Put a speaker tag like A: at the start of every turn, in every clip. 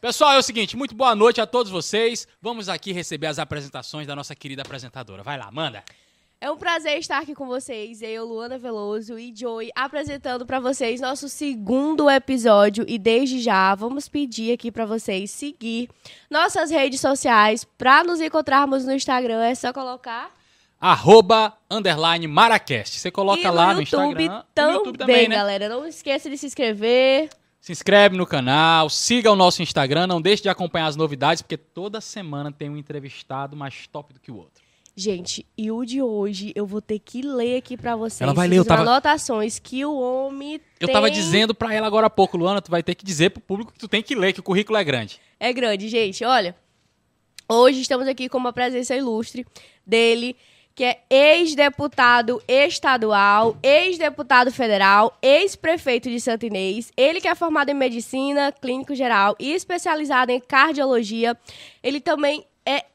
A: Pessoal, é o seguinte, muito boa noite a todos vocês. Vamos aqui receber as apresentações da nossa querida apresentadora. Vai lá, manda.
B: É um prazer estar aqui com vocês, eu, Luana Veloso e Joey, apresentando para vocês nosso segundo episódio. E desde já, vamos pedir aqui para vocês seguir nossas redes sociais. Para nos encontrarmos no Instagram, é só colocar...
A: @_Maracast. Você coloca lá no Instagram.
B: No YouTube também, né? Galera, não esqueça de se inscrever.
A: Se inscreve no canal, siga o nosso Instagram, não deixe de acompanhar as novidades, porque toda semana tem um entrevistado mais top do que o outro.
B: Gente, e o de hoje eu vou ter que ler aqui pra vocês.
A: Ela vai ler,
B: anotações que o homem tem...
A: Eu tava dizendo pra ela agora há pouco, Luana, tu vai ter que dizer pro público que tu tem que ler, que o currículo é grande.
B: É grande, gente. Olha, hoje estamos aqui com uma presença ilustre dele, que é ex-deputado estadual, ex-deputado federal, ex-prefeito de Santa Inês. Ele que é formado em medicina, clínico geral e especializado em cardiologia. Ele também é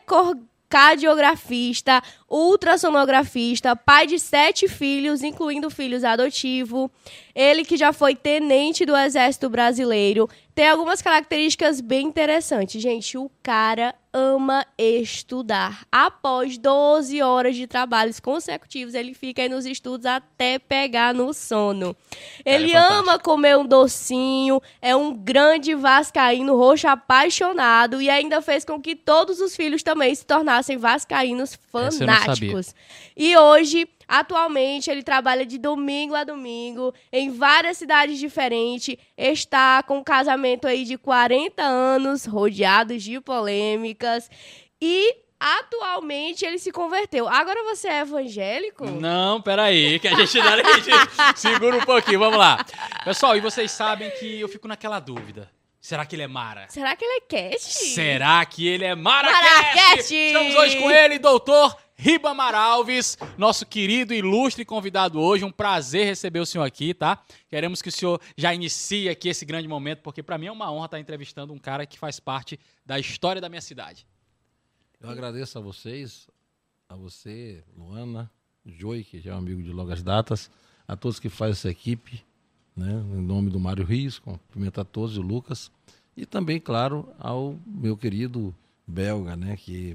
B: cardiografista, ultrassonografista, pai de 7 filhos, incluindo filhos adotivos. Ele que já foi tenente do Exército Brasileiro. Tem algumas características bem interessantes. Gente, o cara ama estudar. Após 12 horas de trabalhos consecutivos, ele fica aí nos estudos até pegar no sono. Ele ama comer um docinho, é um grande vascaíno roxo apaixonado e ainda fez com que todos os filhos também se tornassem vascaínos fanáticos. E hoje, atualmente, ele trabalha de domingo a domingo em várias cidades diferentes. Está com um casamento aí de 40 anos, rodeados de polêmicas. E atualmente ele se converteu. Agora você é evangélico?
A: Não, peraí, que a gente segura um pouquinho, vamos lá. Pessoal, e vocês sabem que eu fico naquela dúvida. Será que ele é Mara?
B: Será que ele é Cast?
A: Será que ele é Maracast? Estamos hoje com ele, doutor Ribamar Alves, nosso querido e ilustre convidado hoje. Um prazer receber o senhor aqui, tá? Queremos que o senhor já inicie aqui esse grande momento, porque para mim é uma honra estar entrevistando um cara que faz parte da história da minha cidade.
C: Eu agradeço a vocês, a você, Luana, Joey, que já é um amigo de longas datas, a todos que fazem essa equipe, né? Em nome do Mário Rios, cumprimento a todos, o Lucas, e também, claro, ao meu querido Belga, né?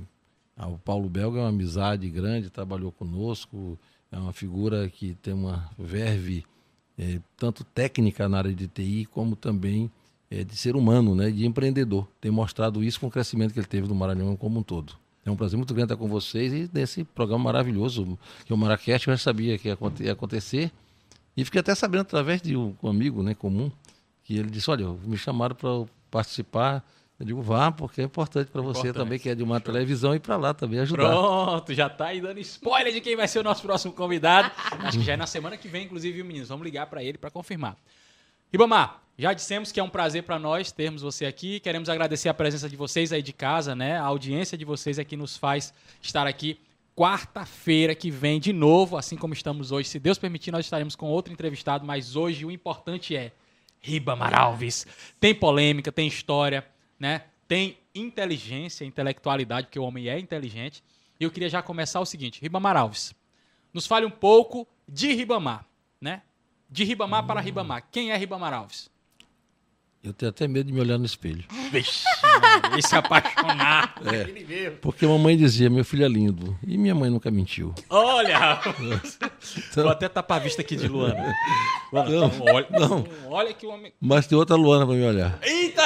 C: O Paulo Belga é uma amizade grande, trabalhou conosco, é uma figura que tem uma verve tanto técnica na área de TI, como também de ser humano, né, de empreendedor. Tem mostrado isso com o crescimento que ele teve no Maranhão como um todo. É um prazer muito grande estar com vocês e nesse programa maravilhoso, que é o Maracast. Eu já sabia que ia acontecer e fiquei até sabendo através de um amigo, né, comum, que ele disse, olha, me chamaram para participar. Eu digo, vá, porque é importante para você também, que é de uma televisão, ir para lá também ajudar.
A: Pronto, já tá aí dando spoiler de quem vai ser o nosso próximo convidado. Acho que já é na semana que vem, inclusive, viu, meninos? Vamos ligar para ele para confirmar. Ribamar, já dissemos que é um prazer para nós termos você aqui. Queremos agradecer a presença de vocês aí de casa, né? A audiência de vocês é que nos faz estar aqui. Quarta-feira que vem de novo, assim como estamos hoje. Se Deus permitir, nós estaremos com outro entrevistado, mas hoje o importante é Ribamar Alves. Tem polêmica, tem história, né? Tem inteligência, intelectualidade, porque o homem é inteligente. E eu queria já começar o seguinte, Ribamar Alves, nos fale um pouco de Ribamar, né? De Ribamar para Ribamar. Quem é Ribamar Alves?
C: Eu tenho até medo de me olhar no espelho.
A: Vixe, esse apaixonado.
C: Porque a mamãe dizia, meu filho é lindo. E minha mãe nunca mentiu.
A: Olha! Vou até tapar a vista aqui de Luana. Luana,
C: não.
A: Olha que o homem...
C: Mas tem outra Luana para me olhar.
A: Eita!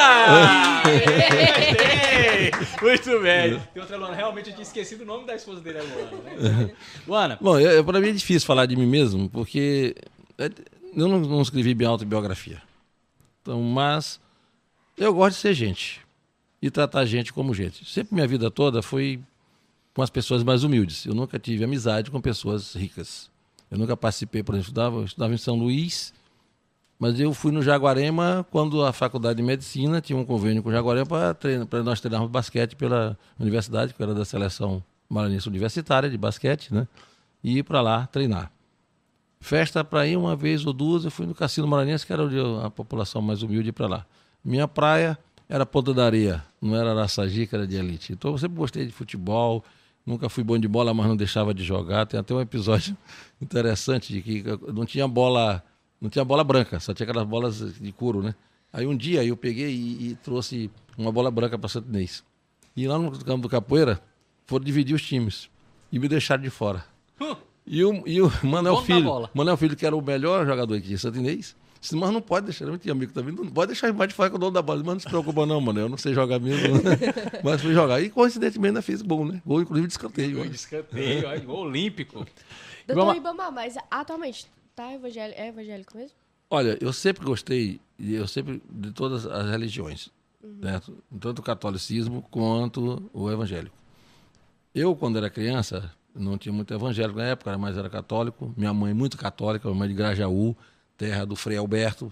A: Muito bem. Tem outra Luana. Realmente eu tinha esquecido o nome da esposa dele, a Luana. Né? Luana.
C: Bom, para mim é difícil falar de mim mesmo, porque eu não escrevi minha autobiografia. Então, mas eu gosto de ser gente e tratar a gente como gente. Sempre minha vida toda foi com as pessoas mais humildes. Eu nunca tive amizade com pessoas ricas. Eu nunca participei, por exemplo, eu estudava em São Luís, mas eu fui no Jaguarema quando a faculdade de medicina tinha um convênio com o Jaguarema para nós treinarmos basquete pela universidade, que eu era da seleção maranhense universitária de basquete, né? E ir para lá treinar. Festa para ir uma vez ou duas, eu fui no Cassino Maranhense, que era onde a população mais humilde ia para lá. Minha praia era Ponta da Areia, não era Araçagi, que era de elite. Então eu sempre gostei de futebol, nunca fui bom de bola, mas não deixava de jogar. Tem até um episódio interessante de que não tinha bola branca, só tinha aquelas bolas de couro, né? Aí um dia eu peguei e trouxe uma bola branca para Santo Inês. E lá no campo do Capoeira, foram dividir os times. E me deixaram de fora. E o Manuel Filho, que era o melhor jogador aqui de Santo Inês, disse, mas não pode deixar, eu tinha amigo também, não pode deixar mais de fora com o dono da bola. Mas não se preocupa não, mano, eu não sei jogar mesmo. Mas fui jogar. E coincidentemente ainda fez gol, né? Gol, inclusive, de escanteio.
A: Gol de escanteio, gol olímpico.
B: Doutor Ribamar, mas atualmente é evangélico mesmo?
C: Olha, eu sempre gostei, de todas as religiões, certo? Tanto o catolicismo quanto o evangélico. Eu, quando era criança, não tinha muito evangélico na época, mas era católico. Minha mãe muito católica, minha mãe de Grajaú, terra do Frei Alberto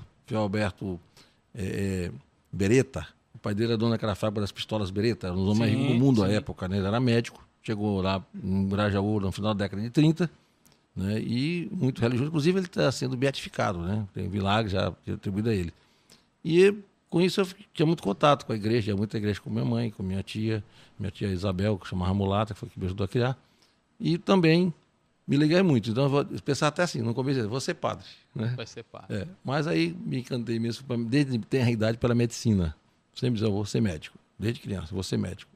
C: Beretta. O pai dele era dono daquela fábrica das pistolas Beretta, era um dos homens mais ricos do mundo à época, né? Ele era médico, chegou lá em Grajaú no final da década de 30, né? E muito religioso. Inclusive, ele está sendo beatificado, né? Tem milagre já atribuído a ele. E com isso eu tinha muito contato com a igreja, ia muita igreja com minha mãe, com minha tia Isabel, que chamava Mulata, que foi que me ajudou a criar. E também me liguei muito. Então eu vou pensar até assim, no começo, vou ser padre. Né?
A: Vai ser padre.
C: Mas aí me encantei mesmo, desde ter a idade, pela medicina. Sempre dizia, eu vou ser médico. Desde criança, vou ser médico.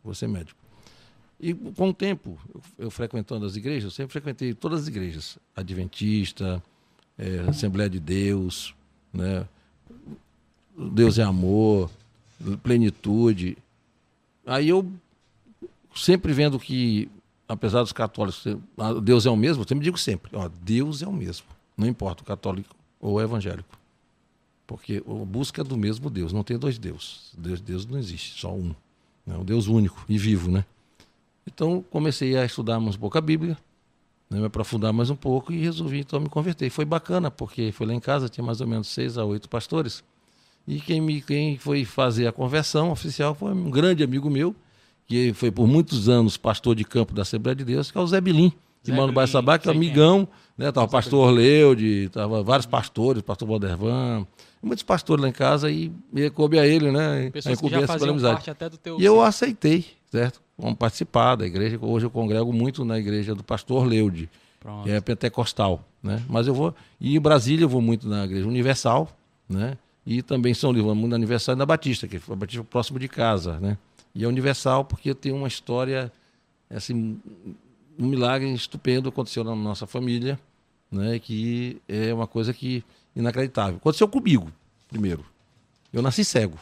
C: E com o tempo, eu frequentando as igrejas, eu sempre frequentei todas as igrejas. Adventista, Assembleia de Deus, né? Deus é amor, plenitude. Aí eu sempre vendo que, apesar dos católicos, Deus é o mesmo, eu sempre digo sempre, Deus é o mesmo, não importa o católico ou o evangélico. Porque a busca é do mesmo Deus, não tem dois deuses. Deus não existe, só um. É um Deus único e vivo, né? Então comecei a estudar um pouco a Bíblia, né, me aprofundar mais um pouco e resolvi então me converter. E foi bacana, porque foi lá em casa, tinha mais ou menos 6 a 8 pastores. E quem foi fazer a conversão oficial foi um grande amigo meu, que foi por muitos anos pastor de campo da Assembleia de Deus, que é o Zé Bilim, que mora no bairro Sabá, que é amigão, né? Tava o pastor Orleude, tava vários pastores, pastor Valdervan, muitos pastores lá em casa, e coube a ele, né?
A: Pessoas que já faziam parte até do teu...
C: E eu aceitei, certo? Vamos participar da igreja. Hoje eu congrego muito na igreja do pastor Orleude, que é pentecostal, né? Mas eu vou... E em Brasília eu vou muito na igreja Universal, né? E também em São Livro, muito no aniversário da Batista, que foi a Batista próximo de casa, né? E é Universal porque tem uma história, assim, um milagre estupendo aconteceu na nossa família, né? Que é uma coisa que inacreditável. Aconteceu comigo, primeiro. Eu nasci cego.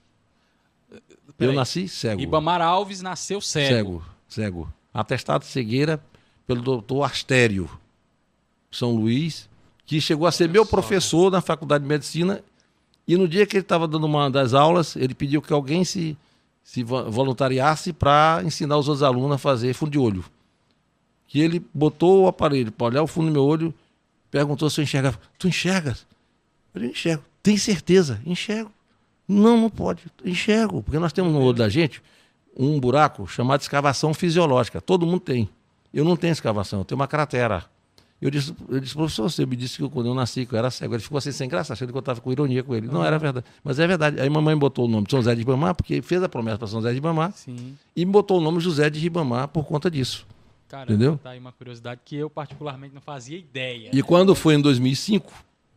A: Ribamar Alves nasceu cego.
C: Cego. Atestado de cegueira pelo doutor Astério São Luís, que chegou a ser meu professor na Faculdade de Medicina. E no dia que ele estava dando uma das aulas, ele pediu que alguém se voluntariasse para ensinar os outros alunos a fazer fundo de olho. Que ele botou o aparelho para olhar o fundo do meu olho, perguntou se eu enxergava. Tu enxergas? Eu enxergo. Tem certeza? Enxergo. Não pode. Enxergo. Porque nós temos no olho da gente um buraco chamado escavação fisiológica. Todo mundo tem. Eu não tenho escavação, eu tenho uma cratera. Eu disse, professor, você me disse que quando eu nasci, que eu era cego. Ele ficou assim, sem graça, achando que eu estava com ironia com ele. Não era verdade. Mas é verdade. Aí mamãe botou o nome de São José de Ribamar, porque fez a promessa para São José de Ribamar.
A: Sim.
C: E me botou o nome José de Ribamar por conta disso.
A: Caramba,
C: entendeu?
A: Tá aí uma curiosidade que eu particularmente não fazia ideia.
C: E quando foi em 2005,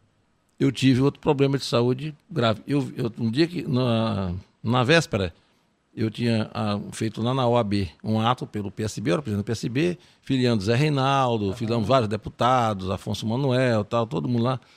C: eu tive outro problema de saúde grave. Um dia que, na véspera, eu tinha feito lá na OAB um ato pelo PSB, eu era presidente do PSB, filiando Zé Reinaldo, filiamos vários deputados, Afonso Manuel, tal, todo mundo lá.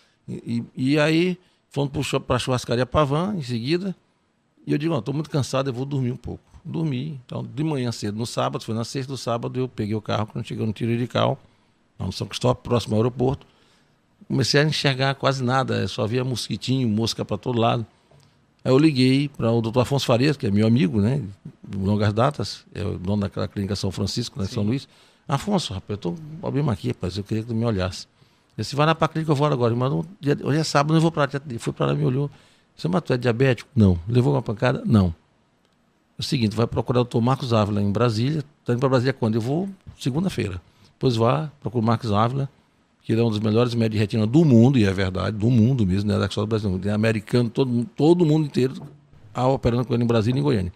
C: E aí fomos para a churrascaria Pavan, em seguida, e eu digo, estou muito cansado, eu vou dormir um pouco. Dormi, então de manhã cedo, no sábado, foi na sexta do sábado, eu peguei o carro, quando cheguei no Tirirical, no São Cristóvão, próximo ao aeroporto, comecei a enxergar quase nada, só via mosquitinho, mosca para todo lado. Aí eu liguei para o doutor Afonso Farias, que é meu amigo, né, de longas datas, é o dono daquela clínica São Francisco, né, São Luís. Afonso, rapaz, eu estou com um problema aqui, rapaz, eu queria que tu me olhasse. Ele disse, vai lá para a clínica, eu vou agora, mas hoje é sábado, não vou para lá. Ele foi para lá, me olhou. Disse, mas tu é diabético? Não. Levou uma pancada? Não. É o seguinte, vai procurar o doutor Marcos Ávila em Brasília. Está indo para Brasília quando? Eu vou segunda-feira. Depois vá, procura o Marcos Ávila, que ele é um dos melhores médicos de retina do mundo, e é verdade, do mundo mesmo, não é só do Brasil, tem americano, todo mundo inteiro operando com ele em Brasília e em Goiânia.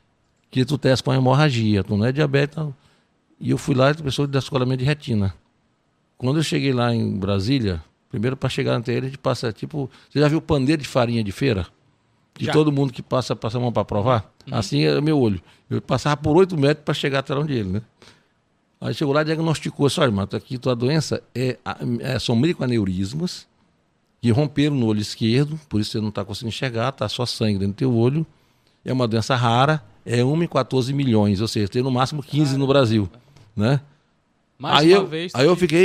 C: Que tu testa com hemorragia, tu não é diabetes. Não. E eu fui lá e pessoa de descolamento de retina. Quando eu cheguei lá em Brasília, primeiro para chegar até ele, a gente passa tipo... Você já viu pandeiro de farinha de feira? de
A: Já.
C: todo mundo que passa a mão para provar. Assim era o meu olho. Eu passava por 8 metros para chegar até onde ele, né? Aí chegou lá e diagnosticou, olha, irmão, aqui tua doença são microaneurismas que romperam no olho esquerdo, por isso você não está conseguindo enxergar, está só sangue dentro do teu olho. É uma doença rara, é 1 em 14 milhões, ou seja, tem no máximo 15 no Brasil, né?
A: Mais
C: Aí
A: uma vez.
C: eu fiquei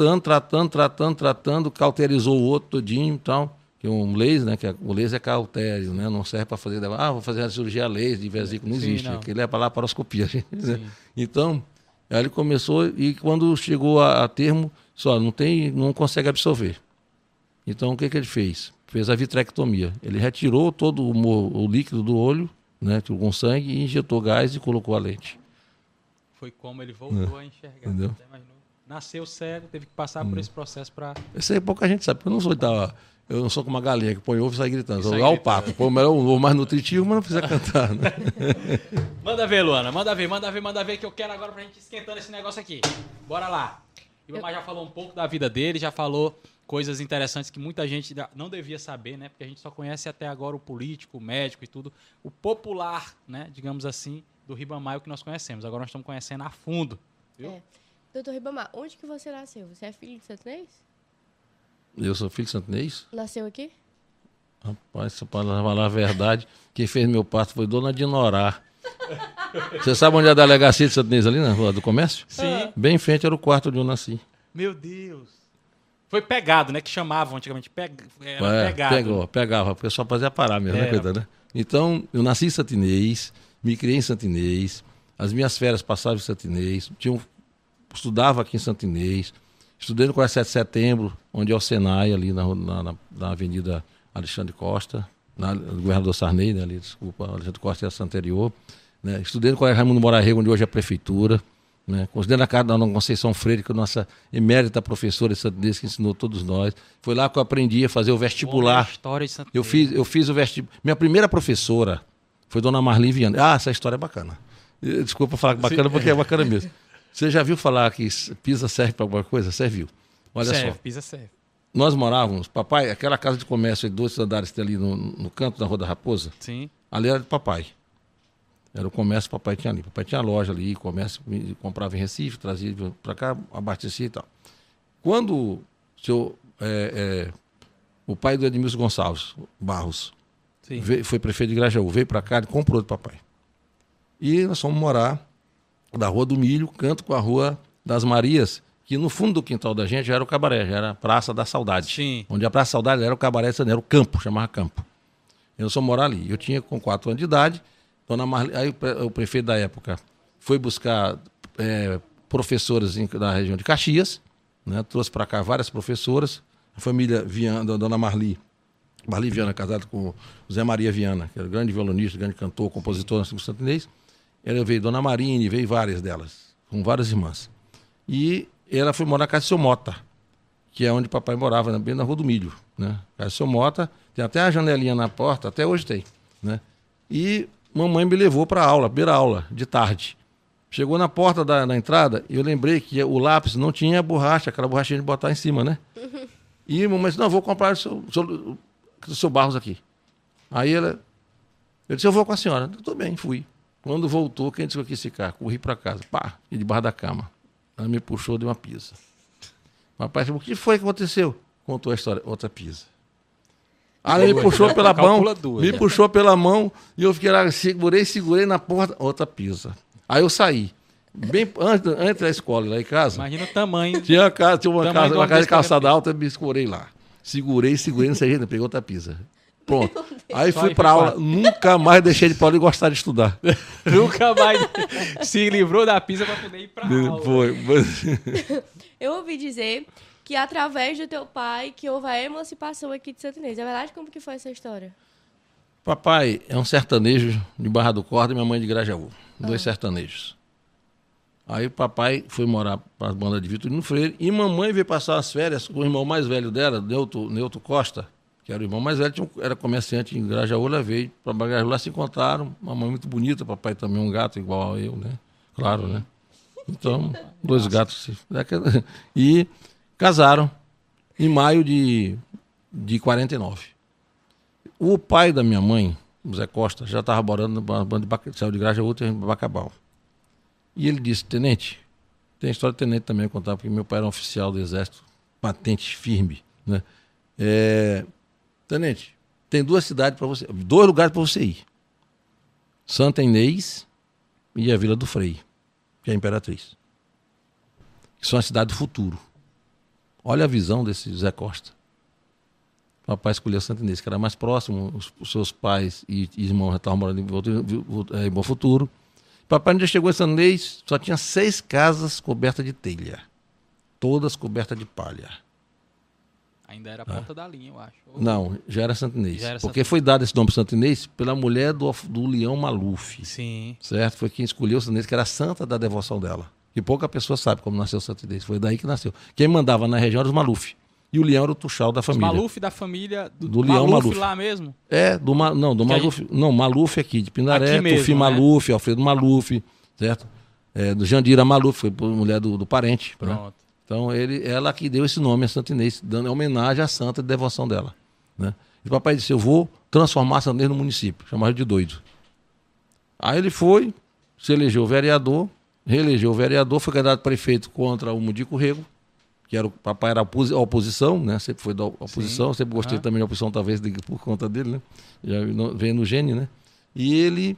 C: tratando, cauterizou o outro todinho e tal, que é um laser, né? O laser é cautério, né? Não serve para fazer, vou fazer a cirurgia laser de vesícula, não
A: Sim,
C: existe,
A: não.
C: aquele é para laparoscopia. Né?
A: Sim.
C: Então, aí ele começou e quando chegou a termo, só não consegue absorver. Então, o que ele fez? Fez a vitrectomia. Ele retirou todo o líquido do olho, né, com sangue, e injetou gás e colocou a lente.
A: Foi como ele voltou a enxergar.
C: Entendeu?
A: Você imaginou? Nasceu cego, teve que passar por esse processo para...
C: Isso aí pouca gente sabe, porque eu não sou como uma galinha que põe ovo e sai gritando.
A: Sai
C: Sou igual o
A: gritando.
C: pato. Põe o melhor ovo mais nutritivo, mas não precisa cantar. Né?
A: Manda ver, Luana. Manda ver que eu quero agora pra gente ir esquentando esse negócio aqui. Bora lá. Ribamar já falou um pouco da vida dele, já falou coisas interessantes que muita gente não devia saber, né? Porque a gente só conhece até agora o político, o médico e tudo. O popular, né? Digamos assim, do Ribamar é o que nós conhecemos. Agora nós estamos conhecendo a fundo. Viu?
B: É. Doutor Ribamar, onde que você nasceu? Você é filho de Santinês?
C: Eu sou filho de Santinês.
B: Nasceu aqui?
C: Rapaz, só para falar a verdade, quem fez meu parto foi Dona Dinorá. Você sabe onde é a delegacia de Santinês ali, na Rua do Comércio?
A: Sim.
C: Bem em frente era o quarto onde eu nasci.
A: Meu Deus. Foi pegado, né? Que chamavam antigamente. Era pegado.
C: Pegava. O pessoal fazia parar mesmo, né,
A: Era.
C: coitado, né? Então, eu nasci em Santinês, me criei em Santinês, as minhas férias passavam em Santinês, estudava aqui em Santinês, estudei no Colégio 7 de Setembro, onde é o Senai, ali na Avenida Alexandre Costa, do Governador Sarney, né, ali, desculpa, Alexandre Costa é essa anterior. Né? Estudei no Colégio Raimundo Morarrego, onde hoje é a Prefeitura. Né? Considerando a casa da Dona Conceição Freire, que é a nossa emérita professora de Santinês, que ensinou todos nós. Foi lá que eu aprendi a fazer o vestibular.
A: História de Santinês.
C: Eu fiz o vestibular. Minha primeira professora foi Dona Marli Viana. Ah, essa história é bacana. Desculpa falar bacana, porque é bacana mesmo. Você já viu falar que pisa serve para alguma coisa? Serviu. Olha só.
A: Pisa serve.
C: Nós morávamos, papai, aquela casa de comércio de 2 andares que tem ali no canto da Rua da Raposa,
A: Sim.
C: ali era de papai. Era o comércio que papai tinha ali. Papai tinha loja ali, comércio, comprava em Recife, trazia para cá, abastecia e tal. Quando o pai do Edmilson Gonçalves Barros
A: Sim.
C: foi prefeito de Grajaú, veio para cá, ele comprou do papai. E nós fomos morar da Rua do Milho, canto com a Rua das Marias, que no fundo do quintal da gente já era o cabaré, já era a Praça da Saudade.
A: Sim.
C: Onde a Praça da Saudade era o cabaré, era o campo, chamava campo. Eu só morar ali. Eu tinha com 4 anos de idade, Dona Marli, aí o prefeito da época foi buscar professoras da região de Caxias, né, trouxe para cá várias professoras, a família Viana, da Dona Marli Viana, casada com o Zé Maria Viana, que era grande violonista, grande cantor, compositor no Santinês. Ela veio Dona Marine, veio várias delas, com várias irmãs. E ela foi morar na casa do seu Mota, que é onde papai morava, bem na Rua do Milho. Né? Casa do seu Mota, tem até a janelinha na porta, até hoje tem. Né? E mamãe me levou para aula, primeira aula, de tarde. Chegou na porta da entrada e eu lembrei que o lápis não tinha borracha, aquela borrachinha de botar em cima, né? E mamãe disse, não, vou comprar o seu Barros aqui. Aí eu disse, eu vou com a senhora. Tudo bem, fui. Quando voltou, quem disse que eu quis ficar? Corri para casa, pá, e debaixo da cama. Ela me puxou, deu uma pisa. Papai falou, o que foi que aconteceu? Contou a história, outra pisa. Aí ele me puxou pela mão, puxou pela mão, e eu fiquei lá, segurei na porta, outra pisa. Aí eu saí. Bem antes da escola, lá em casa.
A: Imagina o tamanho.
C: Tinha uma casa de calçada alta, eu me escorei lá. Segurei, não sei jeito, peguei outra pisa. Pronto. Aí fui pra aula, nunca mais deixei de Paulo gostar de estudar.
A: Nunca mais se livrou da pisa para poder ir pra aula.
C: Foi.
B: Eu ouvi dizer que através do teu pai que houve a emancipação aqui de Santinês. É verdade? Como que foi essa história?
C: Papai é um sertanejo de Barra do Corda e minha mãe de Grajaú. 2 sertanejos. Aí papai foi morar para as bandas de Vitorino Freire e mamãe veio passar as férias com o irmão mais velho dela, Neuto Costa, que era o irmão mais velho, era comerciante em Grajaú, ela veio para Grajaú, lá se encontraram, mamãe muito bonita, papai também um gato igual a eu, né? Claro, né? Então, 2 gatos. E casaram em maio de 49. O pai da minha mãe, o Zé Costa, já estava morando na banda de saiu de Graja, outra em Bacabal. E ele disse, tenente, tem a história do tenente também a contar, porque meu pai era um oficial do Exército, patente firme, né? Tenente, tem 2 cidades para você, 2 lugares para você ir. Santa Inês e a Vila do Frei, que é a Imperatriz. Que são a cidade do futuro. Olha a visão desse Zé Costa. O papai escolheu Santa Inês, que era mais próximo, os seus pais e irmãos já estavam morando em Bom Futuro. O papai, onde chegou em Santa Inês, só tinha 6 casas cobertas de telha. Todas cobertas de palha.
A: Ainda era a ponta da linha, eu acho.
C: Não, já era Santa Inês.
A: Já era
C: porque foi dado esse nome para Santa Inês pela mulher do Leão Maluf.
A: Sim.
C: Certo? Foi quem escolheu Santa Inês, que era a santa da devoção dela. E pouca pessoa sabe como nasceu Santa Inês. Foi daí que nasceu. Quem mandava na região era os Maluf. E o Leão era o Tuxal da família.
A: Os Maluf da família
C: do Leão Maluf
A: lá mesmo?
C: Do Maluf. Não, Maluf aqui, de Pindaré,
A: aqui mesmo,
C: Tufi Maluf, Alfredo Maluf, certo? Do Jandira Maluf, foi mulher do parente.
A: Pronto.
C: Né? Então, ela que deu esse nome a Santa Inês, dando homenagem à santa de devoção dela. Né? E o papai disse, eu vou transformar Santa Inês no município. Chamaram de doido. Aí ele foi, se elegeu vereador, reelegeu o vereador, foi candidato a prefeito contra o Mundico Rego, que era o papai era a oposição, né? Sempre foi da oposição, sempre gostei também da oposição, talvez por conta dele, né? Já veio no gene, né? E ele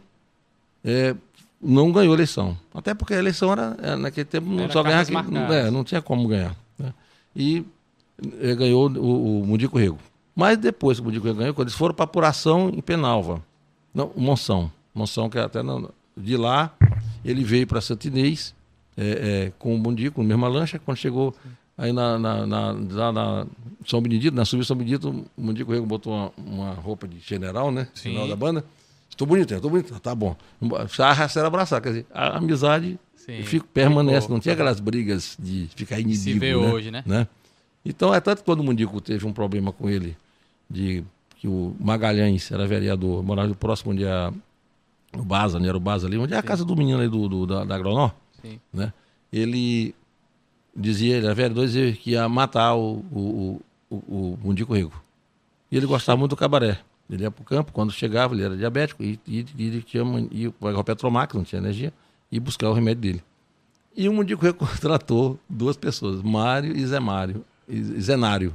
C: não ganhou a eleição. Até porque a eleição era naquele tempo não só ganhar, não tinha como ganhar. Né? E ganhou o Mundico Rego. Mas depois que o Mundico Rego ganhou, quando eles foram para apuração em Penalva, não, Monção, que até de lá ele veio para Santa Inês com o Mundico, na mesma lancha, quando chegou aí lá na São Benedito, na subida São Benedito, o Mundico Rego botou uma roupa de general, né?
A: Sim.
C: General da banda. Estou bonito, tá bom. Arrastar, abraçar, quer dizer, a amizade permanece, não tinha aquelas brigas de ficar inimigo. Se vê
A: hoje, né?
C: Então, é tanto que quando o Mundico teve um problema com ele, que o Magalhães era vereador, morava próximo onde o Baza, né? Era o Baza ali, onde é a casa do menino ali da Agronó, né? Ele dizia, ele era vereador, dizia que ia matar o Mundico Rego. E ele gostava muito do cabaré. Ele ia para o campo, quando chegava, ele era diabético, e ia para o Petromax, não tinha energia, e buscar o remédio dele. E o Mundico Rego contratou 2 pessoas, Mário e Zenário,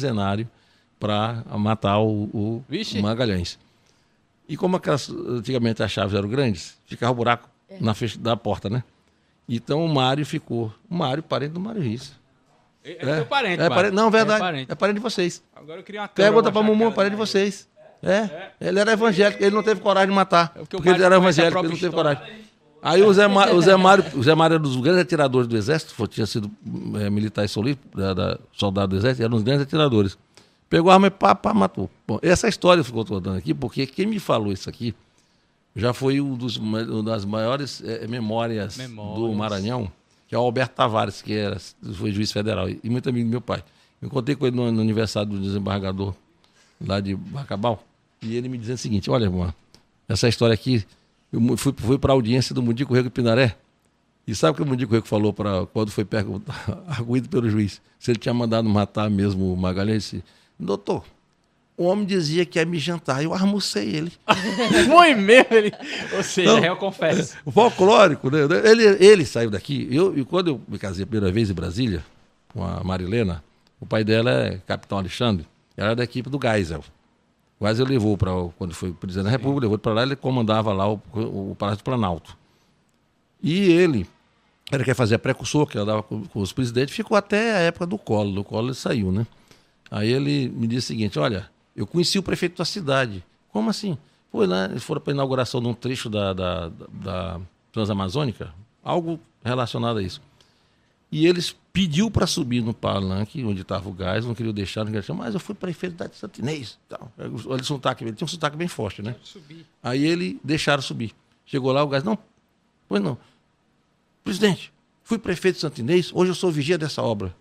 C: para matar o Magalhães. E como antigamente as chaves eram grandes, ficava um buraco na frente da porta, né? Então o Mário, parente do Mário Riz.
A: É meu parente,
C: não, verdade. É parente de vocês.
A: Agora eu queria uma câmera.
C: Pergunta para Mumu, parente de vocês. Ele era evangélico, ele não teve coragem de matar. Porque ele era evangélico, ele não teve coragem. Aí o Zé Mário era um dos grandes atiradores do Exército, tinha sido militar e soldado do Exército, era um dos grandes atiradores. Pegou a arma e matou. Bom, essa história ficou toda aqui, porque quem me falou isso aqui já foi uma das maiores memórias do Maranhão, que é o Alberto Tavares, que foi juiz federal e muito amigo do meu pai. Eu encontrei com ele no aniversário do desembargador lá de Bacabal, e ele me dizendo o seguinte, olha, irmão, essa história aqui, eu fui para a audiência do Mundico Rego Pindaré, e sabe o que o Mundico Rego falou quando foi arguído pelo juiz? Se ele tinha mandado matar mesmo o Magalhães? Doutor, o homem dizia que ia me jantar, eu almocei ele.
A: Foi mesmo, ou seja, então, eu confesso.
C: Folclórico, né? Ele saiu daqui, e quando eu me casei a primeira vez em Brasília, com a Marilena, o pai dela é Capitão Alexandre, ela era da equipe do Geisel. O Geisel levou quando foi presidente da República, levou para lá, ele comandava lá o Palácio do Planalto. E ele quer fazer a precursor, que andava com os presidentes, ficou até a época do Collor. Do Collor ele saiu, né? Aí ele me disse o seguinte, olha, eu conheci o prefeito da cidade. Como assim? Foi lá, eles foram para a inauguração de um trecho da Transamazônica, algo relacionado a isso. E eles pediu para subir no palanque, onde estava o gás, não queriam deixar, mas eu fui prefeito da Santa Inês. Ele tinha um sotaque bem forte, né? Aí ele deixaram subir. Chegou lá, o gás, não, pois não. Presidente, fui prefeito de Santa Inês, hoje eu sou vigia dessa obra.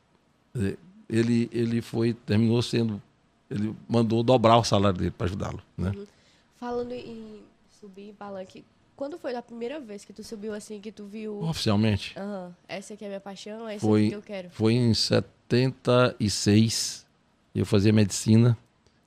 C: Ele terminou sendo, ele mandou dobrar o salário dele para ajudá-lo, né?
B: Falando em subir em palanque, quando foi a primeira vez que tu subiu assim, que tu viu...
C: Oficialmente?
B: Essa aqui é a minha paixão, essa aqui que eu quero.
C: Foi em 76, eu fazia medicina,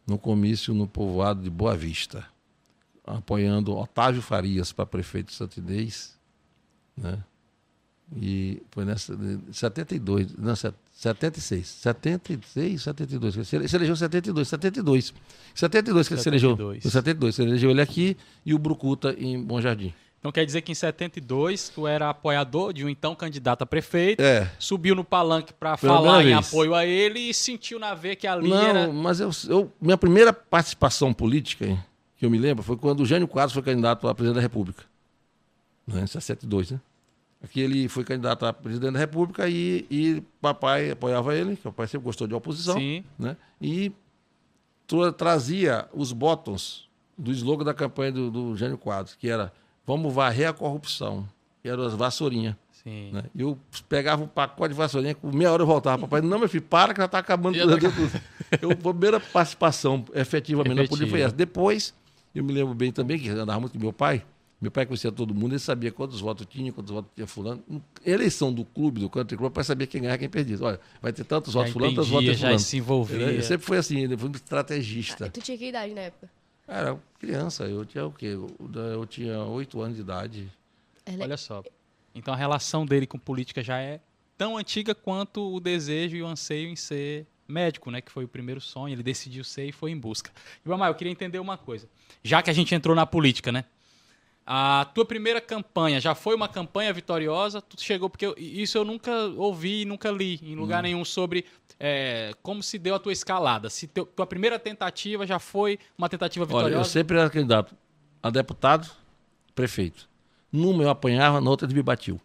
C: no comício no povoado de Boa Vista, apoiando Otávio Farias para prefeito de Santo Inês, né? E foi nessa 72, não, 76, 72, ele se elegeu em 72 que ele se elegeu, em 72, se elegeu ele aqui e o Brucuta em Bom Jardim.
A: Então quer dizer que em 72 tu era apoiador de um então candidato a prefeito, subiu no palanque para falar em apoio a ele e sentiu na veia que ali era...
C: Não, mas minha primeira participação política, que eu me lembro, foi quando o Jânio Quadros foi candidato a presidente da República, né, em 62, né? Aqui ele foi candidato a presidente da República e papai apoiava ele, que o papai sempre gostou de oposição.
A: Sim.
C: Né? E trazia os botões do slogan da campanha do Jânio Quadros, que era "Vamos varrer a corrupção", que eram as vassourinhas.
A: Sim.
C: Né? E eu pegava um pacote de vassourinha, com meia hora eu voltava. Papai, não, meu filho, para que já está acabando tudo. A primeira participação efetivamente na política foi essa. Depois, eu me lembro bem também, que andava muito com meu pai conhecia todo mundo, ele sabia quantos votos tinha fulano. Eleição do clube, do country club, para saber quem ganhar e quem perdia. Olha, vai ter tantos votos fulano, tantos votos fulano.
A: Já se envolvia.
C: Ele sempre foi assim, ele foi um estrategista.
B: Tu tinha que idade na época?
C: Era criança, eu tinha o quê? Eu tinha 8 anos de idade.
A: Olha só. Então a relação dele com política já é tão antiga quanto o desejo e o anseio em ser médico, né? Que foi o primeiro sonho, ele decidiu ser e foi em busca. Ribamar, eu queria entender uma coisa. Já que a gente entrou na política, né? A tua primeira campanha já foi uma campanha vitoriosa? Tu chegou, porque isso eu nunca ouvi e nunca li em lugar nenhum sobre como se deu a tua escalada. Se tua primeira tentativa já foi uma tentativa vitoriosa?
C: Olha, eu sempre era candidato a deputado, prefeito. Numa eu apanhava, na outra ele me batiu.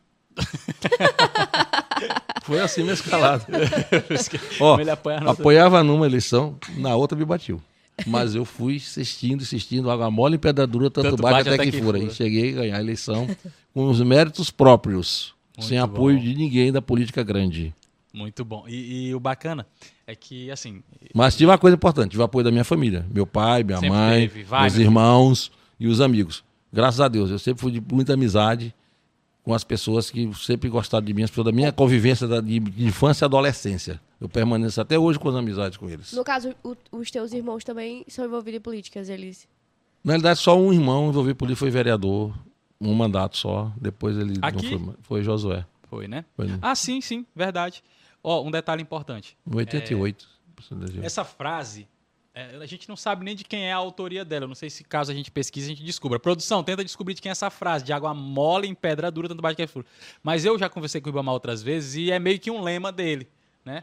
C: Foi assim minha escalada. Apoiava numa eleição, na outra me batiu. Mas eu fui insistindo, água mole em pedra dura, tanto bate até que fura. E cheguei a ganhar a eleição com os méritos próprios, sem apoio de ninguém da política grande.
A: Muito bom. E o bacana é que, assim...
C: Mas tive uma coisa importante, tive o apoio da minha família. Meu pai, minha mãe, meus irmãos e os amigos. Graças a Deus, eu sempre fui de muita amizade com as pessoas que sempre gostaram de mim, as pessoas da minha convivência de infância e adolescência. Eu permaneço até hoje com as amizades com eles.
B: No caso, os teus irmãos também são envolvidos em políticas, eles?
C: Na realidade, só um irmão envolvido em política, foi vereador, um mandato só. Depois ele
A: aqui?
C: Não foi Josué.
A: Foi, né?
C: Foi, né?
A: Ah, sim, verdade. Ó, um detalhe importante.
C: Em 88.
A: Essa frase, a gente não sabe nem de quem é a autoria dela. Eu não sei se caso a gente pesquise, a gente descubra. Produção, tenta descobrir de quem é essa frase, de água mole em pedra dura, tanto bate que é furo. Mas eu já conversei com o Ribamar outras vezes e é meio que um lema dele, né?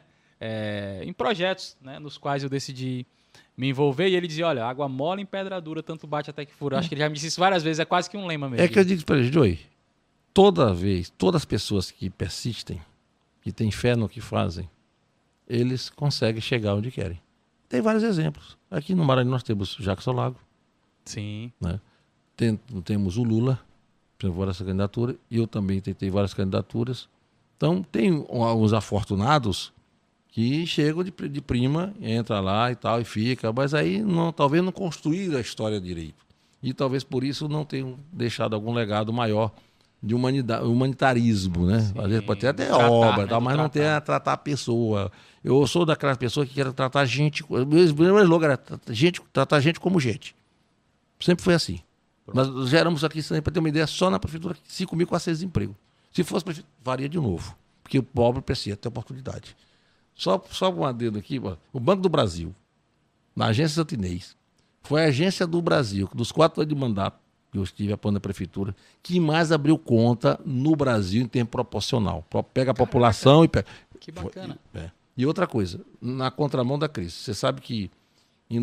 A: Em projetos, né, nos quais eu decidi me envolver, e ele dizia, olha, água mole em pedra dura, tanto bate até que fura. Acho que ele já me disse isso várias vezes, é quase que um lema mesmo.
C: É que eu digo para ele, Joey, todas as pessoas que persistem, que têm fé no que fazem, eles conseguem chegar onde querem. Tem vários exemplos. Aqui no Maranhão nós temos Jackson Lago.
A: Sim.
C: Né? Temos o Lula, por essa candidatura, e eu também tentei várias candidaturas. Então, tem alguns afortunados que chegam de prima, entra lá e tal, e fica, mas aí talvez não construíram a história direito. E talvez por isso não tenham deixado algum legado maior de humanitarismo, né? Sim, às vezes pode ter até obra, né, tal, mas não tem a tratar a pessoa. Eu sou daquelas pessoas que querem tratar a gente, o meu slogan era tratar a gente como gente. Sempre foi assim. Nós geramos aqui, para ter uma ideia, só na prefeitura 5.400 empregos. Se fosse prefeito, varia de novo, porque o pobre precisa ter oportunidade. Só um adendo aqui, o Banco do Brasil, na agência Santo Inês, foi a agência do Brasil, dos 4 anos de mandato que eu estive apoiando a prefeitura, que mais abriu conta no Brasil em tempo proporcional. Pega a população e pega.
A: Que bacana.
C: E outra coisa, na contramão da crise. Você sabe que em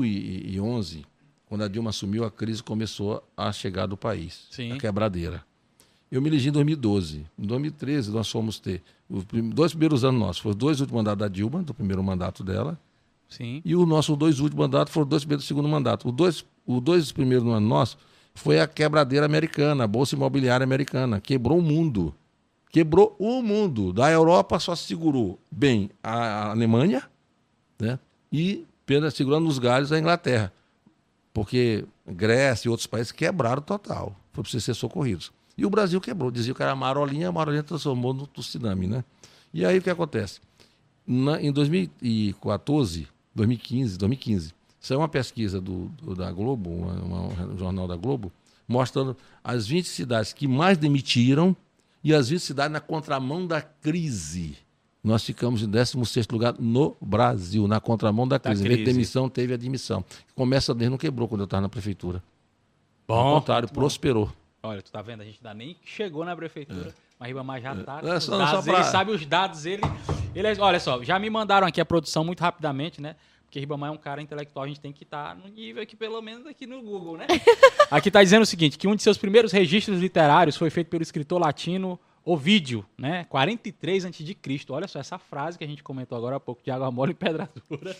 C: 2011, quando a Dilma assumiu, a crise começou a chegar do país.
A: Sim.
C: A quebradeira. Eu me elegi em 2012. Em 2013, nós fomos ter os 2 primeiros anos nossos. Foram os 2 últimos mandatos da Dilma, do primeiro mandato dela.
A: Sim.
C: E os nossos 2 últimos mandatos foram os 2 primeiros do segundo mandato. Os dois primeiros anos nossos foi a quebradeira americana, a Bolsa Imobiliária Americana. Quebrou o mundo. Quebrou o mundo. Da Europa só segurou bem a Alemanha, né? E segurando os galhos a Inglaterra. Porque Grécia e outros países quebraram total. Foi preciso ser socorridos. E o Brasil quebrou. Dizia que era a marolinha transformou no tsunami, né? E aí o que acontece? Em 2014, 2015, Saiu uma pesquisa da Globo, um jornal da Globo, mostrando as 20 cidades que mais demitiram e as 20 cidades na contramão da crise. Nós ficamos em 16º lugar no Brasil, na contramão da crise. Em vez de demissão, teve admissão. Começa desde não quebrou quando eu estava na prefeitura.
A: Bom,
C: ao contrário, prosperou.
A: Olha, tu tá vendo? A gente ainda nem chegou na prefeitura, mas Ribamar já tá.
C: Ele
A: sabe os dados, olha só, já me mandaram aqui a produção muito rapidamente, né? Porque Ribamar é um cara intelectual, a gente tem que estar no nível aqui, pelo menos aqui no Google, né? Aqui tá dizendo o seguinte, que um de seus primeiros registros literários foi feito pelo escritor latino Ovídio, né? 43 a.C. Olha só essa frase que a gente comentou agora há pouco, de água mole e pedra dura.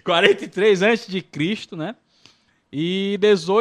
A: 43 a.C., né? E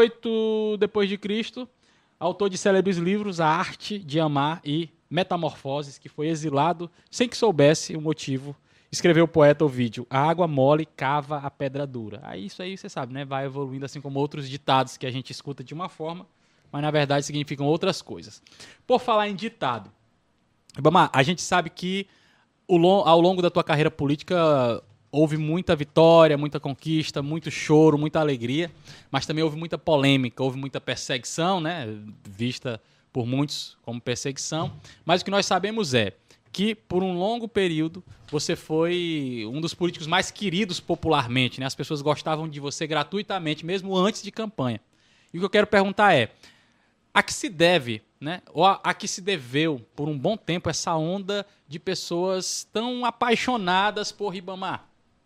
A: 18 depois de Cristo, autor de célebres livros A Arte de Amar e Metamorfoses, que foi exilado sem que soubesse o motivo. Escreveu o poeta Ovídio: a água mole cava a pedra dura. Aí isso aí você sabe, né? Vai evoluindo assim como outros ditados que a gente escuta de uma forma, mas na verdade significam outras coisas. Por falar em ditado, Ribamar, a gente sabe que ao longo da tua carreira política houve muita vitória, muita conquista, muito choro, muita alegria, mas também houve muita polêmica, houve muita perseguição, né? Vista por muitos como perseguição. Mas o que nós sabemos é que, por um longo período, você foi um dos políticos mais queridos popularmente, né? As pessoas gostavam de você gratuitamente, mesmo antes de campanha. E o que eu quero perguntar é, a que se deve, né? Ou a que se deveu, por um bom tempo, essa onda de pessoas tão apaixonadas por Ribamar?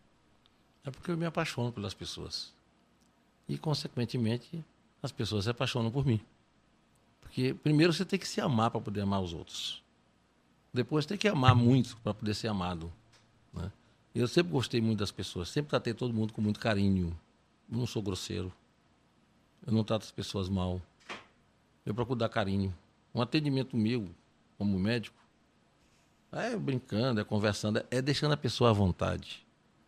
C: É porque eu me apaixono pelas pessoas. E, consequentemente, as pessoas se apaixonam por mim. Porque, primeiro, você tem que se amar para poder amar os outros. Depois, tem que amar muito para poder ser amado, né? Eu sempre gostei muito das pessoas. Sempre tratei todo mundo com muito carinho. Eu não sou grosseiro. Eu não trato as pessoas mal. Eu procuro dar carinho. Um atendimento meu, como médico, é brincando, é conversando, é deixando a pessoa à vontade.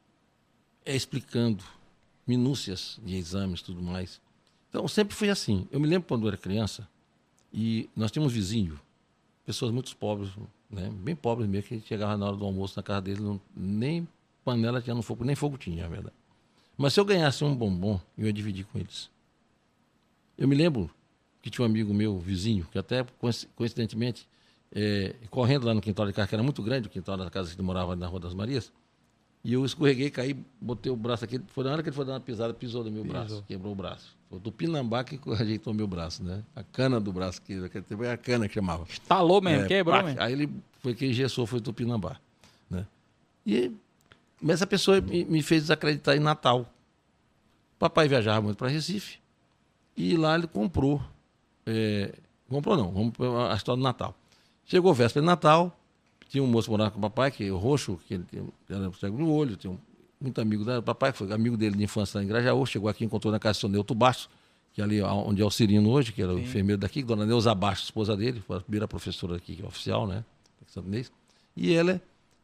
C: É explicando minúcias de exames e tudo mais. Então, sempre foi assim. Eu me lembro quando eu era criança, e nós tínhamos vizinho, pessoas muito pobres, né? Bem pobres mesmo, que chegava na hora do almoço na casa deles, nem panela tinha no fogo, nem fogo tinha, é verdade. Mas se eu ganhasse um bombom, eu ia dividir com eles. Eu me lembro que tinha um amigo meu, vizinho, que até, coincidentemente, correndo lá no quintal de casa, que era muito grande, o quintal da casa que ele morava na Rua das Marias, e eu escorreguei, caí, botei o braço aqui. Foi na hora que ele foi dar uma pisada, pisou no meu braço, quebrou o braço. Foi o Tupinambá que ajeitou meu braço, né? A cana do braço, que é a cana que chamava.
A: Estalou mesmo, quebrou mesmo.
C: Aí ele foi que engessou, foi o Tupinambá, né? Mas essa pessoa me fez desacreditar em Natal. Papai viajava muito para Recife e lá ele comprou. Comprou não, vamos para a história do Natal. Chegou a véspera de Natal. Tinha um moço que morava com o papai, que é roxo, que era cego no olho, tinha muito amigo do papai, que foi amigo dele de infância lá em Grajaú, chegou aqui, encontrou na casa do seu Neuto Bastos, que é ali onde é o Cirino hoje, que era o enfermeiro daqui, dona Neuza Bastos, esposa dele, foi a primeira professora aqui, que é oficial, né? E ela,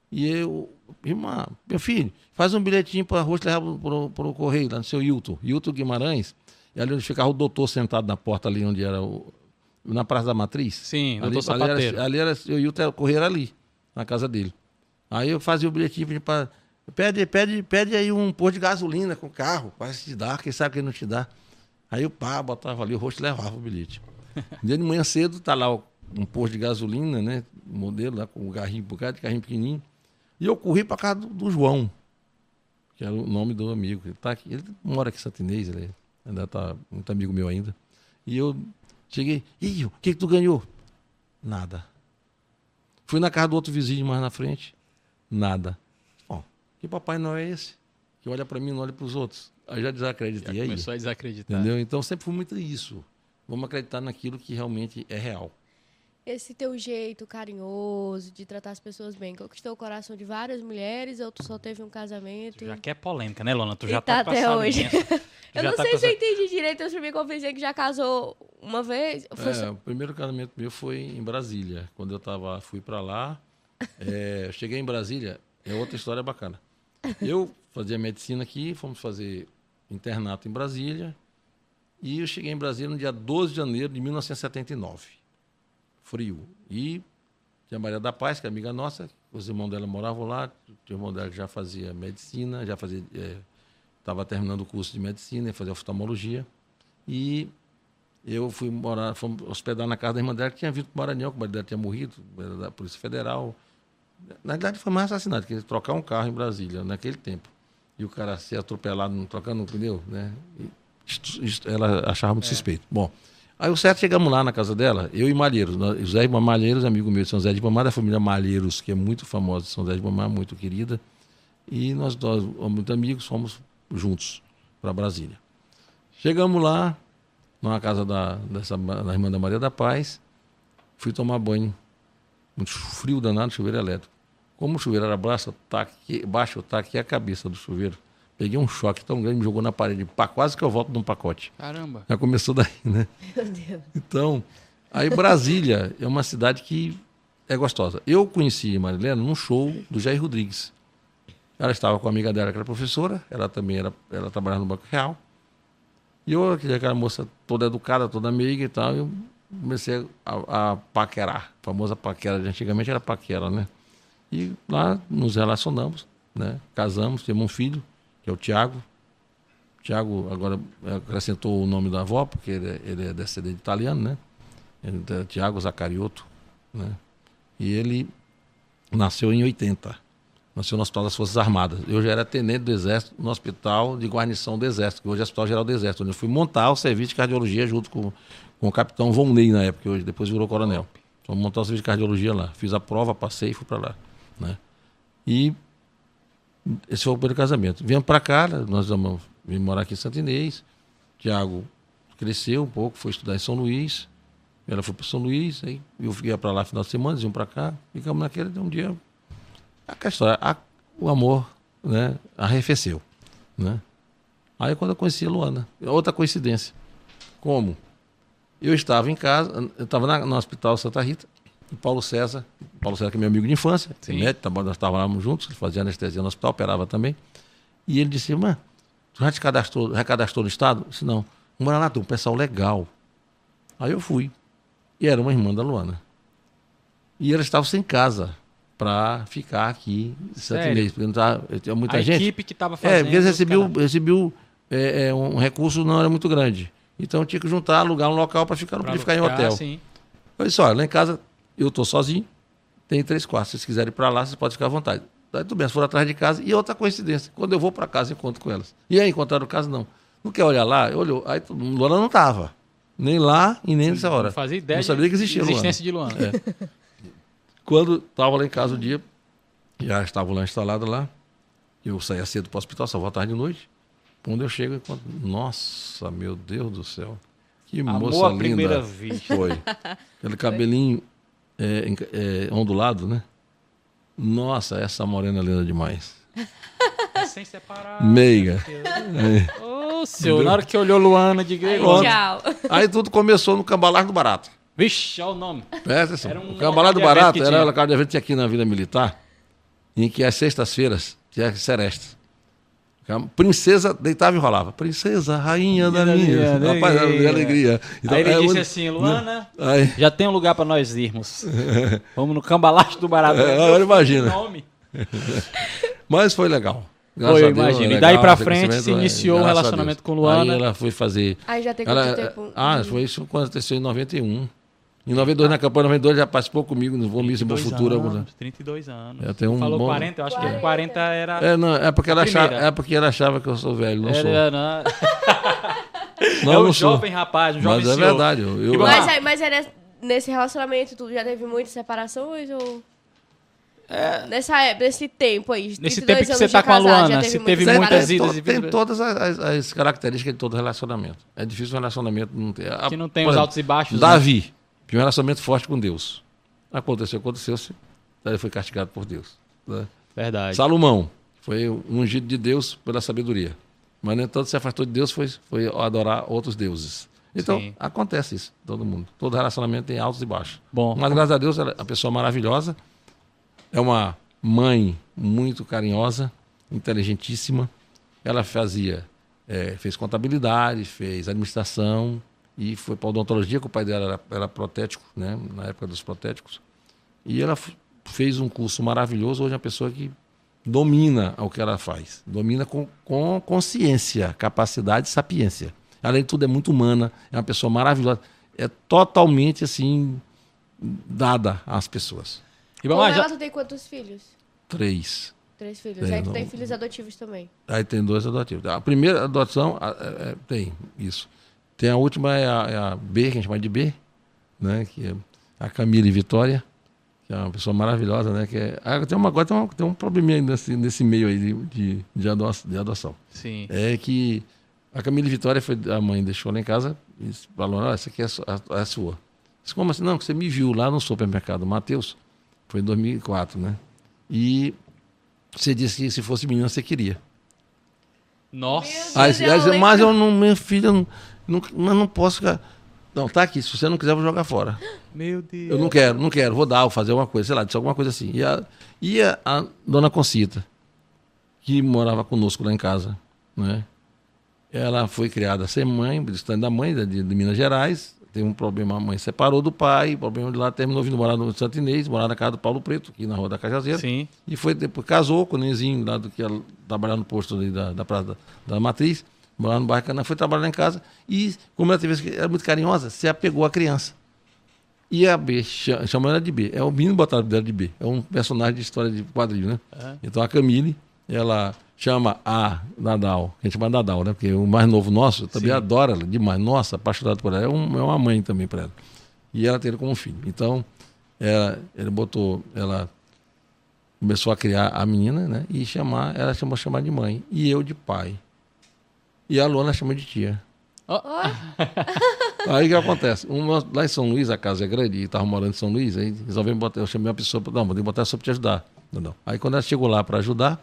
C: irmã, meu filho, faz um bilhetinho para a Roxa levar para o correio, lá no seu Hilton Guimarães, e ali onde ficava o doutor sentado na porta ali, onde era na Praça da Matriz.
A: Sim, doutor Sapateiro.
C: Ali era o Hilton, o correio era ali, na casa dele. Aí eu fazia o bilhetinho para pede aí um posto de gasolina com carro, para te dar, quem sabe quem não te dá. Aí o pá, botava ali, o rosto levava o bilhete. Dia de manhã cedo, tá lá um posto de gasolina, né, modelo lá com o carrinho, um bocado de carrinho pequenininho. E eu corri para casa do João, que era o nome do amigo. Ele tá aqui, ele mora aqui em Santo Inês, ele ainda tá muito amigo meu ainda. E eu cheguei, o que tu ganhou? Nada. Fui na casa do outro vizinho mais na frente, nada. Ó, que Papai Noel é esse? Que olha para mim e não olha para os outros. Aí já desacreditei.
A: Já começou a desacreditar.
C: Entendeu? Então sempre foi muito isso. Vamos acreditar naquilo que realmente é real.
B: Esse teu jeito carinhoso de tratar as pessoas bem conquistou o coração de várias mulheres ou tu só teve um casamento?
A: Tu já quer polêmica, né, Lona? Tu já
B: tá até hoje. Eu não sei se eu
A: entendi.
B: entendi direito, eu me confessei que já casou uma vez.
C: O primeiro casamento meu foi em Brasília. Quando eu fui para lá, eu cheguei em Brasília, é outra história bacana. Eu fazia medicina aqui, fomos fazer internato em Brasília, e eu cheguei em Brasília no dia 12 de janeiro de 1979. Frio. E tinha a Maria da Paz, que é amiga nossa, os irmãos dela moravam lá, o irmão dela já fazia medicina, já fazia estava terminando o curso de medicina, ia fazer oftalmologia. E eu fui hospedar na casa da irmã dela, que tinha vindo para o Maranhão, que o marido dela tinha morrido, era da Polícia Federal. Na verdade, foi mais assassinato, que trocar um carro em Brasília, naquele tempo. E o cara ser atropelado, trocando um pneu, né? Ela achava muito suspeito. Bom, aí o certo, chegamos lá na casa dela, eu e Malheiros. José Malheiros, amigo meu de São José de Ibamar, da família Malheiros, que é muito famosa de São José de Ibamar, muito querida. E nós muito amigos, fomos juntos para Brasília. Chegamos lá, na casa da irmã da Maria da Paz, fui tomar banho. Muito frio danado, chuveiro elétrico. Como o chuveiro era baixo, eu taquei a cabeça do chuveiro. Peguei um choque tão grande, me jogou na parede. Quase que eu volto num pacote.
A: Caramba.
C: Já começou daí, né?
B: Meu Deus.
C: Então, aí Brasília é uma cidade que é gostosa. Eu conheci a Marilena num show do Jair Rodrigues. Ela estava com a amiga dela, que era professora. Ela também ela trabalhava no Banco Real. E eu, aquela moça toda educada, toda meiga e tal, eu comecei a paquerar. A famosa paquera de antigamente era paquera, né? E lá nos relacionamos, né? Casamos, temos um filho, que é o Tiago. O Tiago agora acrescentou o nome da avó, porque ele é descendente italiano, né? Ele é Tiago Zacariotto, né? E ele nasceu em 80. Nasceu no Hospital das Forças Armadas. Eu já era tenente do Exército no Hospital de Guarnição do Exército, que hoje é o Hospital Geral do Exército, onde eu fui montar o serviço de cardiologia junto com o capitão Volney na época, que hoje depois virou coronel. Então, montar o serviço de cardiologia lá. Fiz a prova, passei e fui para lá, né? E esse foi o primeiro casamento. Viemos para cá, nós vimos morar aqui em Santo Inês. Tiago cresceu um pouco, foi estudar em São Luís. Ela foi para São Luís, aí eu ia para lá no final de semana, eles iam para cá. Ficamos naquele, um dia... Aquela história, o amor, né, arrefeceu, né? Aí quando eu conheci a Luana, outra coincidência. Como? Eu estava em casa, eu estava no Hospital Santa Rita, e Paulo César, que é meu amigo de infância, médico, nós estávamos juntos, ele fazia anestesia no hospital, operava também. E ele disse, mano, tu já te recadastrou no estado? Eu disse, não. Mora lá, tem um pessoal legal. Aí eu fui. E era uma irmã da Luana. E ela estava sem casa para ficar aqui em Santo Inês, porque não tinha muita gente.
A: A equipe que estava fazendo...
C: porque eles recebiam um recurso não era muito grande. Então tinha que juntar, alugar um local para ficar, não podia ficar em hotel.
A: Sim.
C: Eu disse, olha, lá em casa eu estou sozinho, tem 3 quartos, se vocês quiserem ir para lá, vocês podem ficar à vontade. Daí tudo bem, eles foram atrás de casa, e outra coincidência, quando eu vou para casa, eu encontro com elas. E aí, encontraram casa? Não. Não quer olhar lá? Olhou, aí Luana não estava. Nem lá e nem nessa hora.
A: Não fazia ideia
C: não sabia que existia
A: existência
C: Luana.
A: de Luana.
C: Quando estava lá em casa um dia, já estava lá instalado lá, eu saía cedo para o hospital, só voltava de noite. Quando eu chego, eu encontro... Nossa, meu Deus do céu. Que moça linda.
A: À primeira vista.
C: Foi. Aquele cabelinho ondulado, né? Nossa, essa morena é linda demais.
A: Sem separar.
C: Meiga.
A: Ô, senhor, na hora que olhou Luana de Grego.
B: Tchau.
C: Aí tudo começou no Cambalagem do Barato.
A: Vixe, olha o nome.
C: Presta atenção.
A: Era um
C: O Cambalagem do Barato era
A: tinha.
C: um local de evento aqui na Vila Militar, em que às sextas-feiras tinha serestas. A princesa deitava e rolava. Princesa, rainha da minha. Rapaz, era de alegria. Então,
A: aí ele disse assim, Luana,
C: aí,
A: já tem um lugar para nós irmos. Vamos no Cambalacho do Barato.
C: agora imagina.
A: Nome.
C: Mas foi legal.
A: Foi, eu imagino.
C: Legal,
A: E daí pra
C: foi
A: frente
C: crescimento,
A: se iniciou o
C: graças a
A: relacionamento
C: Deus.
A: com Luana.
C: Aí ela foi fazer...
B: Aí já tem quanto tempo?
C: foi isso quando aconteceu em 91. Em 92, na campanha 92, já participou comigo no Vou Missa Bom Futuro.
A: 32 anos.
C: Já tem um
A: Falou
C: bom...
A: 40, eu acho que 40 era...
C: Não, é porque
A: primeira.
C: ela achava que eu sou velho, não sou.
A: Não.
C: Não,
A: É um
C: não sou.
A: jovem rapaz, um jovem
C: Mas é
A: senhor.
C: verdade.
B: Mas aí nesse relacionamento, tu já teve muitas separações ou... Nesse tempo aí,
A: Nesse
B: 32
A: tempo que
B: anos
A: você
B: de
A: tá com a
B: casado,
A: Luana,
B: já
A: você
B: muitas
A: teve
B: separações?
A: muitas idas e
C: Tem
A: vidas.
C: todas as características de todo relacionamento. É difícil um relacionamento não ter.
A: Que não tem
C: Por
A: os
C: exemplo,
A: altos e baixos. Né?
C: Davi, tinha um relacionamento forte com Deus. Aconteceu, ele foi castigado por Deus. Né?
A: Verdade.
C: Salomão foi ungido de Deus pela sabedoria. Mas nem tanto se afastou de Deus, foi adorar outros deuses. Então,
A: Sim.
C: acontece isso, todo mundo. Todo relacionamento tem altos e baixos.
A: Bom.
C: Mas, graças a Deus, ela é uma pessoa maravilhosa. É uma mãe muito carinhosa, inteligentíssima. Ela fez contabilidade, fez administração e foi para odontologia, que o pai dela era protético, né, na época dos protéticos. E ela fez um curso maravilhoso. Hoje é uma pessoa que domina o que ela faz. Domina com consciência, capacidade e sapiência. Além de tudo, é muito humana, é uma pessoa maravilhosa. É totalmente, assim, dada às pessoas.
A: Ribamar, já...
B: tu tem quantos filhos?
C: 3.
B: 3 filhos. Aí tu tem filhos adotivos também.
C: Aí tem 2 adotivos. A primeira adoção tem isso. Tem a última, é a B, que a gente chama de B, né? Que é a Camila e Vitória, que é uma pessoa maravilhosa, né? Que é, agora tem um probleminha nesse meio aí de adoção.
A: Sim.
C: É que a Camila e Vitória, a mãe deixou lá em casa e falou, essa aqui é a sua. Disse, como assim? Não, que você me viu lá no supermercado Mateus, foi em 2004, né? E você disse que se fosse menina você queria.
A: Nossa.
C: Mas eu não, minha filha, não posso ficar... Não, tá aqui, se você não quiser eu vou jogar fora.
A: Meu Deus.
C: Eu não quero, vou fazer alguma coisa, sei lá, disse alguma coisa assim. E a dona Concita, que morava conosco lá em casa, né? Ela foi criada sem mãe, distante da mãe, de Minas Gerais. Teve um problema, a mãe separou do pai, o problema de lá terminou vindo morar no Santo Inês, morar na casa do Paulo Preto, aqui na Rua da Cajazeira. Sim. E foi depois, casou com o Nenzinho, lá do que ela trabalhava no posto ali da Praça da Matriz, morar no bairro Canaã, foi trabalhar lá em casa. E, como ela era muito carinhosa, se apegou à criança. E a B, chamou ela de B. É o menino botaram dela de B. É um personagem de história de quadrinho, né? Então a Camille, ela chama a Nadal, que a gente chama Nadal, né? Porque o mais novo nosso também adora ela demais. Nossa, apaixonado por ela. É uma mãe também para ela. E ela tem ele como filho. Então, ela começou a criar a menina, né? E ela chamar de mãe. E eu de pai. E a Luana chama de tia. Aí o que acontece? Lá em São Luís, a casa é grande, e estava morando em São Luís, aí resolvemos botar, eu chamei uma pessoa, vou botar essa para te ajudar. Não. Aí quando ela chegou lá para ajudar,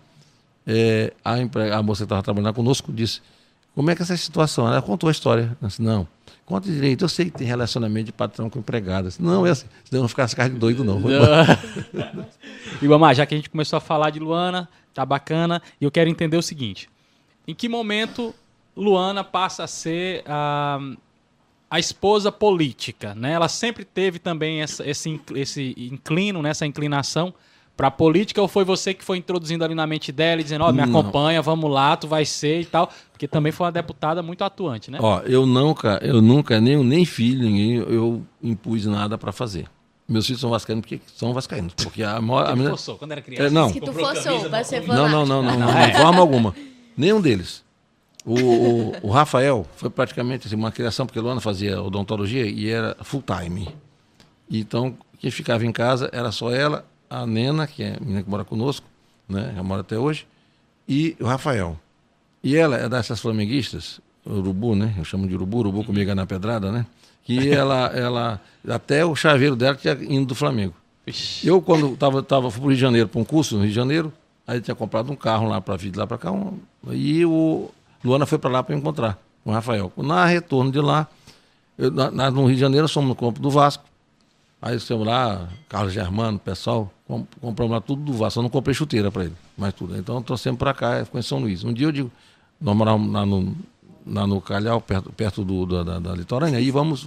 C: a moça que estava trabalhando conosco disse, como é que é essa situação? Ela contou a história. Eu disse, não, conta direito, eu sei que tem relacionamento de patrão com empregada. Disse, não, é assim, senão não ficar essa cara de doido não.
A: Ribamar, já que a gente começou a falar de Luana, tá bacana, e eu quero entender o seguinte, em que momento Luana passa a ser a esposa política, né? Ela sempre teve também esse inclino, né? Essa inclinação para a política, ou foi você que foi introduzindo ali na mente dela e dizendo, me acompanha, vamos lá, tu vai ser e tal, porque também foi uma deputada muito atuante, né?
C: Eu nunca, nem filho, ninguém, eu impus nada para fazer. Meus filhos são vascaínos porque são vascaínos. Porque a menina...
A: forçou, quando era criança?
C: Não.
B: Se tu forçou, vai ser
C: fanático. Não, de forma alguma. Nenhum deles. O Rafael foi praticamente assim, uma criação, porque a Luana fazia odontologia e era full time. Então, quem ficava em casa era só ela, a Nena, que é a menina que mora conosco, né, já mora até hoje, e o Rafael. E ela é dessas flamenguistas, urubu, né? Eu chamo de urubu comigo na pedrada, né? Que ela até o chaveiro dela tinha indo do Flamengo. Ixi. Eu, quando fui para o Rio de Janeiro, para um curso no Rio de Janeiro, aí eu tinha comprado um carro lá para vir de lá para cá, e o Luana foi para lá para encontrar com o Rafael. Na retorno de lá, no Rio de Janeiro, somos no campo do Vasco. Aí estamos lá, Carlos Germano, pessoal, compramos lá tudo do Vasco. Eu não comprei chuteira para ele, mas tudo. Então eu estou sempre para cá, ficou em São Luís. Um dia eu digo, nós morávamos lá no Calhau, perto da litorânea, aí vamos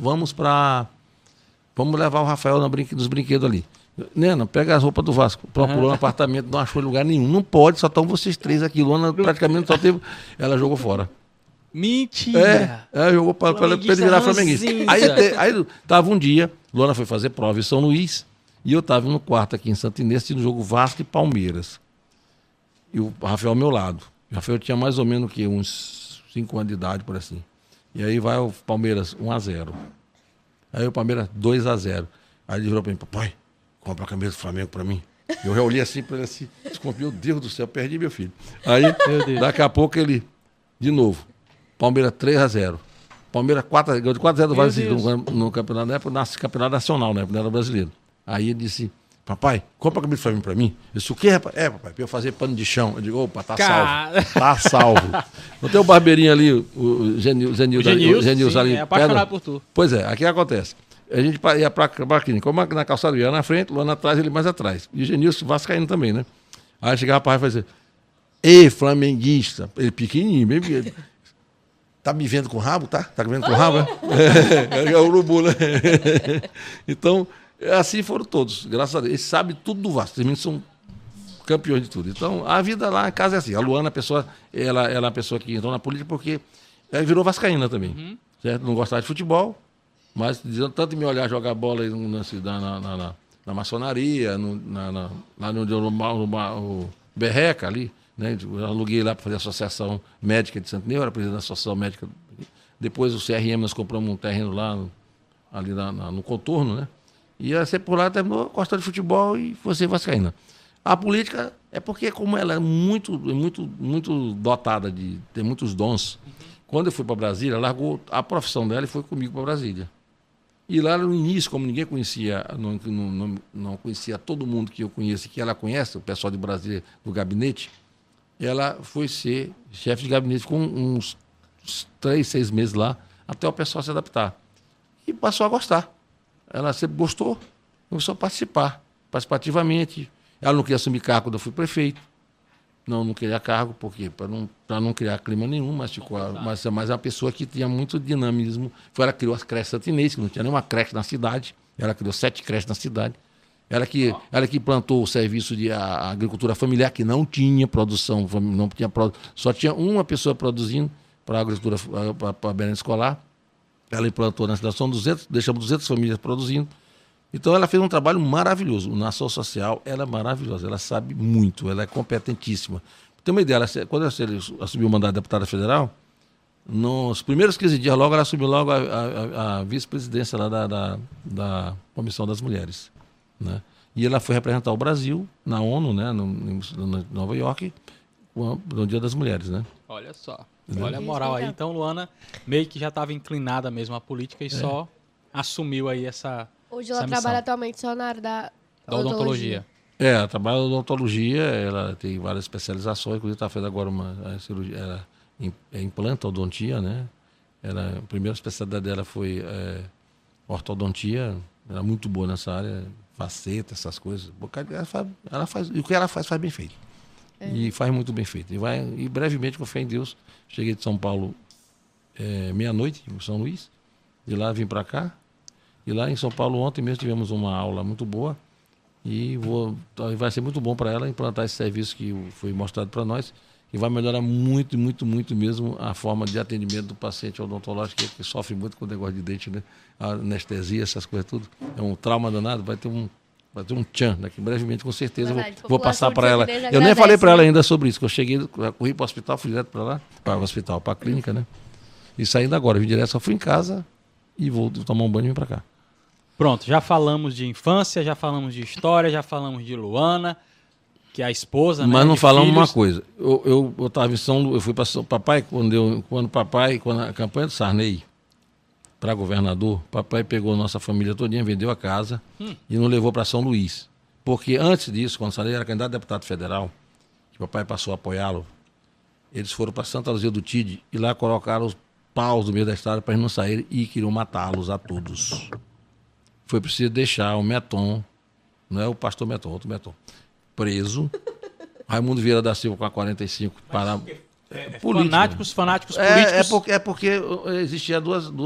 C: levar o Rafael nos brinquedos ali. Nena, pega as roupas do Vasco. Procurou um apartamento, não achou em lugar nenhum. Não pode, só estão vocês 3 aqui. Luana praticamente só teve. Ela jogou fora.
A: Mentira!
C: Ela jogou para ele virar flamenguista. Aí tava um dia, Luana foi fazer prova em São Luís, e eu estava no quarto aqui em Santo Inês, no jogo Vasco e Palmeiras. E o Rafael ao meu lado. O Rafael tinha mais ou menos uns 5 anos de idade, por assim. E aí vai o Palmeiras 1-0. Aí o Palmeiras 2-0. Aí ele virou para mim, papai, compra a camisa do Flamengo para mim. Eu já olhei assim para ele assim, meu Deus do céu, perdi meu filho. Aí, daqui a pouco ele, de novo, Palmeiras 3-0. Palmeiras 4-0 do Vasco no campeonato, na época, campeonato nacional, né? Não era brasileiro. Aí ele disse, papai, compra a camisa do Flamengo para mim. Eu disse, o quê, rapaz? Papai, para eu fazer pano de chão. Eu digo, opa, tá salvo. Tá salvo. Não tem o barbeirinho ali, o Genilson ali.
A: É apaixonado por tu.
C: Pois é, aqui acontece. A gente ia para a clínica, como na calçada, ia na frente, lá atrás, ele mais atrás. E o Genilson vascaíno também, né? Aí chegava para o rapaz e fazia, ei, flamenguista. Ele pequenininho, bem pequeno. Tá me vendo com rabo, tá? Tá me vendo com rabo, é o urubu, né? Então, assim foram todos, graças a Deus. Eles sabem tudo do Vasco. Os meninos são campeões de tudo. Então, a vida lá em casa é assim. A Luana, ela é uma pessoa que entrou na política porque ela virou vascaína também. Certo? Não gostava de futebol, mas tanto me olhar jogar bola na maçonaria, lá no Berreca ali, né? Eu aluguei lá para fazer a Associação Médica de Santo Neu, era presidente da Associação Médica. Depois o CRM, nós compramos um terreno lá, ali no contorno, né? E ela sempre por lá terminou gostando de futebol e foi ser vascaína. A política é porque, como ela é muito dotada de ter muitos dons, quando eu fui para Brasília, largou a profissão dela e foi comigo para Brasília. E lá no início, como ninguém conhecia, não conhecia todo mundo que eu conheço e que ela conhece, o pessoal de Brasília, do gabinete, ela foi ser chefe de gabinete com uns 3, 6 meses lá, até o pessoal se adaptar. E passou a gostar. Ela sempre gostou, começou a participar, participativamente. Ela não queria assumir cargo quando eu fui prefeito. Não queria cargo, porque para não criar clima nenhum, mas é uma pessoa que tinha muito dinamismo. Ela criou as creches Santo Inês, que não tinha nenhuma creche na cidade. Ela criou 7 creches na cidade. Ela que plantou o serviço de agricultura familiar, que não tinha produção, só tinha uma pessoa produzindo para a agricultura, para a merenda escolar. Ela implantou na cidade, deixamos 200 famílias produzindo. Então ela fez um trabalho maravilhoso. Na ação social, ela é maravilhosa, ela sabe muito, ela é competentíssima. Tem uma ideia, quando ela assumiu o mandato de deputada federal, nos primeiros 15 dias, ela assumiu logo a vice-presidência lá da Comissão das Mulheres. Né? E ela foi representar o Brasil na ONU, né, em Nova York, no Dia das Mulheres. Né?
A: Olha só. Olha a moral aí. Então, Luana meio que já estava inclinada mesmo à política e só assumiu aí essa
B: Hoje ela trabalha atualmente só na área da
A: odontologia.
C: Ela trabalha na odontologia, ela tem várias especializações, inclusive está fazendo agora uma cirurgia, ela implanta odontia, né? A primeira especialidade dela foi ortodontia, ela é muito boa nessa área, faceta, essas coisas. Ela faz, e o que ela faz bem feito. E faz muito bem feito. E brevemente, com fé em Deus, cheguei de São Paulo meia-noite, em São Luís, de lá vim para cá. E lá em São Paulo, ontem mesmo, tivemos uma aula muito boa e vai ser muito bom para ela implantar esse serviço que foi mostrado para nós e vai melhorar muito, muito, muito mesmo a forma de atendimento do paciente odontológico, que sofre muito com o negócio de dente, né? A anestesia, essas coisas tudo. É um trauma danado, vai ter um tchan, daqui brevemente, com certeza. Vou passar para ela. Eu nem falei para ela ainda sobre isso, que eu cheguei, corri para o hospital, fui direto para lá, para o hospital, para a clínica, né? E saindo agora, vim direto, só fui em casa e vou tomar um banho e vim para cá.
A: Pronto, já falamos de infância, já falamos de história, já falamos de Luana, que é a esposa,
C: mas
A: né,
C: não falamos
A: filhos.
C: uma coisa. Eu estava em São Luís, eu fui para papai, quando a campanha do Sarney para governador, papai pegou nossa família todinha, vendeu a casa e nos levou para São Luís. Porque antes disso, quando o Sarney era candidato a deputado federal, que papai passou a apoiá-lo, eles foram para Santa Luzia do Tide e lá colocaram os paus no meio da estrada para eles não saírem e queriam matá-los a todos. Foi preciso deixar o Meton, não é o pastor Meton, outro Meton, preso. Raimundo Vieira da Silva com a 45 para
A: fanáticos políticos.
C: É porque existia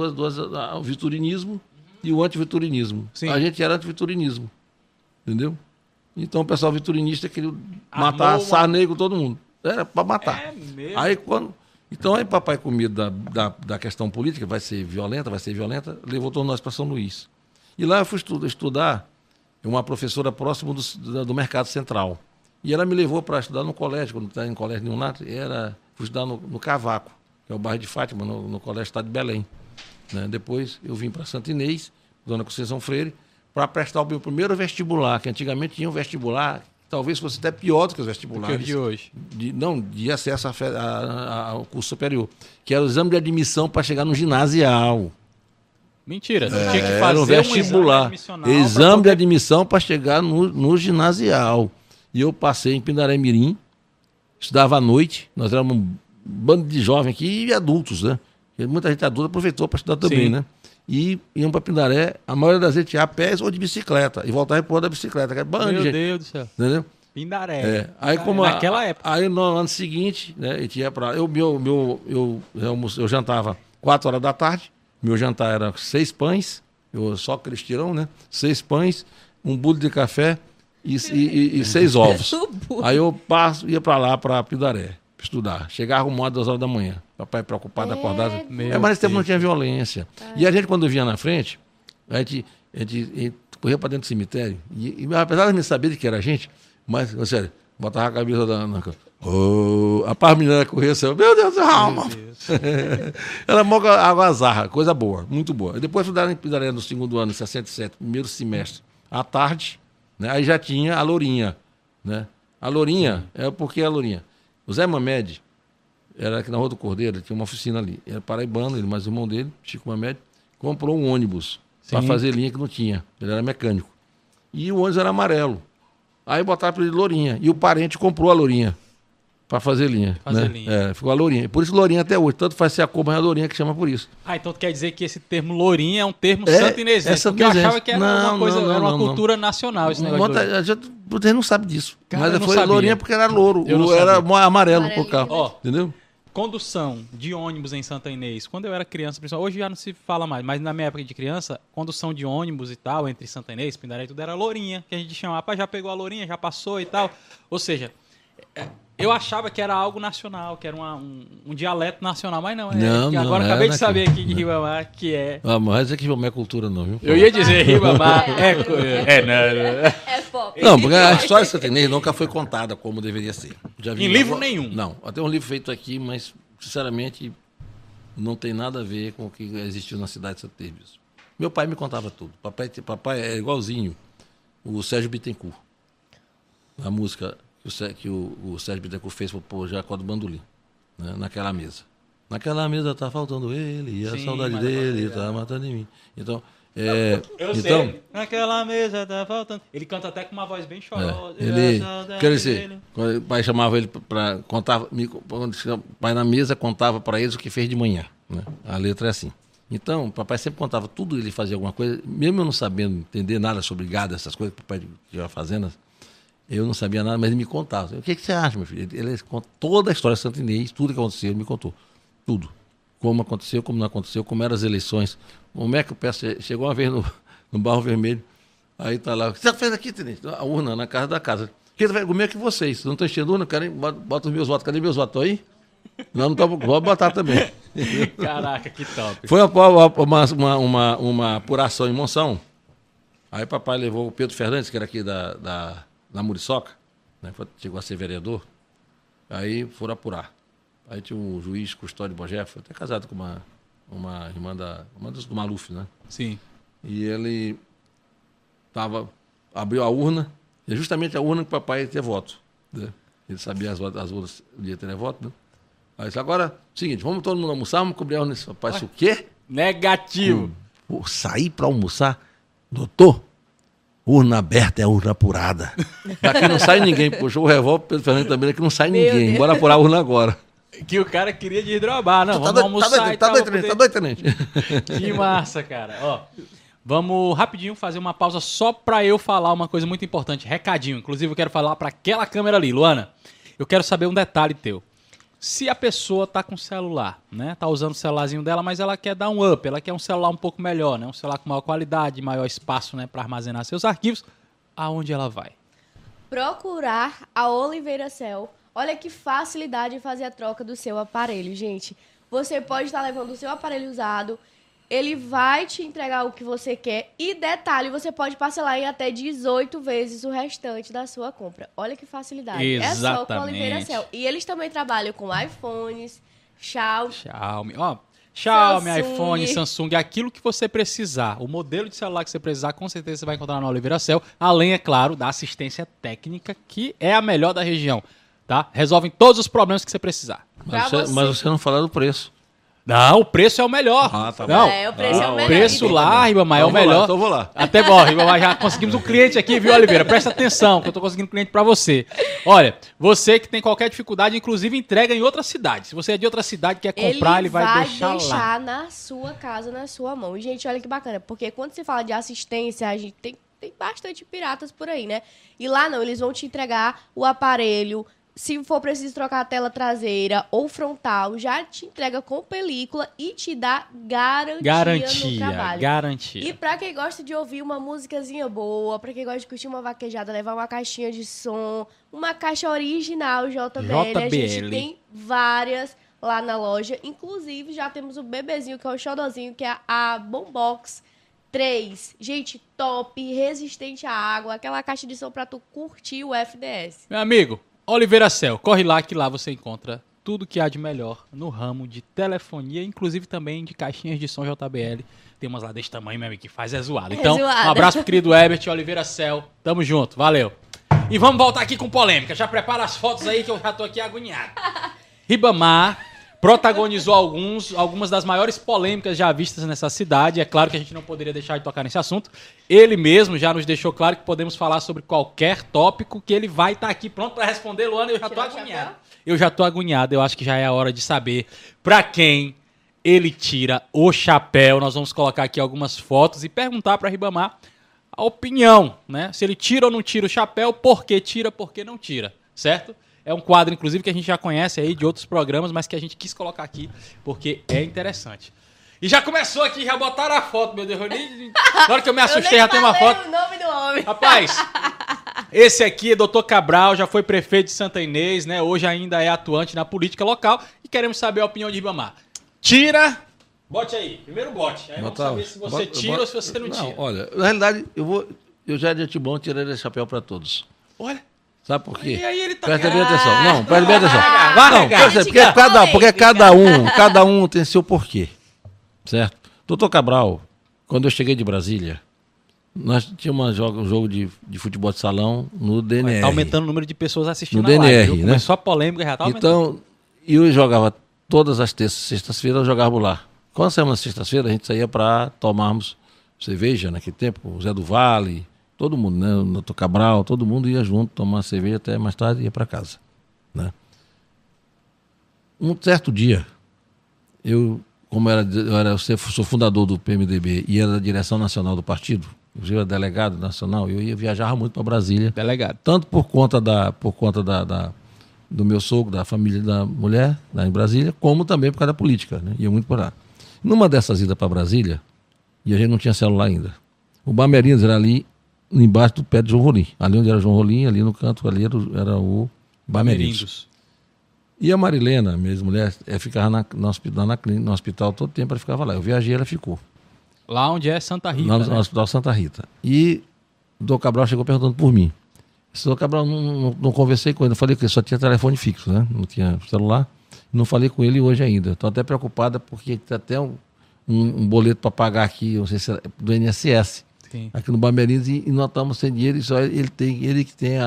C: o viturinismo e o antiviturinismo.
A: Sim.
C: A gente era antiviturinismo, entendeu? Então o pessoal viturinista queria matar Sarney com todo mundo. Era para matar.
A: É mesmo?
C: Então aí papai, com medo da questão política, vai ser violenta, levou todos nós para São Luís. E lá eu fui estudar uma professora próximo do Mercado Central. E ela me levou para estudar no colégio, quando estava em colégio nenhum lá, fui estudar no Cavaco, que é o bairro de Fátima, no Colégio Estado de Belém. Né? Depois eu vim para Santo Inês, Dona Conceição Freire, para prestar o meu primeiro vestibular, que antigamente tinha um vestibular, talvez fosse até pior do que os vestibulares.
A: Que de hoje.
C: De acesso ao curso superior, que era o exame de admissão para chegar no ginasial.
A: Mentira, você tinha que fazer
C: um vestibular, exame de admissão para chegar no ginasial. E eu passei em Pindaré Mirim, estudava à noite, nós éramos um bando de jovens aqui e adultos, né? E muita gente adulta aproveitou para estudar também,
A: Sim.
C: né? E iam para Pindaré, a maioria das vezes ia a pé ou de bicicleta, e voltava para da bicicleta.
A: Meu Deus do céu.
C: Entendeu?
A: Pindaré.
C: Naquela época. Aí no ano seguinte, né, a gente ia para. Eu jantava 4 horas da tarde. Meu jantar era 6 pães, só cristirão, né? 6 pães, um bule de café e 6 ovos.
B: Burro.
C: Aí eu ia pra lá, pra Pindaré, estudar. Chegava arrumado 2 horas da manhã. Papai preocupado, acordado.
A: Meu
C: Mas nesse tempo
A: Deus.
C: não tinha violência. E a gente, quando vinha na frente, a gente corria pra dentro do cemitério. E apesar de me saber de que era a gente, mas, sério, botava a cabeça na oh, a paz menina corria assim, meu Deus do céu, ela moga água zarra, coisa boa, muito boa. E depois estudaram em Pindaré no 2º ano, em 67, primeiro semestre. À tarde, né, aí já tinha a Lourinha. Né? A Lourinha, porque a Lourinha? O Zé Mamed, era aqui na Rua do Cordeiro, tinha uma oficina ali. Era paraibano, ele mais o irmão dele, Chico Mamed, comprou um ônibus para fazer linha que não tinha. Ele era mecânico. E o ônibus era amarelo. Aí botaram para ele Lourinha. E o parente comprou a Lourinha para fazer linha. Né? Ficou a Lourinha. E por isso Lourinha até hoje. Tanto faz ser a cor, mas é a Lourinha que chama por isso.
A: Ah, então tu quer dizer que esse termo Lourinha é um termo santinesense? Porque eu achava que era uma coisa, era uma cultura nacional esse negócio de Lourinha.
C: Você não sabe disso.
A: Cara,
C: mas
A: eu não
C: foi
A: sabia.
C: Lourinha porque era louro.
A: Eu não
C: Era
A: sabia.
C: amarelo o carro.
A: Ó,
C: Entendeu?
A: condução de ônibus em Santa Inês, quando eu era criança, principalmente, hoje já não se fala mais, mas na minha época de criança, condução de ônibus e tal, entre Santa Inês, Pindaré e tudo, era Lourinha, que a gente chamava, já pegou a Lourinha, já passou e tal. Ou seja, eu achava que era algo nacional, que era um dialeto nacional, mas não, agora acabei de saber aqui de Ribamar que é...
C: Mas é que Ribamar é cultura não, viu?
A: Eu ia dizer Ribamar
B: É pop.
C: Não, porque a história de Santa Inês nunca foi contada como deveria ser. Já vi
A: Em livro nenhum?
C: Não, até um livro feito aqui, mas, sinceramente, não tem nada a ver com o que existiu na cidade de Santa Inês. Meu pai me contava tudo. Papai é igualzinho o Sérgio Bittencourt. A música que o Sérgio Bittencourt fez pro Jacó do Bandolim, né, naquela mesa. Naquela mesa tá faltando ele, e a saudade dele tá matando em mim. Então,
A: Eu
C: então,
A: sei. Naquela mesa tá faltando. Ele canta até com uma voz bem chorosa.
C: quer dizer, quando o pai chamava ele para contar, quando o pai na mesa contava para eles o que fez de manhã, né? A letra é assim. Então, o papai sempre contava tudo, ele fazia alguma coisa, mesmo eu não sabendo entender nada sobre gado, essas coisas que o papai ia fazendo, eu não sabia nada, mas ele me contava. O que você acha, meu filho? Ele conta toda a história de Santa Inês, tudo que aconteceu, ele me contou. Tudo. Como aconteceu, como não aconteceu, como eram as eleições. Como é que o peço chegou uma vez no Barro Vermelho, aí tá lá, o que você fez aqui, Tenente? A urna na casa da casa. O que você vai comer que vocês? Não estão enchendo urna? Querem? Bota os meus votos. Cadê meus votos? Estão aí? Não estão. Vou botar também.
A: Caraca, que top.
C: Foi uma apuração em Monção. Aí papai levou o Pedro Fernandes, que era aqui da Muriçoca, né? Chegou a ser vereador. Aí foram apurar. Aí tinha um juiz Custódio Bogé, foi até casado com uma irmã do Maluf, né?
A: Sim.
C: E ele abriu a urna, e é justamente a urna que o papai ia ter voto. Né? Ele sabia as urnas ia ter voto, né? Aí disse, agora, seguinte, vamos todo mundo almoçar, vamos cobrir a urna. Papai disse, o quê?
A: Negativo.
C: Sair para almoçar? Doutor, urna aberta é urna apurada. Daqui não sai ninguém. Puxou o revólver, Pedro Fernandes também, daqui não sai ninguém. Bora apurar a urna agora.
A: Que o cara queria desdrobar. Não, vamos almoçar
C: Tá doido, Tenente.
A: Que massa, cara. Ó, vamos rapidinho fazer uma pausa só pra eu falar uma coisa muito importante. Recadinho. Inclusive, eu quero falar pra aquela câmera ali. Luana, eu quero saber um detalhe teu. Se a pessoa tá com celular, né? Tá usando o celularzinho dela, mas ela quer dar um up, ela quer um celular um pouco melhor, né? Um celular com maior qualidade, maior espaço, né, para armazenar seus arquivos. Aonde ela vai?
B: Procurar a Oliveira Cell. Olha que facilidade em fazer a troca do seu aparelho, gente. Você pode estar levando o seu aparelho usado, ele vai te entregar o que você quer e, detalhe, você pode parcelar em até 18 vezes o restante da sua compra. Olha que facilidade.
A: Exatamente.
B: É só com a Oliveira Cell. E eles também trabalham com iPhones,
A: Xiaomi, ó. Xiaomi,
B: Samsung.
A: iPhone, Samsung, aquilo que você precisar. O modelo de celular que você precisar, com certeza você vai encontrar na Oliveira Cell. Além, é claro, da assistência técnica, que é a melhor da região. Tá? Resolvem todos os problemas que você precisar.
C: Mas você não falou do preço.
A: Não, o preço é o melhor.
C: Ah, tá bom.
A: Não,
B: o preço é o melhor.
A: O preço lá, Ribamar, é o melhor.
C: Então vou lá.
A: Até bom, Ribamar, já conseguimos um cliente aqui, viu, Oliveira? Presta atenção, que eu tô conseguindo um cliente pra você. Olha, você que tem qualquer dificuldade, inclusive entrega em outra cidade. Se você é de outra cidade e quer comprar, ele vai deixar lá.
B: na sua casa, na sua mão. E, gente, olha que bacana, porque quando se fala de assistência, a gente tem bastante piratas por aí, né? E lá não, eles vão te entregar o aparelho se for preciso trocar a tela traseira ou frontal, já te entrega com película e te dá garantia no trabalho.
A: Garantia.
B: E pra quem gosta de ouvir uma musicazinha boa, pra quem gosta de curtir uma vaquejada, levar uma caixinha de som, uma caixa original JBL. A gente tem várias lá na loja. Inclusive, já temos o bebezinho, que é o xodozinho, que é a Boombox 3. Gente, top, resistente à água, aquela caixa de som pra tu curtir o FDS.
A: Meu amigo, Oliveira Cell, corre lá que lá você encontra tudo que há de melhor no ramo de telefonia, inclusive também de caixinhas de som JBL. Tem umas lá desse tamanho, meu amigo, que faz zoado. Então, um abraço pro querido Herbert Oliveira Cell. Tamo junto, valeu. E vamos voltar aqui com polêmica. Já prepara as fotos aí que eu já tô aqui agoniado. Ribamar protagonizou algumas das maiores polêmicas já vistas nessa cidade. É claro que a gente não poderia deixar de tocar nesse assunto. Ele mesmo já nos deixou claro que podemos falar sobre qualquer tópico, que ele vai estar aqui pronto para responder. Luana, eu já tô agoniado. Eu já tô agoniado. Eu acho que já é a hora de saber para quem ele tira o chapéu. Nós vamos colocar aqui algumas fotos e perguntar para Ribamar a opinião, né? Se ele tira ou não tira o chapéu, por que tira, por que não tira, certo? É um quadro, inclusive, que a gente já conhece aí de outros programas, mas que a gente quis colocar aqui porque é interessante. E já começou aqui, já botaram a foto, meu Deus. Na hora que eu me assustei, já tem uma foto.
B: O nome do homem.
A: Rapaz, esse aqui é Dr. Cabral, já foi prefeito de Santa Inês, né? Hoje ainda é atuante na política local e queremos saber a opinião de Ribamar. Tira, bote aí, primeiro bote. Aí vamos saber se você tira ou se você não tira.
C: Não, olha, na realidade, eu já de antemão tirei esse chapéu para todos.
A: Olha.
C: Sabe por quê?
A: E aí ele tá...
C: Presta bem atenção. Não, presta bem atenção.
A: Vai,
C: porque cada um tem seu porquê. Certo? Doutor Cabral, quando eu cheguei de Brasília, nós tínhamos um jogo de futebol de salão no DNR.
A: Tá aumentando o número de pessoas assistindo
C: no DNR, né?
A: Começou a polêmica, já tá aumentando.
C: Então, eu jogava todas as sextas-feiras, eu jogava lá. Quando saímos na sexta-feira, a gente saía para tomarmos cerveja naquele tempo, o Zé do Vale... Todo mundo, né? O Dr. Cabral, todo mundo ia junto tomar cerveja até mais tarde e ia para casa. Né? Um certo dia, eu sou fundador do PMDB e era da direção nacional do partido, eu era delegado nacional, eu viajava muito para Brasília.
A: Delegado.
C: Tanto por conta do meu sogro, da família da mulher, lá em Brasília, como também por causa da política. Né? Ia muito por lá. Numa dessas idas para Brasília, e a gente não tinha celular ainda, o Bamerindos era ali, embaixo do pé de João Rolim. Ali onde era João Rolim, ali no canto ali era o Bamerindos. E a Marilena, minha mulher, ficava no hospital todo tempo, ela ficava lá. Eu viajei, ela ficou.
A: Lá onde é Santa Rita,
C: no Hospital Santa Rita. E o Dr. Cabral chegou perguntando por mim. O Dr. Cabral, não conversei com ele, eu falei que ele só tinha telefone fixo, né? Não tinha celular. Não falei com ele hoje ainda. Estou até preocupada porque tem até um boleto para pagar aqui, não sei se é do INSS. Sim. Aqui no Bamerindos e nós estamos sem dinheiro e só ele que tem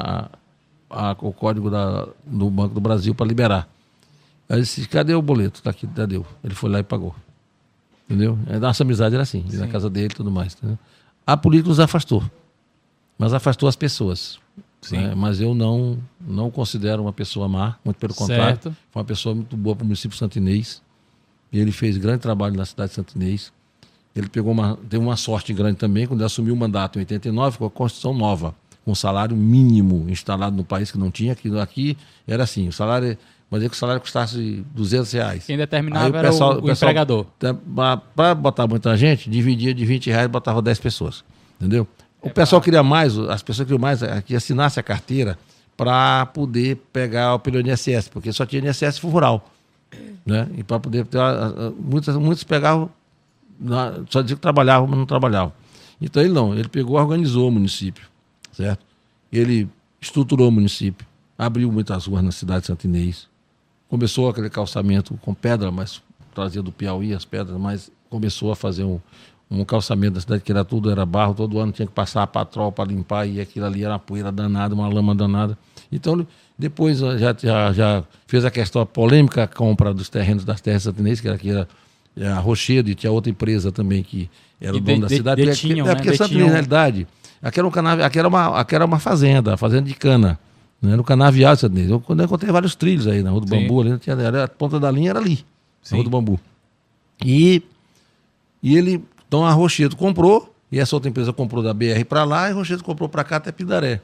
C: o código do Banco do Brasil para liberar. Aí eu disse, cadê o boleto? Está aqui, cadê? Ele foi lá e pagou. Entendeu? A nossa amizade era assim, na casa dele e tudo mais. Entendeu? A política nos afastou, mas afastou as pessoas. Né? Mas eu não considero uma pessoa má, muito pelo contrário. Foi uma pessoa muito boa para o município de Santa Inês. E ele fez grande trabalho na cidade de Santa Inês. Ele teve uma sorte grande também, quando ele assumiu o mandato em 89, com a Constituição nova, com um salário mínimo instalado no país que não tinha, que aqui era assim, o salário, mas que o salário custasse R$200.
A: Quem determinava era o empregador.
C: Para botar muita gente, dividia de R$20, botava 10 pessoas, entendeu? O pessoal queria mais, as pessoas queriam mais que assinasse a carteira para poder pegar pelo INSS, porque só tinha INSS rural, né? E para poder ter, muitos pegavam, só dizia que trabalhavam, mas não trabalhavam. Então ele pegou, organizou o município, certo? Ele estruturou o município, abriu muitas ruas na cidade de Santa Inês, começou aquele calçamento com pedra, mas trazia do Piauí as pedras, mas começou a fazer um calçamento da cidade que era barro, todo ano tinha que passar a patrol para limpar e aquilo ali era uma poeira danada, uma lama danada. Então depois já fez a questão polêmica, a compra dos terrenos das terras de Santa Inês, que era a Rochedo, e tinha outra empresa também que era o dono da cidade. Porque Santa Inês, na realidade, aquela era uma fazenda, a fazenda de cana. Né? Era o canavial de Santa Inês. Eu encontrei vários trilhos aí na Rua do Bambu, ali, a ponta da linha era ali, na Rua do Bambu. E ele, então a Rochedo comprou, e essa outra empresa comprou da BR para lá, e a Rochedo comprou para cá até Pindaré.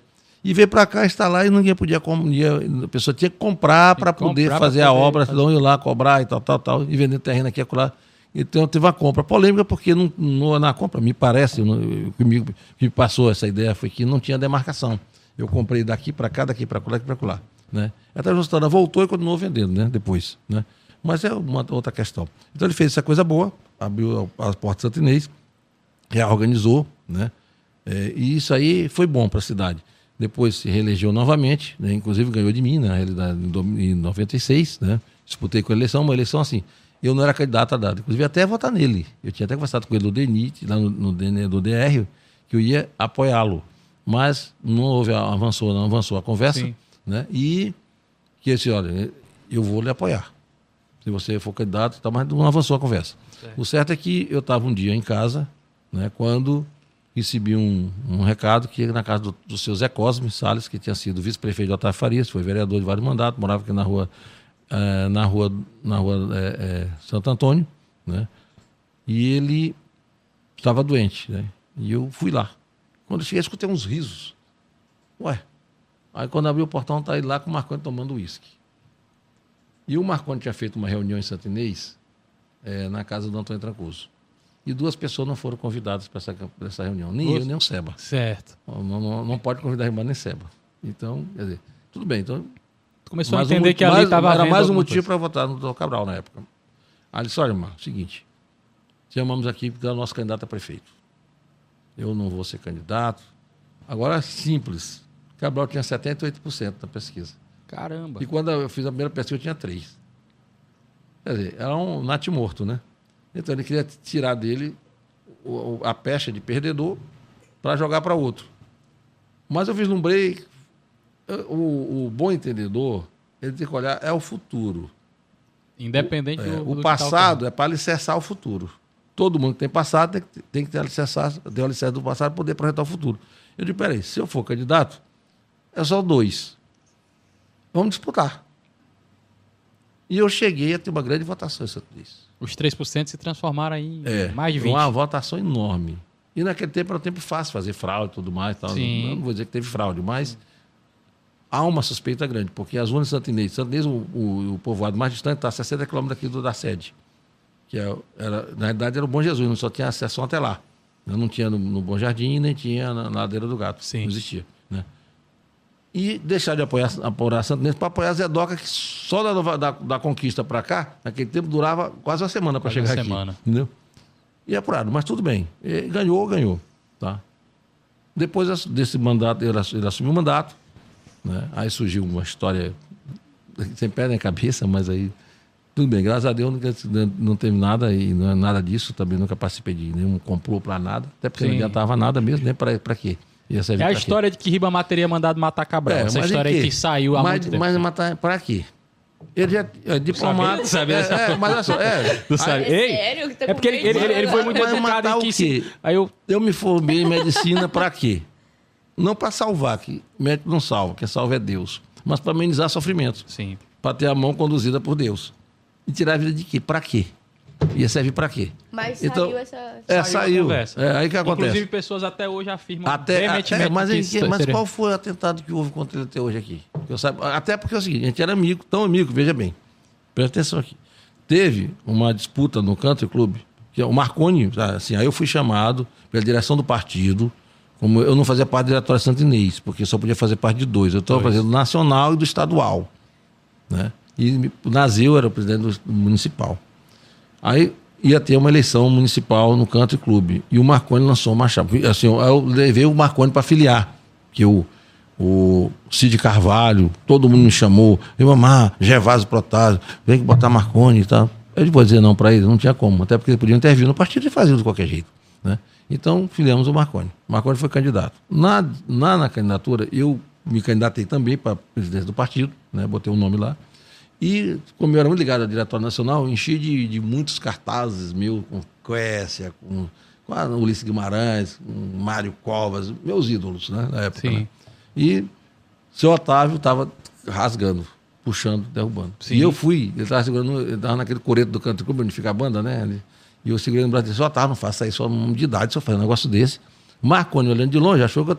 C: E veio para cá, instalar, e ninguém podia... A pessoa tinha que comprar para poder fazer a obra, senão ir lá cobrar e tal, e vender terreno aqui e acolá. Então teve uma compra polêmica, porque na compra, me parece, o que me passou essa ideia foi que não tinha demarcação. Eu comprei daqui para cá, daqui para lá, daqui para lá. Né? Até a Justana voltou e continuou vendendo, né? Depois. Né? Mas é uma outra questão. Então ele fez essa coisa boa, abriu as portas Santo Inês, reorganizou, né? E isso aí foi bom para a cidade. Depois se reelegeu novamente, né? Inclusive ganhou de mim, na realidade, em 96, né? Disputei com a eleição, uma eleição assim. Eu não era candidato a nada, inclusive até votar nele. Eu tinha até conversado com ele do DENIT, lá no DR, que eu ia apoiá-lo. Mas não avançou a conversa. Né? E que ele disse, olha, eu vou lhe apoiar. Se você for candidato, mas não avançou a conversa. Certo. O certo é que eu estava um dia em casa, né, quando recebi um recado que na casa do seu Zé Cosme Salles, que tinha sido vice-prefeito de Otávio Farias, foi vereador de vários mandatos, morava aqui na rua Santo Antônio, né? E ele estava doente, né? E eu fui lá. Quando eu cheguei, escutei uns risos. Ué. Aí quando abri o portão, tá ele lá com o Marconi tomando uísque. E o Marconi tinha feito uma reunião em Santo Inês, na casa do Antônio Trancoso. E 2 pessoas não foram convidadas para essa reunião. Nem eu, nem o Seba.
A: Certo.
C: Não pode convidar irmã nem Seba. Então, quer dizer, tudo bem. Então,
A: começou a entender que ali estava
C: era mais um motivo para votar no Dr. Cabral na época. Aí ele disse, olha, irmão, seguinte, te chamamos aqui porque é o nosso candidato a prefeito. Eu não vou ser candidato. Agora, simples. Cabral tinha 78% na pesquisa.
A: Caramba.
C: E quando eu fiz a primeira pesquisa, eu tinha 3%. Quer dizer, era um natimorto, né? Então ele queria tirar dele a pecha de perdedor para jogar para outro. Mas eu vislumbrei, o bom entendedor, ele tem que olhar, é o futuro.
A: Independente do
C: o passado é para alicerçar o futuro. Todo mundo que tem passado tem que ter o alicerce do passado para poder projetar o futuro. Eu digo, peraí, se eu for candidato, é só 2. Vamos disputar. E eu cheguei a ter uma grande votação em Santo Inês.
A: Os 3% se transformaram em mais de 20%.
C: Uma votação enorme. E naquele tempo era um tempo fácil fazer fraude e tudo mais. Tal. Não vou dizer que teve fraude, mas há uma suspeita grande, porque as urnas de Santo Inês, o povoado mais distante, está a 60 quilômetros aqui da sede. Na realidade era o Bom Jesus, não só tinha acesso até lá. Não tinha no Bom Jardim, nem tinha na Ladeira do Gato.
A: Sim.
C: Não existia. Né? E deixar de apoiar Santo Inês para apoiar Zedoca, que só da conquista para cá, naquele tempo, durava quase uma semana para chegar aqui. Entendeu? E apurado, mas tudo bem. Ele ganhou. Tá? Depois desse mandato, ele assumiu o mandato. Né? Aí surgiu uma história sem pé nem cabeça, mas aí tudo bem, graças a Deus não teve nada e não é nada disso, também nunca participei de nenhum complô para nada, até porque não adiantava nada mesmo, nem para quê.
A: É a história de que Ribamar teria mandado matar Cabral, essa história aí que saiu há muito tempo.
C: Mas matar para quê? Ele já é diplomata.
A: Sabia
C: mas olha só,
B: sério?
A: É porque ele foi muito educado e quis... Aí
C: eu me formei em medicina para quê? Não para salvar, que médico não salva, quem salva é Deus. Mas para amenizar sofrimento.
A: Sim.
C: Para ter a mão conduzida por Deus. E tirar a vida de quê? Para quê? Ia servir para quê?
B: Mas
C: então,
B: saiu
C: essa... saiu. Aí que acontece?
A: Inclusive, pessoas até hoje afirmam
C: mas qual foi o atentado que houve contra ele até hoje aqui? Até porque é o seguinte, a gente era amigo, tão amigo, veja bem. Presta atenção aqui. Teve uma disputa no Country Club, que o Marconi, assim, aí eu fui chamado pela direção do partido, como eu não fazia parte do diretório Santo Inês, porque só podia fazer parte de 2. Eu estava fazendo do nacional e do estadual. Né? E o Nazil era o presidente do municipal. Aí ia ter uma eleição municipal no Country Club. E o Marconi lançou uma chapa. Assim, eu levei o Marconi para filiar. Que o Cid Carvalho, todo mundo me chamou. Ribamar, Gervásio Protásio, vem que botar Marconi e tal. Eu depois dizer não para ele, não tinha como. Até porque ele podia intervir no partido e fazer de qualquer jeito. Né? Então, filiamos o Marconi. O Marconi foi candidato. Na candidatura, eu me candidatei também para presidente do partido, né? Botei um nome lá. E, como eu era muito ligado ao Diretório Nacional, enchi de muitos cartazes meus, com Quécia, com Ulisses Guimarães, com Mário Covas, meus ídolos, né, na época. Né? E o seu Otávio estava rasgando, puxando, derrubando. Sim. E eu fui, ele estava segurando, ele estava naquele coreto do Country Club, onde fica a banda, né? E eu segurei no braço e disse, Otávio, não faça isso, só um homem de idade, só fazer um negócio desse. Marconi, olhando de longe, achou que eu estava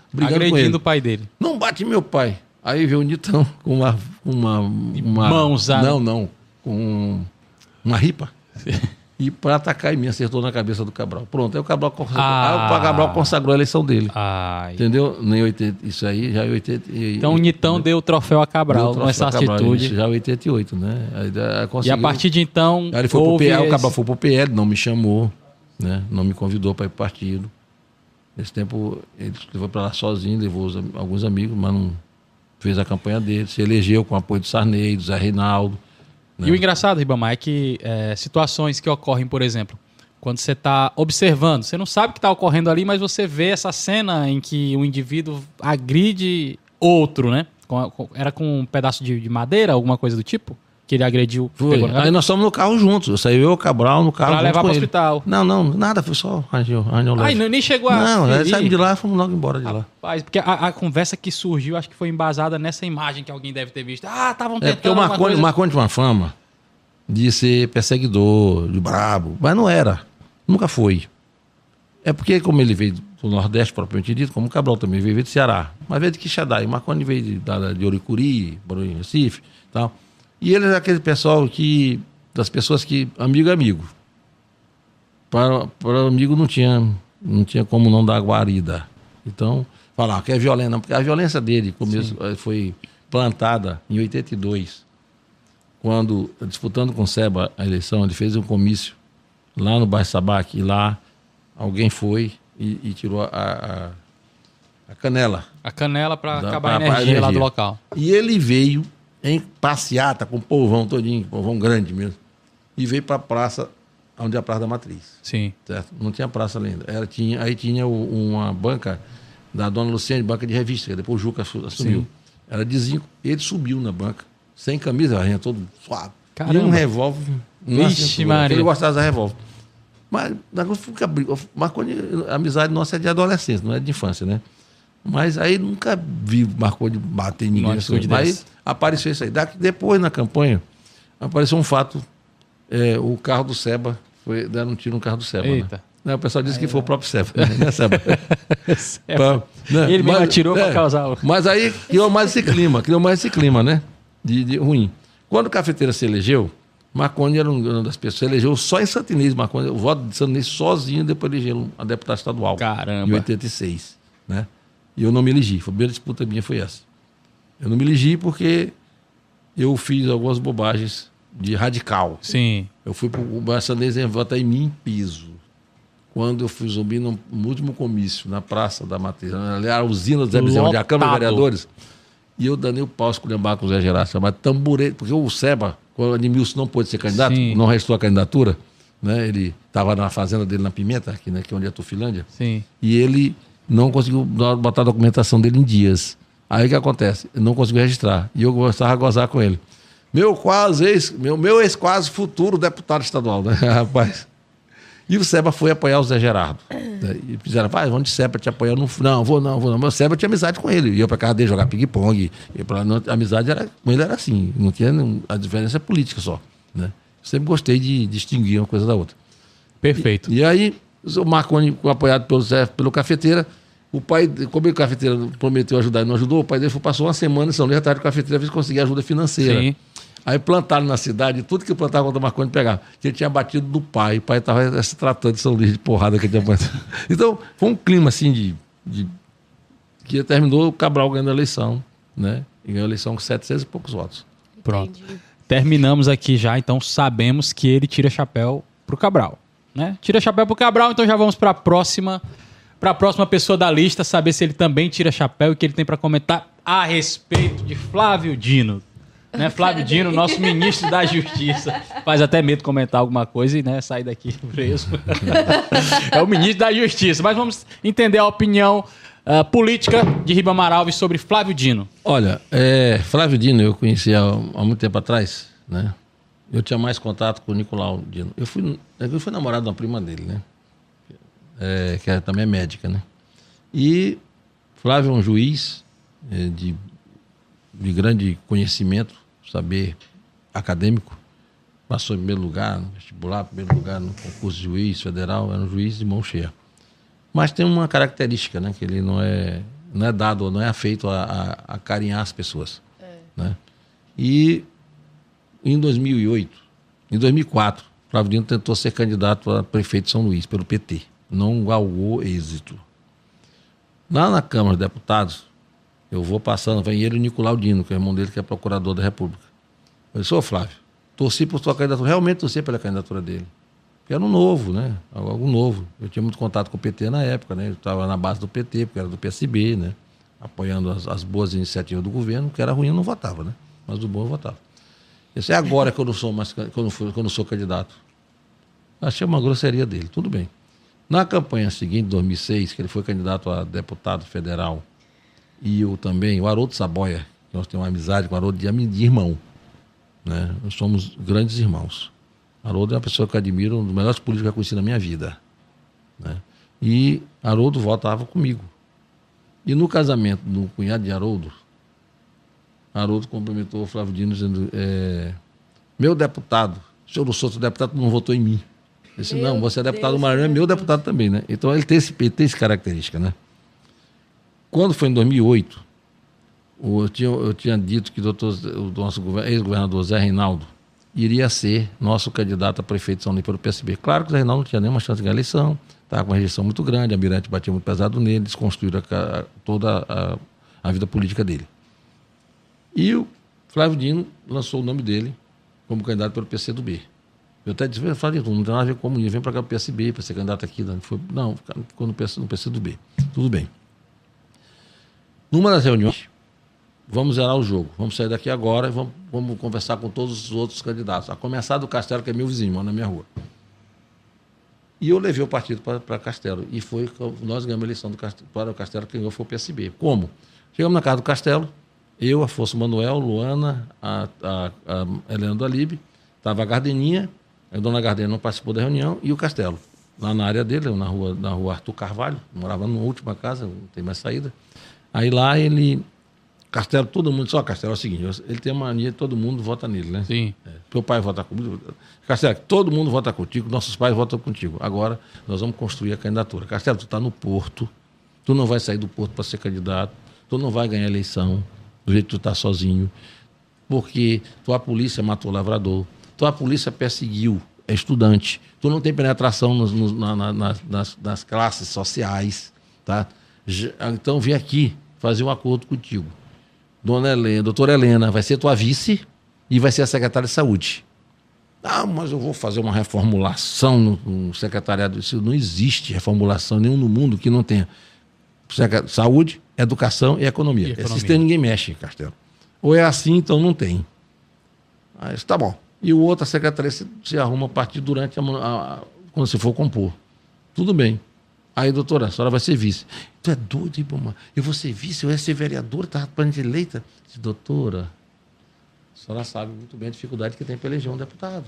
C: brigando com
A: agredindo
C: ele.
A: o pai dele.
C: Não bate meu pai. Aí veio o Nitão com uma
A: mãozada.
C: Não, com uma ripa. E para atacar em mim, acertou na cabeça do Cabral. Pronto, aí o Cabral consagrou a eleição dele.
A: Ai.
C: Entendeu? Nem 80, isso aí já é 80.
A: Então o Nitão deu o troféu a Cabral com essa atitude.
C: Isso já é 88, né? Aí
A: e a partir de então.
C: Aí ele foi pro PL, o Cabral foi pro PL, não me chamou, né? Não me convidou para ir pro partido. Nesse tempo, ele foi para lá sozinho, levou alguns amigos, mas não fez a campanha dele. Se elegeu com o apoio do Sarney, do Zé Reinaldo. Né?
A: E o engraçado, Ribamar, é que situações que ocorrem, por exemplo, quando você está observando, você não sabe o que está ocorrendo ali, mas você vê essa cena em que o indivíduo agride outro, né? Era com um pedaço de madeira, alguma coisa do tipo? Que ele agrediu.
C: Foi. Aí nós fomos no carro juntos. Eu saí o Cabral no carro.
A: Pra levar pro hospital.
C: Não, nada, foi só Rangel.
A: Ai, nem chegou a.
C: Não, nós saímos de lá e fomos logo embora de lá.
A: Rapaz, porque a conversa que surgiu, acho que foi embasada nessa imagem que alguém deve ter visto. Estavam tentando.
C: Porque o Marconi tinha uma fama de ser perseguidor, de brabo, mas não era. Nunca foi. É porque, como ele veio do Nordeste, propriamente dito, como o Cabral também veio do Ceará, mas veio de Quixadá. E o Marconi veio de Oricuri, Barulho, Recife e tal. E ele é aquele pessoal das pessoas que, amigo é amigo. Para amigo não tinha como não dar guarida. Então, falar que é violência, não, porque a violência dele foi plantada em 82, quando, disputando com o Seba a eleição, ele fez um comício lá no bairro Sabac, e lá alguém foi e tirou a canela.
A: A canela para acabar a energia lá do local.
C: E ele veio em passeata com o povão todinho, povão grande mesmo, e veio para a praça, onde é a Praça da Matriz.
A: Sim.
C: Certo? Não tinha praça ainda. Aí tinha uma banca da dona Luciane, banca de revista, que depois o Juca assumiu. Sim. Era de zinco. Ele subiu na banca, sem camisa, a todo suave.
A: Caramba.
C: E um revólver.
A: Vixe, Maria.
C: Ele gostava de revólver. Mas a amizade nossa é de adolescência, não é de infância, né? Mas aí nunca marcou de bater em ninguém. Aí apareceu isso aí. Depois, na campanha, apareceu um fato. O carro do Seba, deram um tiro no carro do Seba.
A: Eita.
C: Né? O pessoal disse que foi o próprio Seba. Né, Seba?
A: Né? Ele mesmo atirou para causar o...
C: Mas aí criou mais esse clima, né? De ruim. Quando o Cafeteira se elegeu, Marconi era uma das pessoas. Se elegeu só em Santo Inês, Marconi, o voto de Santo Inês sozinho, depois elegeu a deputada estadual.
A: Caramba.
C: Em 86, né? E eu não me elegi. A primeira disputa minha foi essa. Eu não me elegi porque eu fiz algumas bobagens de radical.
A: Sim.
C: Eu fui para o Barçanês e votar em mim em piso. Quando eu fui zumbi no último comício, na Praça da Matriz, ali a usina do Zé Bezerra, onde é a Câmara de Vereadores, e eu danei o pau esculhambar com o Zé Gerardo, chamado tamborete, porque o Seba, quando o Admilson não pôde ser candidato,
A: Sim.
C: não restou a candidatura, né? Ele estava na fazenda dele na Pimenta, aqui, né? Que é onde é a Tufilândia,
A: Sim.
C: E ele não conseguiu botar a documentação dele em dias. Aí o que acontece? Ele não conseguiu registrar. E eu gostava de gozar com ele. Meu ex-quase futuro deputado estadual, né, rapaz? E o Seba foi apoiar o Zé Gerardo. E fizeram, vamos de Seba te apoiar. Não, vou não. Mas o Seba tinha amizade com ele. Ia pra casa dele jogar ping-pong. A amizade com ele era assim. Não tinha a diferença política só. Né? Eu sempre gostei de distinguir uma coisa da outra.
A: Perfeito.
C: E aí, o Marconi, apoiado pelo Cafeteira, o pai, como o Cafeteira prometeu ajudar e não ajudou, o pai dele passou uma semana em São Luís atrás do Cafeteira, ver se conseguia ajuda financeira.
A: Sim.
C: Aí plantaram na cidade, tudo que plantava contra o Marconi pegava. Que ele tinha batido do pai, o pai estava se tratando de São Luís, de porrada que ele tinha plantado. Então, foi um clima assim que terminou o Cabral ganhando a eleição, né? E ganhou a eleição com 700 e poucos votos.
A: Pronto. Entendi. Terminamos aqui já, então sabemos que ele tira chapéu pro Cabral, né? Tira chapéu pro Cabral, então já vamos para a próxima pessoa da lista, saber se ele também tira chapéu e o que ele tem para comentar a respeito de Flávio Dino. Né, Flávio Dino, nosso ministro da Justiça. Faz até medo comentar alguma coisa e, né, sair daqui preso. É o ministro da Justiça. Mas vamos entender a opinião política de Ribamar Alves sobre Flávio Dino.
C: Olha, Flávio Dino eu conheci há muito tempo atrás, né? Eu tinha mais contato com o Nicolau Dino. Eu fui namorado de uma prima dele, né? Que também é médica, né? E Flávio é um juiz de grande conhecimento, saber acadêmico, passou em primeiro lugar no vestibular, primeiro lugar no concurso de juiz federal, era um juiz de mão cheia. Mas tem uma característica, né, que ele não é não é dado, não é feito a acarinhar as pessoas. Né? E em 2004, Flávio Dino tentou ser candidato a prefeito de São Luís pelo PT. Não galgou êxito. Lá na Câmara de Deputados, eu vou passando, vem ele e o Nicolau Dino, que é o irmão dele, que é procurador da República. Eu disse, ô Flávio, torci por sua candidatura, realmente torci pela candidatura dele. Porque era um novo, né? Algo novo. Eu tinha muito contato com o PT na época, né? Eu estava na base do PT, porque era do PSB, né? Apoiando as boas iniciativas do governo, que era ruim eu não votava, né? Mas do bom eu votava. Isso é agora que eu não sou mais, que eu não sou candidato. Achei uma grosseria dele, tudo bem. Na campanha seguinte, 2006, que ele foi candidato a deputado federal, e eu também, o Haroldo Saboia, nós temos uma amizade com o Haroldo de irmão, né? Nós somos grandes irmãos. Haroldo é uma pessoa que eu admiro, um dos melhores políticos que eu conheci na minha vida, né? E Haroldo votava comigo. E no casamento do cunhado de Haroldo cumprimentou o Flávio Dino dizendo, meu deputado, se eu não sou seu deputado, não votou em mim. Ele disse, não, você é deputado do Maranhão, é meu deputado também, né? Então ele tem essa característica, né? Quando foi em 2008, eu tinha dito que o nosso ex-governador Zé Reinaldo iria ser nosso candidato a prefeito de São Luís pelo PSB. Claro que o Zé Reinaldo não tinha nenhuma chance de ganhar a eleição, estava com uma rejeição muito grande, a Almirante batia muito pesado nele, desconstruíram toda a vida política dele. E o Flávio Dino lançou o nome dele como candidato pelo PCdoB. Eu até disse, Flávio Dino, não tem nada a ver com comunismo, vem para cá para o PSB, para ser candidato aqui. Não, ficou no PCdoB. Tudo bem. Numa das reuniões, vamos zerar o jogo. Vamos sair daqui agora e vamos conversar com todos os outros candidatos. A começar do Castelo, que é meu vizinho, mora na minha rua. E eu levei o partido para Castelo. E nós ganhamos a eleição para o Castelo, quem ganhou foi o PSB. Como? Chegamos na casa do Castelo, eu, Afonso Manuel, Luana, a Helena do Alibe, estava a Gardeninha, a dona Gardenia não participou da reunião, e o Castelo. Lá na área dele, na rua Arthur Carvalho, morava numa última casa, não tem mais saída. Aí lá Castelo, todo mundo, só Castelo é o seguinte, ele tem uma mania, todo mundo vota nele, né?
A: Sim.
C: Teu pai vota comigo. Castelo, todo mundo vota contigo, nossos pais votam contigo. Agora nós vamos construir a candidatura. Castelo, tu está no Porto, tu não vai sair do Porto para ser candidato, tu não vai ganhar a eleição do jeito que tu está sozinho, porque tua polícia matou o lavrador, tua polícia perseguiu estudante, tu não tem penetração nas classes sociais, tá? Então vem aqui fazer um acordo contigo. Doutora Helena vai ser tua vice e vai ser a secretária de saúde. Ah, mas eu vou fazer uma reformulação no secretariado. Isso não existe reformulação nenhum no mundo que não tenha saúde, educação e economia. Esse sistema ninguém mexe, Castelo. Ou é assim, então não tem. Aí, tá bom. E o outro, a secretaria se arruma a partir durante quando se for compor. Tudo bem. Aí, doutora, a senhora vai ser vice. Tu é doido, Ibama? Eu vou ser vice, eu ia ser vereadora, estava para ser eleita. Disse, doutora, a senhora sabe muito bem a dificuldade que tem para eleger um deputado.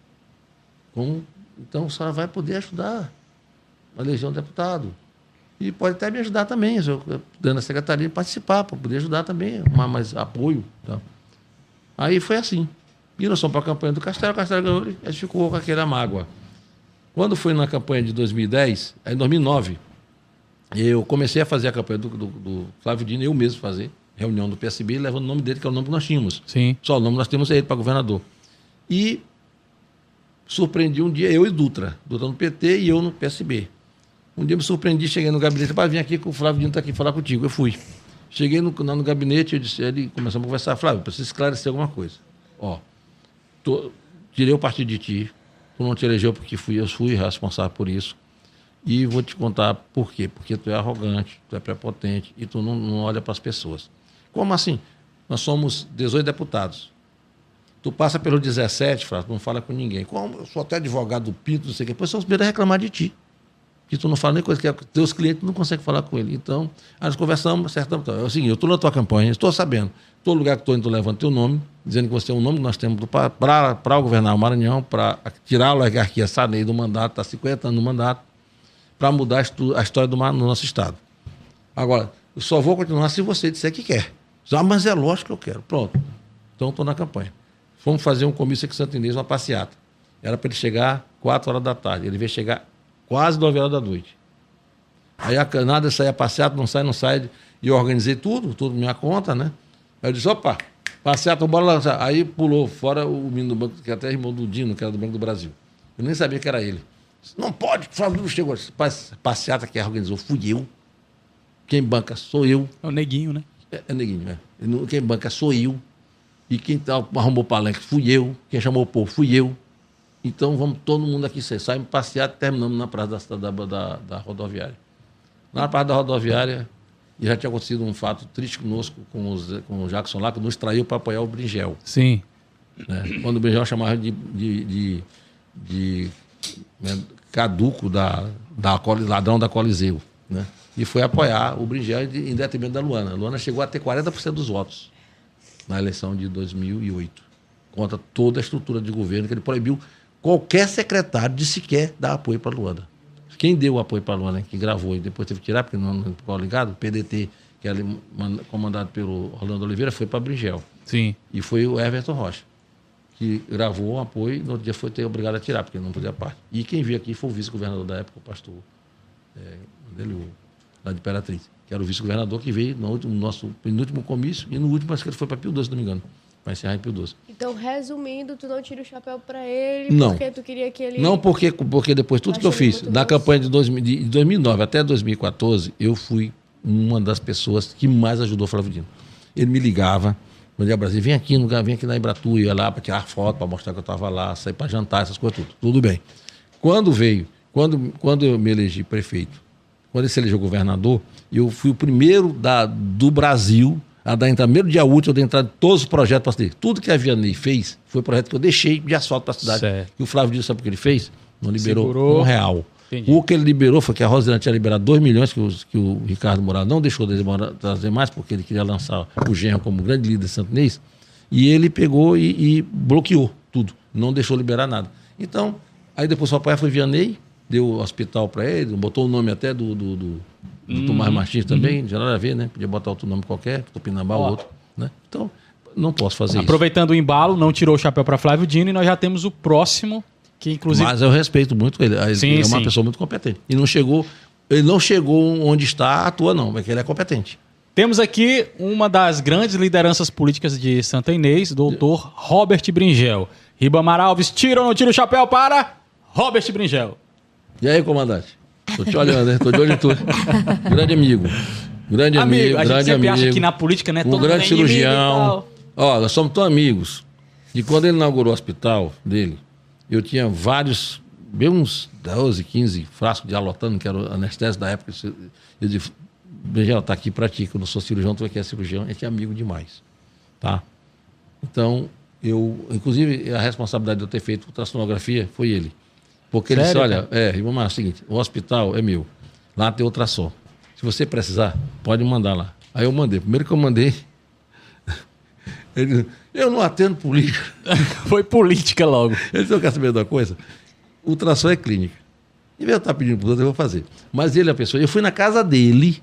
C: Então, a senhora vai poder ajudar a eleger um deputado. E pode até me ajudar também, dando a secretaria, participar, para poder ajudar também, mais apoio. Tá? Aí foi assim. E nós fomos para a campanha do Castelo, o Castelo ganhou, e a gente ficou com aquela mágoa. Quando foi na campanha de 2010, em 2009, eu comecei a fazer a campanha do Flávio Dino, eu mesmo fazer, reunião do PSB, levando o nome dele, que é o nome que nós tínhamos.
A: Sim.
C: Só o nome nós temos é ele para governador. E surpreendi um dia, eu e Dutra no PT e eu no PSB. Um dia me surpreendi, cheguei no gabinete, para vir aqui que o Flávio Dino está aqui falar contigo. Eu fui. Cheguei no gabinete, ele começamos a conversar, Flávio, preciso esclarecer alguma coisa. Ó, tirei o partido de ti, tu não te elegeu porque eu fui responsável por isso. E vou te contar por quê. Porque tu é arrogante, tu é prepotente e tu não olha para as pessoas. Como assim? Nós somos 18 deputados. Tu passa pelo 17, Flávio, não fala com ninguém. Como? Eu sou até advogado do Pinto, não sei o quê. Depois são os primeiros a reclamar de ti. Que tu não fala nem coisa que teus clientes não conseguem falar com ele. Então, nós conversamos, acertamos. É o seguinte, eu estou na tua campanha, estou sabendo. Todo lugar que estou indo, tu levanta teu nome, dizendo que você é um nome que nós temos para governar o Maranhão, para tirar a oligarquia Sarney do mandato, está 50 anos no mandato, para mudar a história do nosso Estado. Agora, eu só vou continuar se você disser que quer. Ah, mas é lógico que eu quero. Pronto. Então, estou na campanha. Fomos fazer um comício aqui em Santo Inês, uma passeata. Era para ele chegar 4 horas da tarde. Ele veio chegar quase 9 horas da noite. Aí a canada saía passeata, não sai. E eu organizei tudo minha conta, né? Aí eu disse, opa, passeata, bora lançar. Aí pulou fora o menino do banco, que até é irmão do Dino, que era do Banco do Brasil. Eu nem sabia que era ele. Não pode, o Flávio Dino chegou. Passeata que organizou fui eu. Quem banca sou eu.
A: É o Neguinho, né?
C: É Neguinho, é. Quem banca sou eu. E quem arrumou o palanque fui eu. Quem chamou o povo fui eu. Então vamos todo mundo aqui sair. Saímos passeata e terminamos na praça da rodoviária. Lá na praça da rodoviária, já tinha acontecido um fato triste conosco, com o Jackson lá, que nos traiu para apoiar o Bringel.
A: Sim.
C: Né? Quando o Bringel chamava de caduco ladrão da Coliseu. Né? E foi apoiar o Bringel em detrimento da Luana. A Luana chegou a ter 40% dos votos na eleição de 2008, contra toda a estrutura de governo, que ele proibiu qualquer secretário de sequer dar apoio para a Luana. Quem deu o apoio para a Luana, que gravou e depois teve que tirar, porque não ficou ligado, o PDT, que era comandado pelo Rolando Oliveira, foi para Bringel.
A: Sim.
C: E foi o Everton Rocha, que gravou o apoio e no outro dia foi ter obrigado a tirar, porque não podia parte. E quem veio aqui foi o vice-governador da época, o pastor lá de Imperatriz, que era o vice-governador que veio no nosso penúltimo comício e no último, acho que ele foi para Pio XII, se não me engano, para encerrar em Pio XII.
B: Então, resumindo, tu não tira o chapéu para ele
C: não.
B: Porque tu queria que ele...
C: Não, porque depois tudo que eu fiz, na campanha de 2009 até 2014, eu fui uma das pessoas que mais ajudou o Flávio Dino. Ele me ligava, mandei a Brasília, vem aqui na Embratu, ia lá para tirar foto, para mostrar que eu estava lá, sair para jantar, essas coisas tudo bem. Quando eu me elegi prefeito, quando ele se elegeu governador, eu fui o primeiro do Brasil a dar entrada, primeiro dia útil, eu dei entrada em todos os projetos para a cidade. Tudo que a Vianney fez foi projeto que eu deixei de asfalto para a cidade.
A: Certo.
C: E o Flávio Dino, sabe o que ele fez? Não liberou R$1.
A: Entendi.
C: O que ele liberou foi que a Rosana tinha liberado 2 milhões, que o Ricardo Mourado não deixou de trazer mais, porque ele queria lançar o Genro como grande líder santinês, e ele pegou e bloqueou tudo, não deixou liberar nada. Então, aí depois o apoio foi Vianney, deu o hospital para ele, botou o nome até do Tomás Martins também, não tinha nada a ver, né? Podia botar outro nome qualquer, Tupinambá ou outro, né? Então, não posso fazer isso.
A: Aproveitando o embalo, não tirou o chapéu para Flávio Dino e nós já temos o próximo, que inclusive...
C: Mas eu respeito muito ele. Ele é uma pessoa muito competente. E ele não chegou onde está à toa, não, porque ele é competente.
A: Temos aqui uma das grandes lideranças políticas de Santa Inês, doutor Robert Bringel. Ribamar Alves, tira ou não tira o chapéu para Robert Bringel?
C: E aí, comandante? Tô te olhando, né? Tô de olho em tudo. Grande amigo. Grande amigo.
A: A gente sempre acha que na política, né?
C: Um grande cirurgião. Ó, nós somos tão amigos. E quando ele inaugurou o hospital dele, eu tinha bem uns 12, 15 frascos de alotano, que era o anestésico da época. Eu disse, Bringel, tá aqui pra ti, que eu não sou cirurgião, tu aqui é cirurgião. A gente é amigo demais. Tá? Então, inclusive, a responsabilidade de eu ter feito ultrassonografia foi ele. Porque ele disse, olha, irmão, é o seguinte, o hospital é meu, lá tem ultrassom. Se você precisar, pode mandar lá. Aí eu mandei. Primeiro que eu mandei, ele disse, eu não atendo política.
A: Foi política logo.
C: Ele disse, eu quero saber de uma coisa, ultrassom é clínica. Em vez de eu estar pedindo para os outros, eu vou fazer. Mas ele é a pessoa, eu fui na casa dele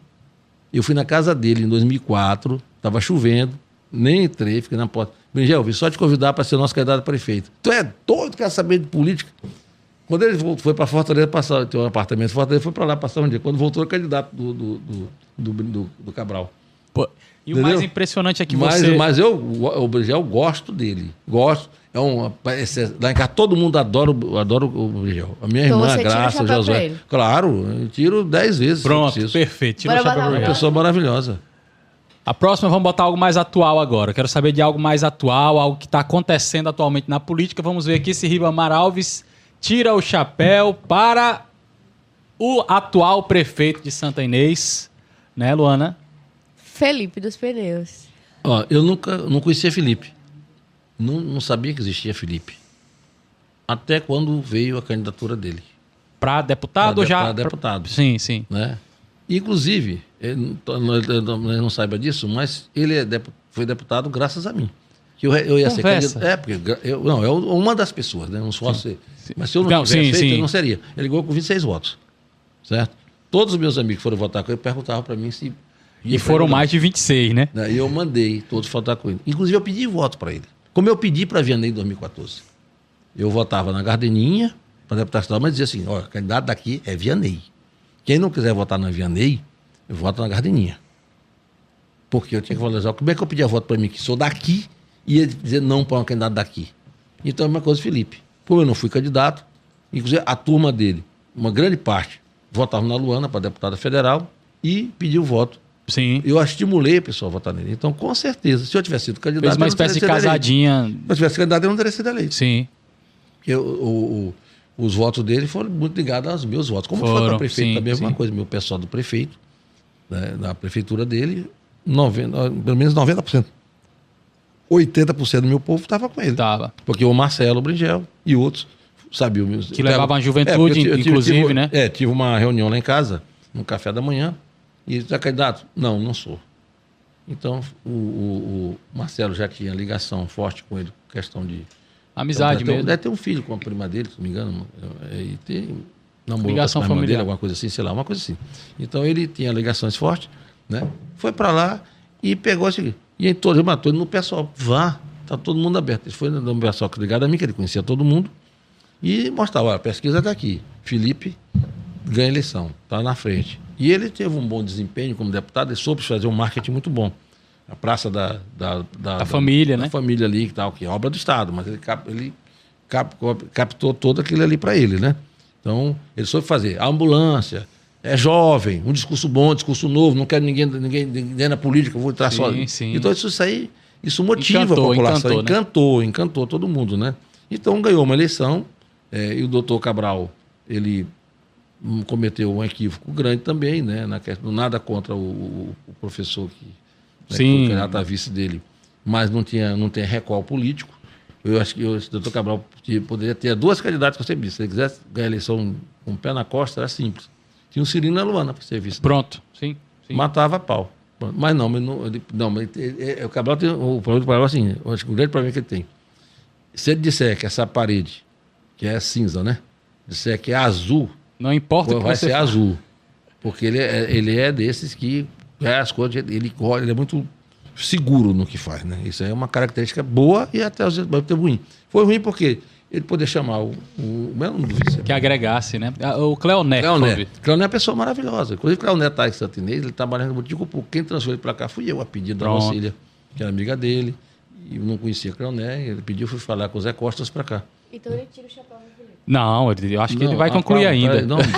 C: em 2004, estava chovendo, nem entrei, fiquei na porta. Bringel, vim só te convidar para ser nosso candidato a prefeito. Tu é doido, quer saber de política? Quando ele foi para Fortaleza, tem um apartamento em Fortaleza, foi para lá passar um dia. Quando voltou, era candidato do Cabral.
A: Pô, e entendeu? O mais impressionante é que
C: Mas eu gosto dele. Gosto. Lá em casa todo mundo adora o Bringel. A minha irmã, a Graça, o Josué. Claro, eu tiro 10 vezes.
A: Pronto, perfeito. Tira o chapéu pra
C: uma pessoa maravilhosa.
A: A próxima, vamos botar algo mais atual agora. Quero saber de algo mais atual, algo que está acontecendo atualmente na política. Vamos ver aqui se Ribamar Alves tira o chapéu para o atual prefeito de Santa Inês, né, Luana?
B: Felipe dos Pneus.
C: Ó, eu não conhecia Felipe. Não sabia que existia Felipe. Até quando veio a candidatura dele.
A: Para deputado ou já?
C: Para deputado.
A: Sim, sim.
C: Né? Inclusive, ele não saiba disso, mas ele foi deputado graças a mim. Que eu ia ser candidato. Porque é uma das pessoas, né? Não só ser. Mas se eu não tivesse feito, eu não seria. Ele ganhou com 26 votos. Certo? Todos os meus amigos que foram votar com ele perguntavam para mim se...
A: E foram mais de 26, né?
C: E eu mandei todos votar com ele. Inclusive, eu pedi voto para ele. Como eu pedi para a Vianney em 2014. Eu votava na Gardeninha, para deputado estadual, mas dizia assim, ó, o candidato daqui é Vianney. Quem não quiser votar na Vianney, vota na Gardeninha. Porque eu tinha que valorizar. Como é que eu pedia voto para mim, que sou daqui, e ia dizer não para um candidato daqui? Então é a mesma coisa, Felipe. Como eu não fui candidato, inclusive a turma dele, uma grande parte, votava na Luana para deputada federal e pediu voto.
A: Sim.
C: Eu estimulei o pessoal a votar nele. Então, com certeza, se eu tivesse sido candidato...
A: Fez uma espécie de casadinha.
C: Se eu tivesse candidato, eu não teria sido eleito.
A: Sim.
C: Porque os votos dele foram muito ligados aos meus votos. Como foi para prefeito, também é a mesma coisa. Meu pessoal do prefeito, né, na prefeitura dele, pelo menos 90%. 80% do meu povo estava com ele.
A: Tava.
C: Porque o Marcelo Bringel e outros sabiam.
A: Que levavam a juventude, inclusive, né?
C: Tive uma reunião lá em casa, no café da manhã, e ele está candidato? Não sou. Então, o Marcelo já tinha ligação forte com ele, questão de...
A: Amizade mesmo.
C: Deve ter um filho com a prima dele, se não me engano. E tem namoro
A: ligação
C: com a irmã
A: familiar.
C: dele, alguma coisa assim, sei lá, uma coisa assim. Então, ele tinha ligações fortes, né? Foi para lá e pegou o seguinte. E em todo, ele matou ele no pessoal. Vá, tá todo mundo aberto. Ele foi no pessoal ligado a mim, que ele conhecia todo mundo, e mostrava, olha, a pesquisa está aqui. Felipe ganha eleição, está na frente. E ele teve um bom desempenho como deputado, ele soube fazer um marketing muito bom. A praça da
A: família, né?
C: Da família ali, que é obra do Estado, mas ele captou todo aquilo ali para ele, né? Então, ele soube fazer. A ambulância, é jovem, um discurso bom, um discurso novo, não quero ninguém na política, vou entrar sozinho.
A: Sim.
C: Então, isso motiva a população. Encantou todo mundo, né? Então, ganhou uma eleição, e o doutor Cabral, ele cometeu um equívoco grande também, né? Nada contra o professor que
A: Sim.
C: o candidato a vice dele, mas não tem recall político. Eu acho que o doutor Cabral poderia ter duas candidatas para ser vice. Se ele quisesse ganhar a eleição com o pé na costa, era simples. Tinha o Cirino e a Luana para ser vice.
A: Pronto, sim.
C: Matava a pau. Mas não, o Cabral tem o problema do Cabral assim, eu acho que o grande problema que ele tem. Se ele disser que essa parede, que é cinza, né? Disser que é azul,
A: não importa o que
C: vai
A: você
C: ser
A: fala.
C: azul. Porque ele é desses que as coisas, ele é muito seguro no que faz, né? Isso aí é uma característica boa e até às vezes pode ter ruim. Foi ruim porque ele poder chamar o meu nome do vice.
A: Que agregasse, né? O Cleoné.
C: Cleoné é uma pessoa maravilhosa. Inclusive, o Cleoné está em Santo Inês, ele trabalhando muito. Digo, quem transferiu ele para cá fui eu, a pedido da Lucília, que era amiga dele. E eu não conhecia Cleoné, ele pediu, fui falar com o Zé Costas para cá.
B: Então ele tira o chapéu no Felipe.
A: Não, eu acho que ele vai concluir ainda.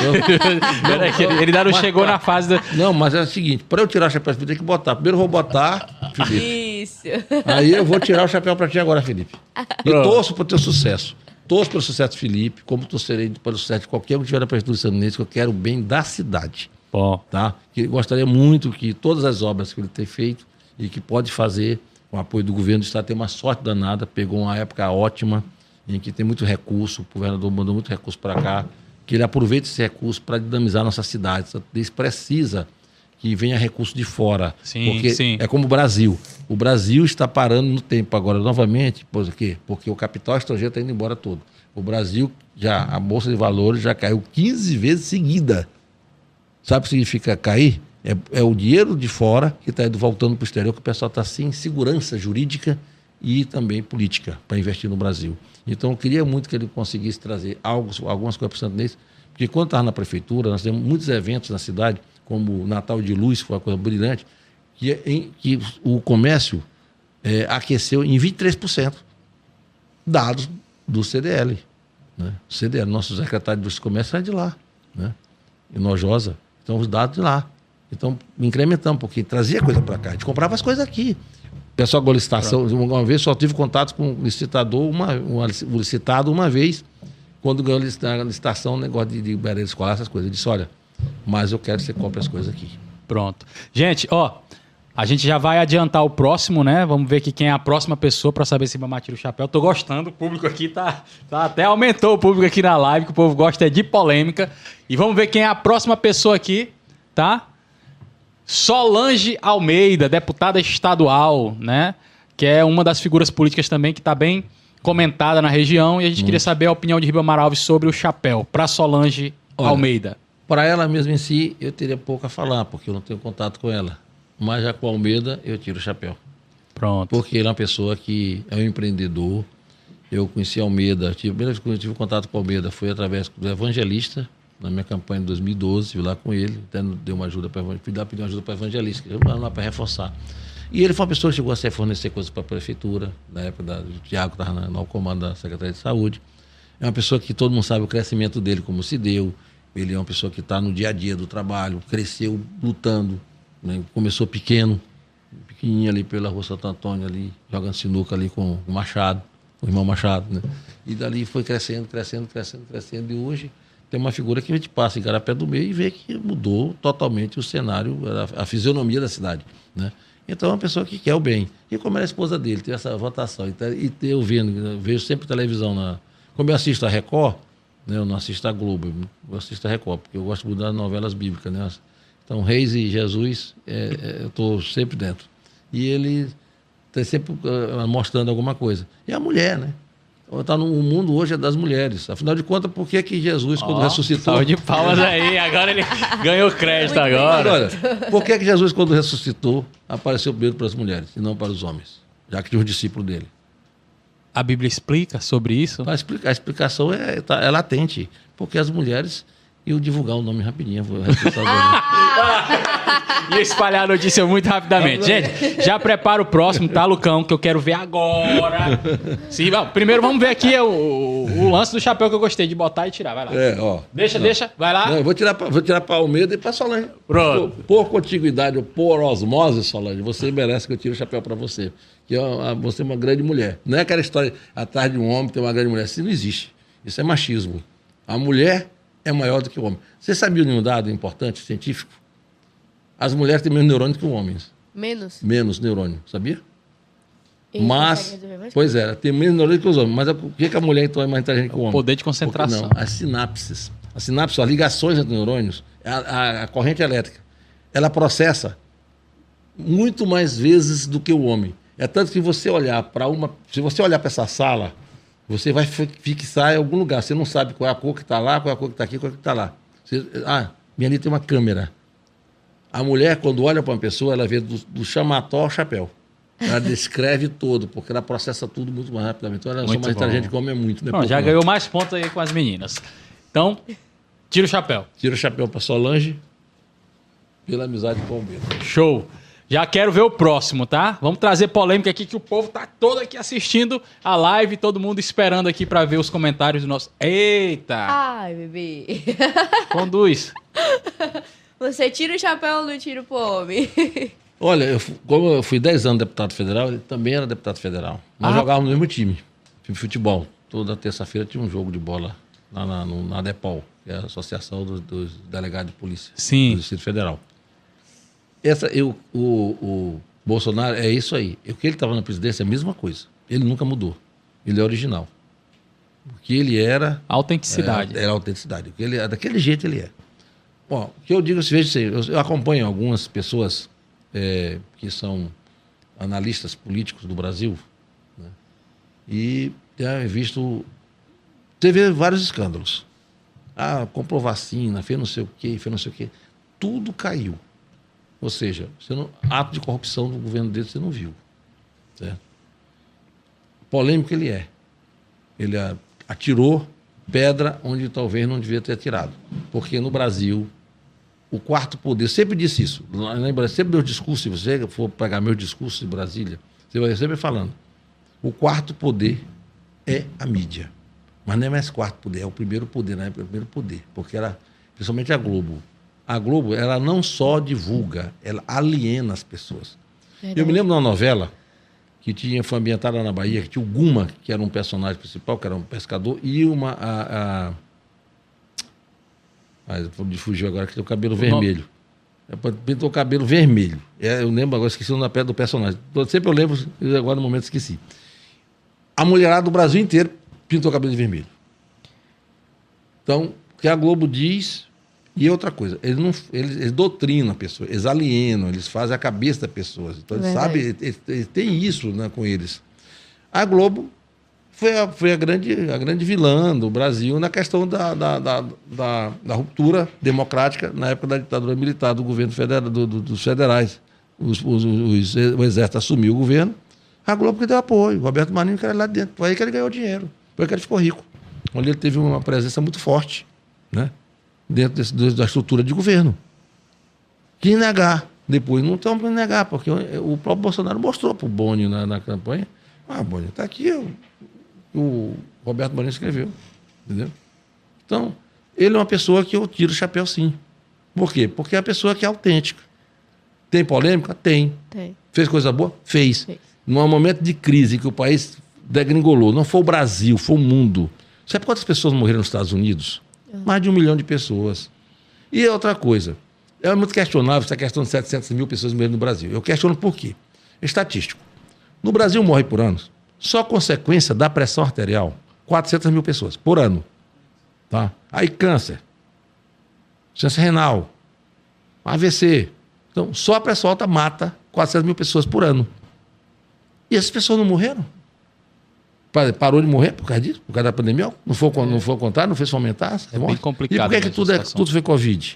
A: Ele ainda não chegou na fase da...
C: Não, mas é o seguinte, para eu tirar o chapéu, eu tenho que botar. Primeiro eu vou botar, Felipe.
B: Isso.
C: Aí eu vou tirar o chapéu para ti agora, Felipe. E torço para o teu sucesso. Torço pelo sucesso do Felipe, como torcerei pelo sucesso de qualquer um que estiver na prefeitura de Santo Inês, que eu quero o bem da cidade.
A: Bom.
C: Tá? Que gostaria muito que todas as obras que ele tem feito e que pode fazer com o apoio do governo do Estado, tem uma sorte danada, pegou uma época ótima, em que tem muito recurso, o governador mandou muito recurso para cá, que ele aproveite esse recurso para dinamizar nossa cidade. Isso precisa que venha recurso de fora.
A: Sim,
C: porque
A: sim.
C: é como o Brasil. O Brasil está parando no tempo agora novamente. Por quê? Porque o capital estrangeiro está indo embora todo. O Brasil, a Bolsa de Valores já caiu 15 vezes seguida. Sabe o que significa cair? É o dinheiro de fora que está voltando para o exterior, que o pessoal está sem segurança jurídica e também política para investir no Brasil. Então, eu queria muito que ele conseguisse trazer algumas coisas para o Santo Inês, porque quando estava na prefeitura, nós temos muitos eventos na cidade, como o Natal de Luz, que foi uma coisa brilhante, que o comércio aqueceu em 23%, dados do CDL. Né? O CDL, nosso secretário do Comércio, é de lá, né? Em Nojosa. Então, os dados de lá. Então, incrementamos, porque trazia coisa para cá. A gente comprava as coisas aqui. O pessoal da licitação, uma vez só tive contato com o licitador, o licitado uma vez, quando ganhou a licitação, negócio de merenda escolar, essas coisas. Ele disse, olha, mas eu quero que você compre as coisas aqui.
A: Pronto. Gente, a gente já vai adiantar o próximo, né? Vamos ver aqui quem é a próxima pessoa para saber se Ribamar tira o chapéu. Tô gostando, o público aqui tá até aumentou o público aqui na live, que o povo gosta de polêmica. E vamos ver quem é a próxima pessoa aqui, tá? Solange Almeida, deputada estadual, né? Que é uma das figuras políticas também que está bem comentada na região. E a gente queria saber a opinião de Ribamar Alves sobre o chapéu. Para Solange Almeida.
C: Para ela mesma em si, eu teria pouco a falar, porque eu não tenho contato com ela. Mas já com a Almeida, eu tiro o chapéu.
A: Pronto.
C: Porque ele é uma pessoa que é um empreendedor. Eu conheci a Almeida, a primeira vez que eu tive contato com a Almeida foi através do evangelista, na minha campanha de 2012, fui lá com ele, até deu uma ajuda para pedir uma ajuda para evangelista, lá para reforçar. E ele foi uma pessoa que chegou a fornecer coisas para a prefeitura, na época do Tiago estava no comando da Secretaria de Saúde. É uma pessoa que todo mundo sabe o crescimento dele, como se deu. Ele é uma pessoa que está no dia a dia do trabalho, cresceu lutando, né? Começou pequenininho ali pela Rua Santo Antônio, ali, jogando sinuca ali com o Machado, o irmão Machado, né? E dali foi crescendo. E hoje tem uma figura que a gente passa em Garapé do Meio e vê que mudou totalmente o cenário, a fisionomia da cidade, né? Então é uma pessoa que quer o bem. E como era a esposa dele, tem essa votação. Eu vejo sempre televisão. Como eu assisto a Record, né, eu não assisto a Globo, eu assisto a Record, porque eu gosto muito das novelas bíblicas, né? Então, Reis e Jesus, eu estou sempre dentro. E ele está sempre mostrando alguma coisa. E a mulher, né? Tá no mundo hoje é das mulheres. Afinal de contas, por que Jesus, quando ressuscitou...
A: Salve de palmas aí, agora ele ganhou crédito agora.
C: Por que Jesus, quando ressuscitou, apareceu primeiro para as mulheres e não para os homens? Já que tinha os discípulos dele.
A: A Bíblia explica sobre isso?
C: A explicação é latente. Porque as mulheres... E eu divulgar o nome rapidinho.
A: E espalhar a notícia muito rapidamente. Gente, já prepara o próximo, tá, Lucão? Que eu quero ver agora. Sim, primeiro vamos ver aqui o lance do chapéu que eu gostei de botar e tirar. Vai lá. Deixa, vai lá.
C: Não, eu vou tirar para Almeida e para Solange.
A: Pronto.
C: Por contiguidade ou por osmose, Solange, você merece que eu tire o chapéu para você. Que você é uma grande mulher. Não é aquela história atrás de um homem ter uma grande mulher. Isso não existe. Isso é machismo. A mulher é maior do que o homem. Você sabia de um dado importante, científico? As mulheres têm menos neurônio que os homens. Menos neurônio, sabia? Mas, pois é, tem menos neurônio que os homens. Mas por que a mulher então é mais inteligente que o homem?
A: Poder de concentração.
C: Porque, não, as sinapses. As sinapses, as ligações entre neurônios, a corrente elétrica, ela processa muito mais vezes do que o homem. É tanto que você olhar para se você olhar para essa sala, você vai fixar em algum lugar. Você não sabe qual é a cor que está lá, qual é a cor que está aqui, qual é a que está lá. Minha ali tem uma câmera. A mulher, quando olha para uma pessoa, ela vê do chamató ao chapéu. Ela descreve todo, porque ela processa tudo muito mais rapidamente. Então, ela é mais inteligente que o homem, é muito.
A: Não, já ganhou mais pontos aí com as meninas. Então, tira o chapéu.
C: Tira o chapéu para Solange, pela amizade com o Almeida.
A: Show. Já quero ver o próximo, tá? Vamos trazer polêmica aqui, que o povo tá todo aqui assistindo a live, todo mundo esperando aqui para ver os comentários do nosso... Eita!
B: Ai, bebê.
A: Conduz.
B: Você tira o chapéu ou não tira pro homem?
C: Olha, como eu fui 10 anos deputado federal, ele também era deputado federal. Nós jogávamos no mesmo time, futebol. Toda terça-feira tinha um jogo de bola na DEPOL, que é a Associação dos Delegados de Polícia do Distrito Federal. O Bolsonaro é isso aí. O que ele estava na presidência é a mesma coisa. Ele nunca mudou. Ele é original. O que ele era...
A: Autenticidade.
C: Era autenticidade. O que ele, daquele jeito ele é. Bom, o que eu digo, eu acompanho algumas pessoas que são analistas políticos do Brasil, né? E tenho visto... Teve vários escândalos. Comprou vacina, fez não sei o quê. Tudo caiu. Ou seja, ato de corrupção do governo dele você não viu. Certo? Polêmico ele é. Ele atirou pedra onde talvez não devia ter atirado. Porque no Brasil, o quarto poder, sempre disse isso. Lembra, sempre meus discursos, se você for pegar meus discursos em Brasília, você vai sempre falando. O quarto poder é a mídia. Mas não é mais quarto poder, é o primeiro poder, não é o primeiro poder. Porque principalmente a Globo. A Globo, ela não só divulga, ela aliena as pessoas. Verdade. Eu me lembro de uma novela que foi ambientada na Bahia, que tinha o Guma, que era um personagem principal, que era um pescador, e fugiu agora, que tem o cabelo vermelho. Pintou o cabelo vermelho. Eu lembro agora, esqueci o nome do personagem. Sempre eu lembro, agora no momento esqueci. A mulherada do Brasil inteiro pintou o cabelo de vermelho. Então, o que a Globo diz... E outra coisa, eles doutrinam a pessoa, eles alienam, eles fazem a cabeça das pessoas. Então, eles sabem, eles têm isso, né, com eles. A Globo foi a grande vilã do Brasil na questão da ruptura democrática na época da ditadura militar do governo federal, dos federais. O Exército assumiu o governo, a Globo que deu apoio, o Roberto Marinho que era lá dentro. Foi aí que ele ganhou dinheiro, foi aí que ele ficou rico. Onde ele teve uma presença muito forte, né? dentro da estrutura de governo. Que negar. Depois não tem como negar, porque o próprio Bolsonaro mostrou para o Boni na campanha. Boni, está aqui, o Roberto Boni escreveu. Entendeu? Então, ele é uma pessoa que eu tiro o chapéu, sim. Por quê? Porque é uma pessoa que é autêntica. Tem polêmica? Tem. Fez coisa boa? Fez. Num momento de crise que o país degringolou, não foi o Brasil, foi o mundo. Sabe quantas pessoas morreram nos Estados Unidos? Mais de 1 milhão de pessoas. E outra coisa, é muito questionável essa questão de 700 mil pessoas morrendo no Brasil. Eu questiono por quê? Estatístico. No Brasil morre por ano, só consequência da pressão arterial, 400 mil pessoas por ano. Tá? Aí câncer, insuficiência renal, AVC. Então, só a pressão alta mata 400 mil pessoas por ano. E essas pessoas não morreram? Parou de morrer por causa disso? Por causa da pandemia? Não foi contar? Não fez aumentar?
A: É bem complicado.
C: E por que tudo foi Covid?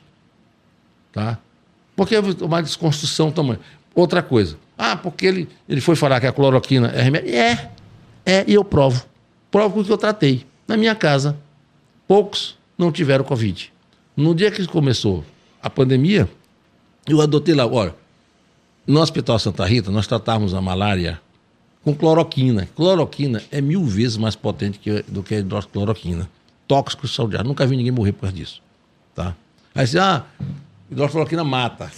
C: Tá? Porque uma desconstrução tamanho. Outra coisa. Porque ele foi falar que a cloroquina é remédio? E eu provo. Provo com o que eu tratei. Na minha casa, poucos não tiveram Covid. No dia que começou a pandemia, eu adotei lá, olha, no Hospital Santa Rita, nós tratávamos a malária com cloroquina. Cloroquina é 1000 vezes mais potente do que a hidroxicloroquina. Tóxico saudável. Nunca vi ninguém morrer por causa disso. Tá? Aí você, hidroxicloroquina mata.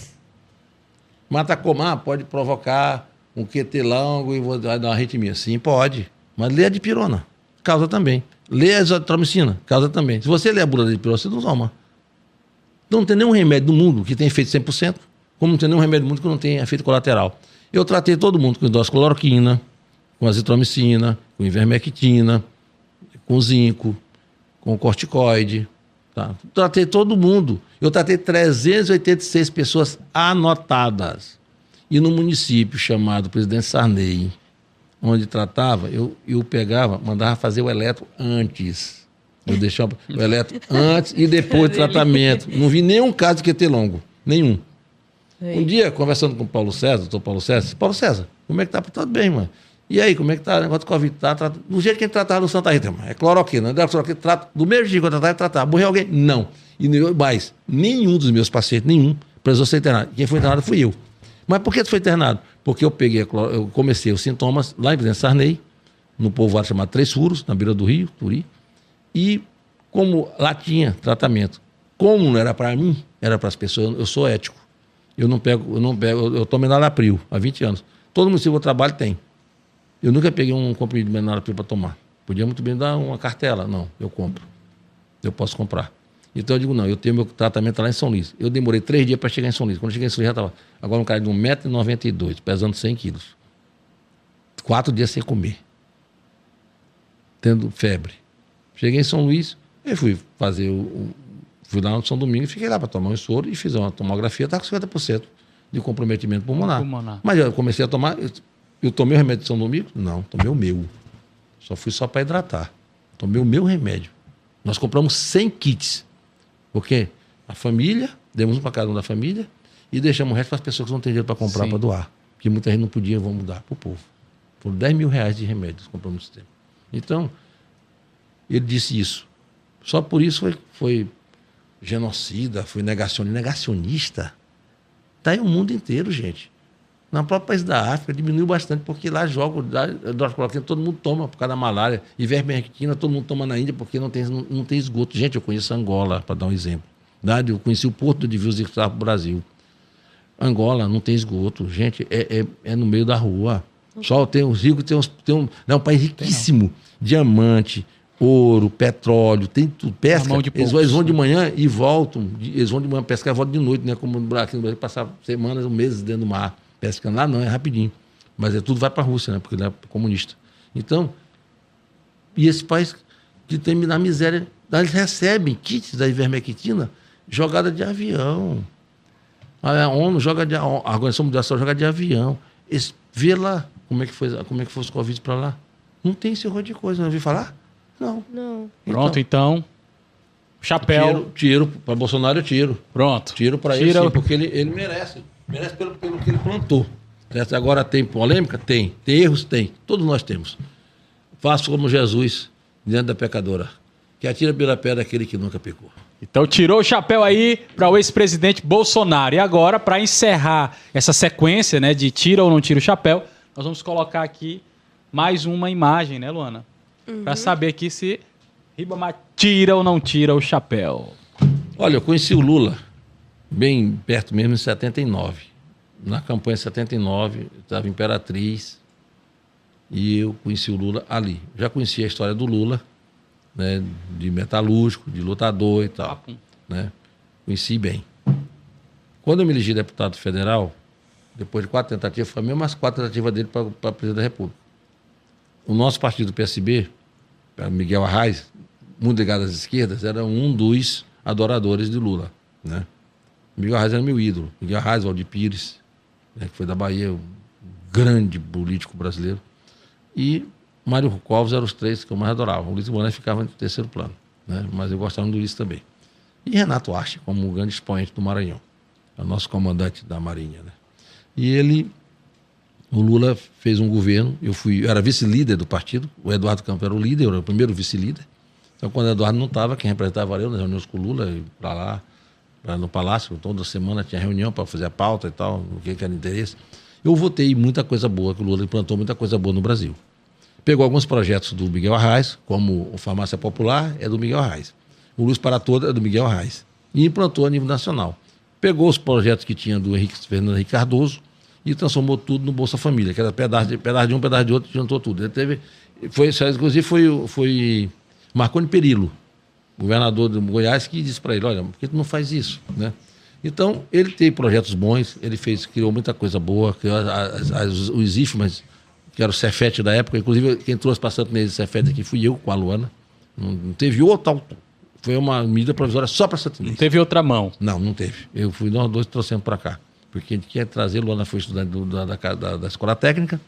C: Mata como? Pode provocar um QT longo e vai dar uma arritmia. Sim, pode. Mas lê a dipirona. Causa também. Lê a azitromicina. Causa também. Se você lê a bula da dipirona, você não toma. Não tem nenhum remédio no mundo que tenha efeito 100%, como não tem nenhum remédio no mundo que não tenha efeito colateral. Eu tratei todo mundo com hidroxicloroquina, com azitromicina, com ivermectina, com zinco, com corticoide. Tá? Tratei todo mundo. Eu tratei 386 pessoas anotadas. E no município chamado Presidente Sarney, onde tratava, eu pegava, mandava fazer o eletro antes. Eu deixava o eletro antes e depois do tratamento. Não vi nenhum caso de QT longo. Nenhum. Um dia, conversando com o Paulo César, doutor Paulo César, como é que tá? Tudo bem, mano. E aí, como é que tá o negócio do Covid? Do jeito que ele tratava no Santa Rita, mano. É cloroquina. Do mesmo jeito que eu tratava, Morreu alguém? Não. E mais, nenhum dos meus pacientes, precisou ser internado. Quem foi internado fui eu. Mas por que tu foi internado? Porque eu comecei os sintomas lá em Presidente Sarney, no povoado chamado Três Furos, na beira do rio, Turi. E como lá tinha tratamento, como não era para mim, era para as pessoas, eu sou ético. Eu tomo enalapril há 20 anos. Todo município que eu trabalho tem. Eu nunca peguei um comprimido de enalapril para tomar. Podia muito bem dar uma cartela. Não, eu compro. Eu posso comprar. Então eu digo, não, eu tenho meu tratamento lá em São Luís. Eu demorei 3 dias para chegar em São Luís. Quando eu cheguei em São Luís já estava. Agora um cara de 1,92 m, pesando 100 quilos. 4 dias sem comer. Tendo febre. Cheguei em São Luís, eu fui fui lá no São Domingo e fiquei lá para tomar um soro e fiz uma tomografia, estava com 50% de comprometimento pulmonar. Mas eu comecei a tomar, eu tomei o remédio de São Domingo? Não, tomei o meu. Fui só para hidratar. Tomei o meu remédio. Nós compramos 100 kits, porque a família, demos um para cada um da família e deixamos o resto para as pessoas que não têm dinheiro para comprar, para doar. Porque muita gente não podia, vamos dar para o povo. Foram R$10 mil de remédios que compramos nesse tempo. Então, ele disse isso. Só por isso foi genocida, foi negacionista. Está aí o mundo inteiro, gente. No próprio país da África diminuiu bastante, porque lá hidroxicloroquina todo mundo toma por causa da malária. Ivermectina todo mundo toma na Índia porque não tem esgoto. Gente, eu conheço Angola, para dar um exemplo. Eu conheci o Porto de Vios e estava para o Brasil. Angola não tem esgoto. Gente, é no meio da rua. Só tem os ricos, é um país riquíssimo. Diamante, ouro, petróleo, tem tudo. Pesca, eles vão de manhã e voltam. Eles vão de manhã pescar e voltam de noite, né? Como aqui no Brasil, passar semanas, meses dentro do mar. Pescando lá não, é rapidinho. Mas tudo vai para a Rússia, né? Porque ele é comunista. Então, e esse país que tem na miséria, eles recebem kits da ivermectina jogada de avião. A ONU a Organização Mundial da Saúde joga de avião. Vê lá como é que foi os Covid para lá. Não tem esse horror de coisa. Não ouviu falar? Não.
A: Pronto, então. Chapéu.
C: Tiro. Para Bolsonaro eu tiro.
A: Pronto.
C: Tiro para ele, sim, porque ele merece. Merece pelo que ele plantou. Agora tem polêmica? Tem. Tem erros? Tem. Todos nós temos. Faço como Jesus, diante da pecadora, que atira pela pedra aquele que nunca pecou.
A: Então tirou o chapéu aí para o ex-presidente Bolsonaro. E agora, para encerrar essa sequência, né, de tira ou não tira o chapéu, nós vamos colocar aqui mais uma imagem, né, Luana? Para saber aqui se Ribamar tira ou não tira o chapéu.
C: Olha, eu conheci o Lula bem perto mesmo em 79. Na campanha de 79, estava Imperatriz e eu conheci o Lula ali. Já conhecia a história do Lula, né, de metalúrgico, de lutador e tal. Né? Conheci bem. Quando eu me elegi deputado federal, depois de 4 tentativas, foi a mesma 4 tentativas dele para presidente da República. O nosso partido, o PSB, Miguel Arraes, muito ligado às esquerdas, era um dos adoradores de Lula. Né? Miguel Arraes era meu ídolo. Miguel Arraes, Valdir Pires, né, que foi da Bahia, um grande político brasileiro. E Mário Covas eram os 3 que eu mais adorava. O Ulisses Boné ficava em terceiro plano, né? Mas eu gostava do Ulisses também. E Renato Arce, como um grande expoente do Maranhão. É o nosso comandante da Marinha. Né? E o Lula fez um governo, eu era vice-líder do partido, o Eduardo Campos era o líder, eu era o primeiro vice-líder. Então, quando o Eduardo não estava, quem representava eu nas reuniões com o Lula, para lá, no Palácio, toda semana tinha reunião para fazer a pauta e tal, o que era interesse. Eu votei muita coisa boa, que o Lula implantou muita coisa boa no Brasil. Pegou alguns projetos do Miguel Arraes, como o Farmácia Popular é do Miguel Arraes, o Luz para Toda é do Miguel Arraes, e implantou a nível nacional. Pegou os projetos que tinha do Fernando Henrique Cardoso e transformou tudo no Bolsa Família, que era pedaço de um, pedaço de outro, juntou tudo. Ele inclusive foi Marconi Perillo, governador de Goiás, que disse para ele, olha, por que tu não faz isso? Né? Então, ele teve projetos bons, criou muita coisa boa, criou os IFMAs, que era o Cefet da época, inclusive quem trouxe para a Santo Inês de Cefet aqui fui eu com a Luana, não teve outra, foi uma medida provisória só para Santo Inês.
A: Não teve outra mão?
C: Não teve, nós 2 trouxemos para cá, porque a gente quer trazer, Luana foi estudante da Escola Técnica,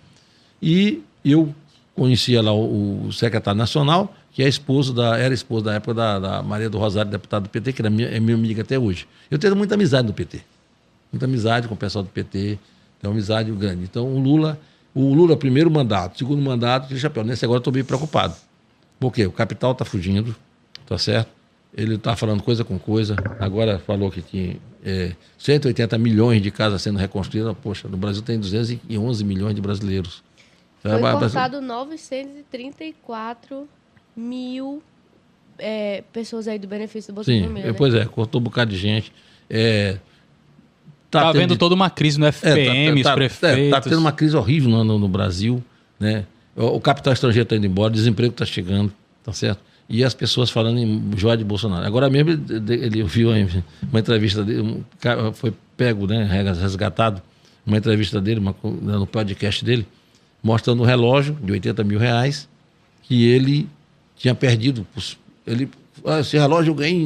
C: e eu conhecia lá o secretário nacional, que era esposo da época da Maria do Rosário, deputada do PT, que é minha amiga até hoje. Eu tenho muita amizade no PT. Muita amizade com o pessoal do PT, tenho uma amizade grande. Então, o Lula, primeiro mandato, segundo mandato, tira chapéu. Nesse agora eu estou bem preocupado. Por quê? O capital está fugindo, tá certo? Ele está falando coisa com coisa. Agora falou que tinha 180 milhões de casas sendo reconstruídas. Poxa, no Brasil tem 211 milhões de brasileiros.
B: Foi cortado 934 mil pessoas aí do benefício do Bolsa Família. Sim,
C: pois cortou um bocado de gente.
A: Tá havendo toda uma crise no FPM, os prefeitos.
C: Está tendo uma crise horrível no Brasil. Né? O capital estrangeiro está indo embora, o desemprego está chegando, tá certo? E as pessoas falando em joia de Bolsonaro. Agora mesmo ele ouviu uma entrevista dele, foi pego, né, resgatado, uma entrevista dele, no podcast dele, mostrando um relógio de 80 mil reais que ele tinha perdido. Esse relógio eu ganhei em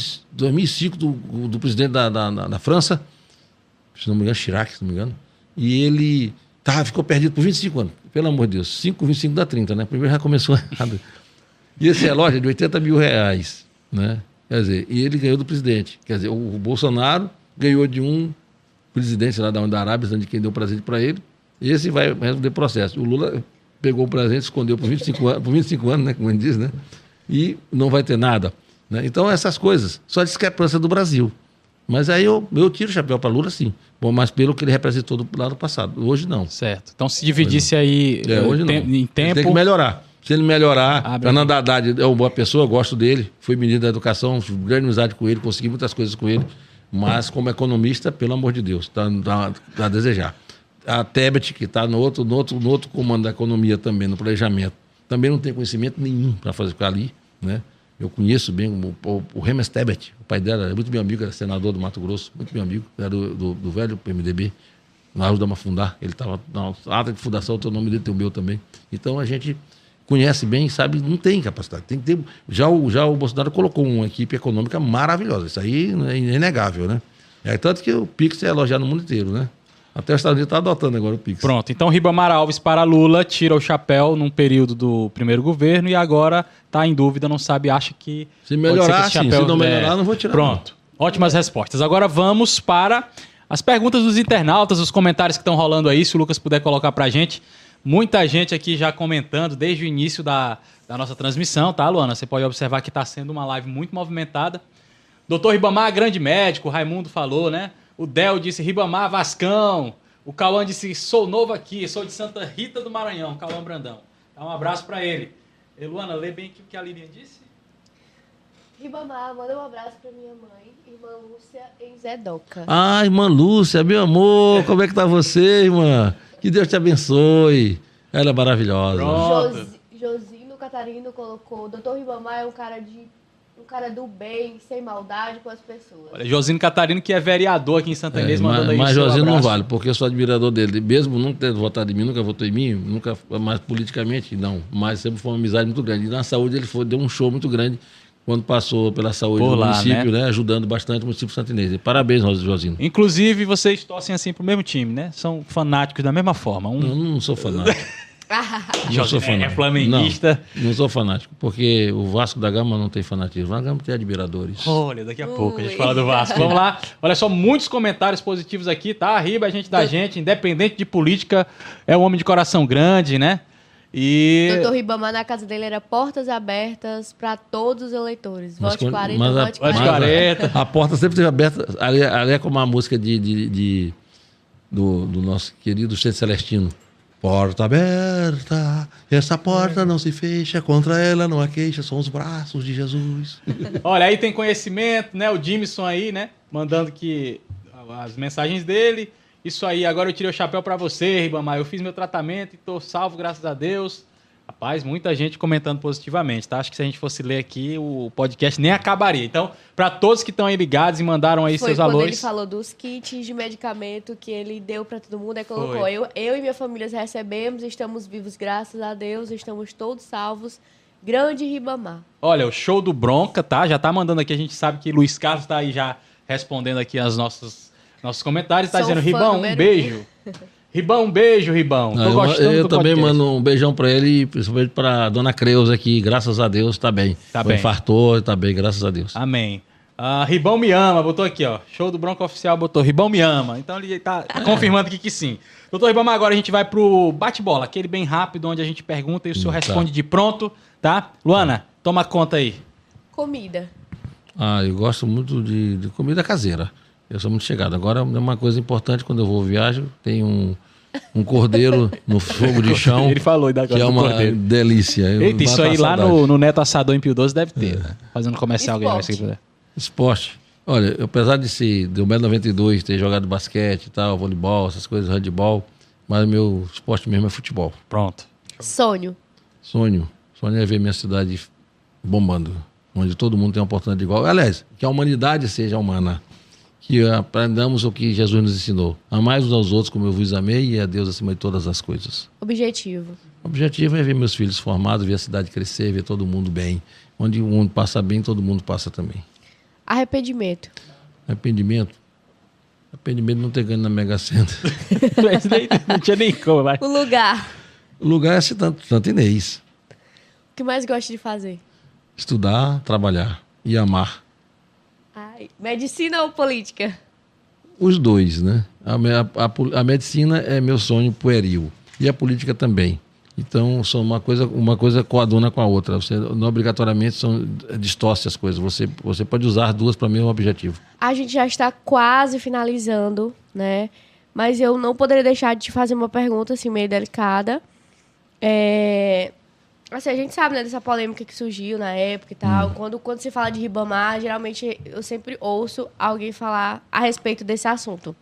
C: 2005 do presidente da França, se não me engano, Chirac, se não me engano, e ele ficou perdido por 25 anos. Pelo amor de Deus, 25 dá 30, né? Primeiro já começou errado. E esse relógio é de 80 mil reais, né? Quer dizer, e ele ganhou do presidente. Quer dizer, o Bolsonaro ganhou de um presidente lá da Arábia, de quem deu presente para ele. Esse vai resolver processo. O Lula pegou o presente, escondeu por 25 anos, né, como ele diz, né? E não vai ter nada. Né? Então, essas coisas, só discrepância do Brasil. Mas aí eu tiro o chapéu para Lula, sim. Bom, mas pelo que ele representou lá no passado. Hoje não.
A: Certo. Então, se dividisse aí
C: hoje em tempo... Ele tem que melhorar. Se ele melhorar, Fernando Haddad é uma boa pessoa, gosto dele, fui ministro da Educação, grande amizade com ele, consegui muitas coisas com ele, mas como economista, pelo amor de Deus, está a desejar. A Tebet, que está no outro comando da economia também, no planejamento, também não tem conhecimento nenhum para fazer ficar ali, né? Eu conheço bem o Remes Tebet, o pai dela era muito meu amigo, era senador do Mato Grosso, muito meu amigo, era do velho PMDB, na Rua da Mafundá, ele estava na ata de fundação, o nome dele tem o meu também. Então a gente conhece bem, sabe, não tem capacidade. Tem que ter, já o Bolsonaro colocou uma equipe econômica maravilhosa, isso aí é inegável, né? Tanto que o Pix é elogiado no mundo inteiro, né? Até os Estados Unidos está adotando agora o Pix.
A: Pronto, então Ribamar Alves para Lula, tira o chapéu num período do primeiro governo e agora está em dúvida, não sabe, acha que...
C: Se melhorar, sim. Se não melhorar, não vou tirar.
A: Pronto, ótimas respostas. Agora vamos para as perguntas dos internautas, os comentários que estão rolando aí, se o Lucas puder colocar para a gente. Muita gente aqui já comentando desde o início da nossa transmissão, tá, Luana? Você pode observar que está sendo uma live muito movimentada. Doutor Ribamar, grande médico, o Raimundo falou, né? O Del disse Ribamar, Vascão. O Cauã disse, sou novo aqui, sou de Santa Rita do Maranhão, Cauã Brandão. Dá um abraço pra ele. E, Luana, lê bem o que a Lilian disse.
B: Ribamar, manda um abraço pra minha mãe, irmã Lúcia, em Zedoca.
C: Ah, irmã Lúcia, meu amor, como é que tá você, irmã? Que Deus te abençoe. Ela é maravilhosa.
A: Pronto.
B: Josino Catarino colocou, Dr. Ribamar é um cara do bem, sem maldade com as pessoas.
A: Olha, Josino Catarino, que é vereador aqui em Santa Inês, mandando aí
C: mas
A: seu
C: Josino não
A: abraço.
C: vale, porque eu sou admirador dele. Mesmo não tendo votado em mim, nunca votou em mim, nunca, mas politicamente não. Mas sempre foi uma amizade muito grande. E na saúde ele deu um show muito grande quando passou pela saúde
A: Por
C: do
A: lá,
C: município, né? Ajudando bastante o município de Santa Inês. E parabéns, Josino.
A: Inclusive, vocês torcem assim pro mesmo time, né? São fanáticos da mesma forma.
C: Eu não sou fanático. Não sou
A: Josino é
C: fanático.
A: flamenguista.
C: Não sou fanático, porque o Vasco da Gama não tem fanatismo. O Vasco da Gama tem admiradores.
A: Olha, daqui a pouco a gente fala do Vasco. Vamos lá. Olha só, muitos comentários positivos aqui, tá? Arriba a gente da gente, independente de política, é um homem de coração grande, né? E...
B: Dr. Ribamar, na casa dele, era portas abertas para todos os eleitores.
C: Mas
B: Vote
C: quando-
B: 40,
C: mas
B: vote
A: Vote
B: 40.
A: 40.
C: A porta sempre esteve aberta. Ali é como a música do nosso querido Centro Celestino. Porta aberta, essa porta não se fecha, contra ela não há queixa, são os braços de Jesus.
A: Olha, aí tem conhecimento, né? O Jimson aí, né? Mandando que as mensagens dele. Isso aí, agora eu tirei o chapéu pra você, Ribamar. Eu fiz meu tratamento e tô salvo, graças a Deus. Rapaz, muita gente comentando positivamente, tá? Acho que se a gente fosse ler aqui, o podcast nem acabaria. Então, pra todos que estão aí ligados e mandaram aí
B: Foi
A: seus
B: quando ele
A: alôs.
B: falou dos kits de medicamento que ele deu para todo mundo. Aí colocou,
A: Foi.
B: eu e minha família recebemos, estamos vivos, graças a Deus, estamos todos salvos. Grande Ribamar.
A: Olha, o show do Bronca, tá? Já tá mandando aqui, a gente sabe que Luiz Carlos tá aí já respondendo aqui aos nossos comentários. Tá
B: Sou
A: dizendo,
B: fã
A: Ribão, um
B: número
A: beijo. Ribão, um beijo, Ribão. Tô
C: Eu
A: gostando do
C: também
A: podcast.
C: mando um beijão pra ele, principalmente pra dona Creuza aqui, graças a Deus, tá bem.
A: Tá bem.
C: Infartou, tá bem, graças a Deus.
A: Amém. Ribão me ama, botou aqui, ó. Show do Bronco Oficial, botou Ribão me ama. Então ele tá confirmando aqui que sim. Doutor Ribamar, agora a gente vai pro bate-bola, aquele bem rápido, onde a gente pergunta e o senhor responde de pronto, tá? Luana, toma conta aí.
B: Comida.
C: Eu gosto muito de comida caseira. Eu sou muito chegado. Agora, uma coisa importante, quando eu vou viajar, tem um cordeiro no fogo de chão,
A: Ele falou ainda agora
C: que é
A: do
C: uma
A: cordeiro.
C: delícia. Eu
A: Eita, isso
C: mato a
A: aí lá
C: saudade.
A: no Neto Assador em Pio 12 deve ter, né? Fazendo comercial. alguém vai
B: Esporte.
A: seguir.
C: Esporte. Olha, apesar de 1,92m, ter jogado basquete e tal, voleibol, essas coisas, handebol, mas meu esporte mesmo é futebol.
A: Pronto.
B: Sonho.
C: Sonho é ver minha cidade bombando, onde todo mundo tem uma oportunidade igual. Aliás, que a humanidade seja humana, que aprendamos o que Jesus nos ensinou. Amai uns aos outros como eu vos amei e a Deus acima de todas as coisas.
B: Objetivo.
C: O objetivo é ver meus filhos formados, ver a cidade crescer, ver todo mundo bem. Onde um passa bem, todo mundo passa também.
B: Arrependimento.
C: Arrependimento não ter ganho na Mega Sena.
A: Não tinha nem como, vai.
B: O lugar.
C: O lugar é Santa Inês.
B: O que mais gosta de fazer?
C: Estudar, trabalhar e amar.
B: Medicina ou política?
C: Os dois, né? A medicina é meu sonho pueril. E a política também. Então, são uma coisa coaduna com a outra. Você não obrigatoriamente distorce as coisas. Você pode usar as duas para o mesmo objetivo.
B: A gente já está quase finalizando, né? Mas eu não poderia deixar de te fazer uma pergunta assim, meio delicada. Assim, a gente sabe, né, dessa polêmica que surgiu na época e tal. Quando se fala de Ribamar, geralmente eu sempre ouço alguém falar a respeito desse assunto.